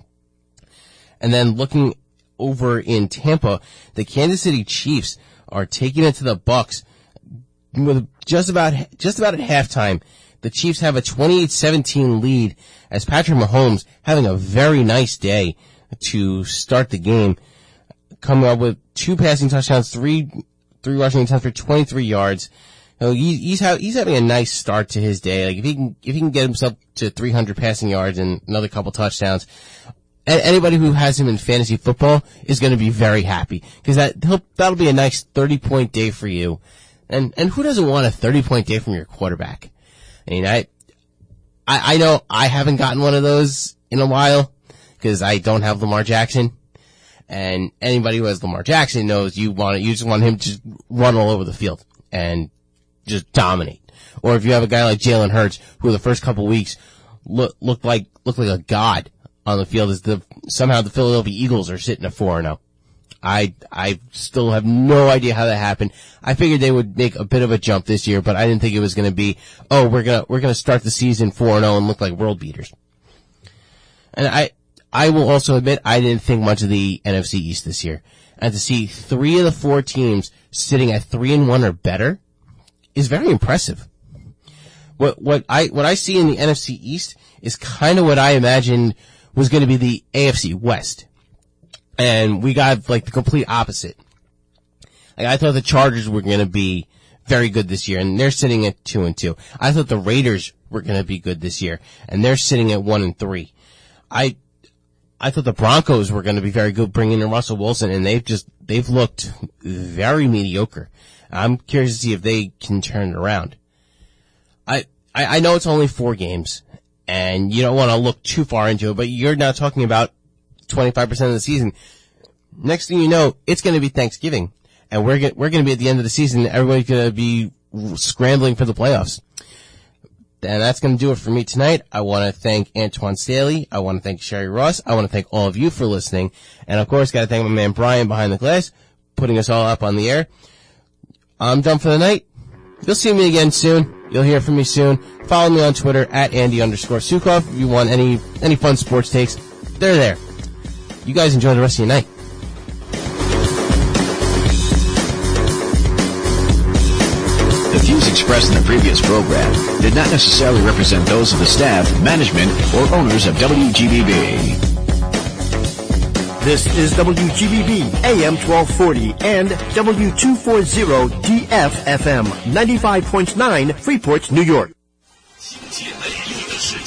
And then looking over in Tampa, the Kansas City Chiefs are taking it to the Bucks with just about at halftime. The Chiefs have a 28-17 lead, as Patrick Mahomes having a very nice day to start the game, coming up with 2 passing touchdowns, 3 rushing attempts for 23 yards. So he's having a nice start to his day. Like if he can get himself to 300 passing yards and another couple touchdowns, anybody who has him in fantasy football is going to be very happy, because that'll be a nice 30-point day for you. And who doesn't want a 30-point day from your quarterback? I mean, I know I haven't gotten one of those in a while, because I don't have Lamar Jackson. And anybody who has Lamar Jackson knows you just want him to just run all over the field and just dominate. Or if you have a guy like Jalen Hurts, who the first couple weeks looked like a god on the field, as somehow the Philadelphia Eagles are sitting at 4-0. I still have no idea how that happened. I figured they would make a bit of a jump this year, but I didn't think it was going to be, we're gonna start the season 4-0 and look like world beaters. And I will also admit I didn't think much of the NFC East this year. And to see 3 of the 4 teams sitting at 3-1 or better is very impressive. What I see in the NFC East is kind of what I imagined was going to be the AFC West. And we got like the complete opposite. Like, I thought the Chargers were going to be very good this year, and they're sitting at 2-2. I thought the Raiders were going to be good this year, and they're sitting at 1-3. I thought the Broncos were going to be very good, bringing in Russell Wilson, and they've looked very mediocre. I'm curious to see if they can turn it around. I know it's only 4 games, and you don't want to look too far into it, but you're now talking about 25% of the season. Next thing you know, it's going to be Thanksgiving, and we're going to be at the end of the season. Everybody's going to be scrambling for the playoffs. And that's going to do it for me tonight. I want to thank Antoine Staley. I want to thank Sherry Ross. I want to thank all of you for listening. And of course, got to thank my man Brian behind the glass, putting us all up on the air. I'm done for the night. You'll see me again soon. You'll hear from me soon. Follow me on Twitter at Andy_Sukov. If you want any fun sports takes, they're there. You guys enjoy the rest of your night. The views expressed in the previous program did not necessarily represent those of the staff, management, or owners of WGBB. This is WGBB AM 1240 and W240 DF FM 95.9 Freeport, New York. 今天的娱乐世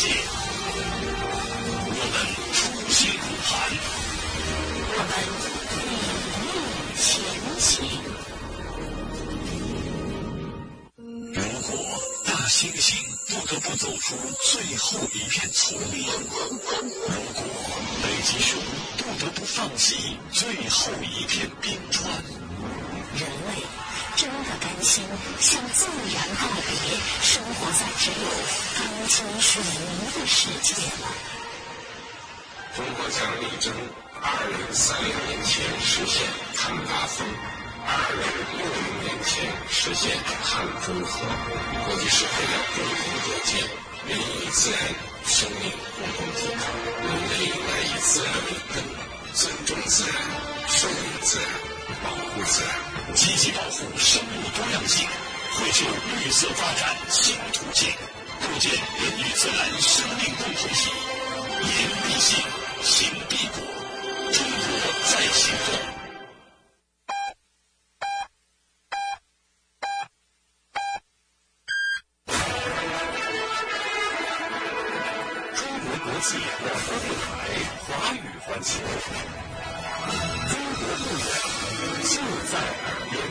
出最后一片丛林。如果北极熊不得不放弃最后一片冰川， 人类真的甘心向自然告别，生活在只有钢筋水泥的世界吗？ 中国将力争2030年前实现碳达峰，2060年前实现碳中和。国际社会要共同构建人与自然生命共同体，人类应该以自然为根，尊重自然，顺应自然，保护自然，积极保护生物多样性，绘就绿色发展新途径，构建人与自然生命共同体。言必信，行必果，中国在行动。国际广播电台华语环球，中国不远，就在耳边。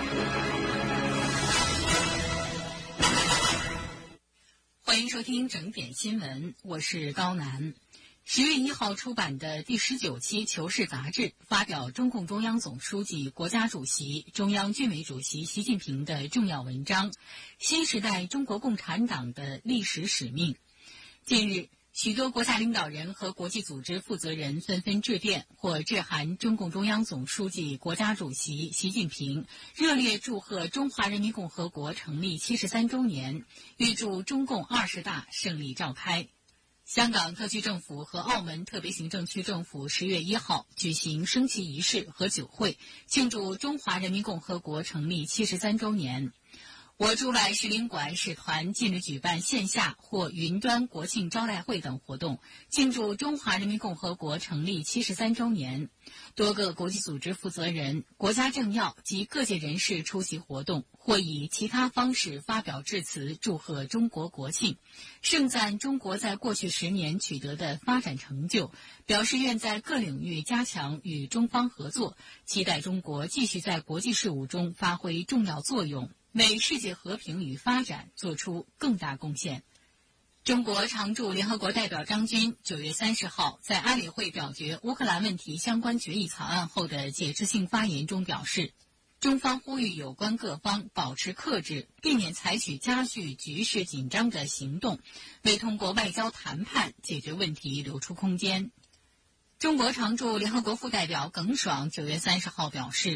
欢迎收听整点新闻，我是高楠。10月1号出版的第19期《求是》杂志发表中共中央总书记、国家主席、中央军委主席习近平的重要文章《新时代中国共产党的历史使命》。近日，许多国家领导人和国际组织负责人纷纷致电或致函中共中央总书记、国家主席习近平，热烈祝贺中华人民共和国成立73周年，预祝中共20大胜利召开。香港特区政府和澳门特别行政区政府10月1号举行升旗仪式和酒会，庆祝中华人民共和国成立73周年。我驻外使领馆使团近日举办线下或云端国庆招待会等活动，庆祝中华人民共和国成立73周年。多个国际组织负责人、国家政要及各界人士出席活动，或以其他方式发表致辞，祝贺中国国庆，盛赞中国在过去10年取得的发展成就，表示愿在各领域加强与中方合作，期待中国继续在国际事务中发挥重要作用，为世界和平与发展做出更大贡献。中国常驻联合国代表张军9月30号在安理会表决乌克兰问题相关决议草案后的解释性发言中表示，中方呼吁有关各方保持克制，避免采取加剧局势紧张的行动，为通过外交谈判解决问题留出空间。中国常驻联合国副代表耿爽9月30号表示，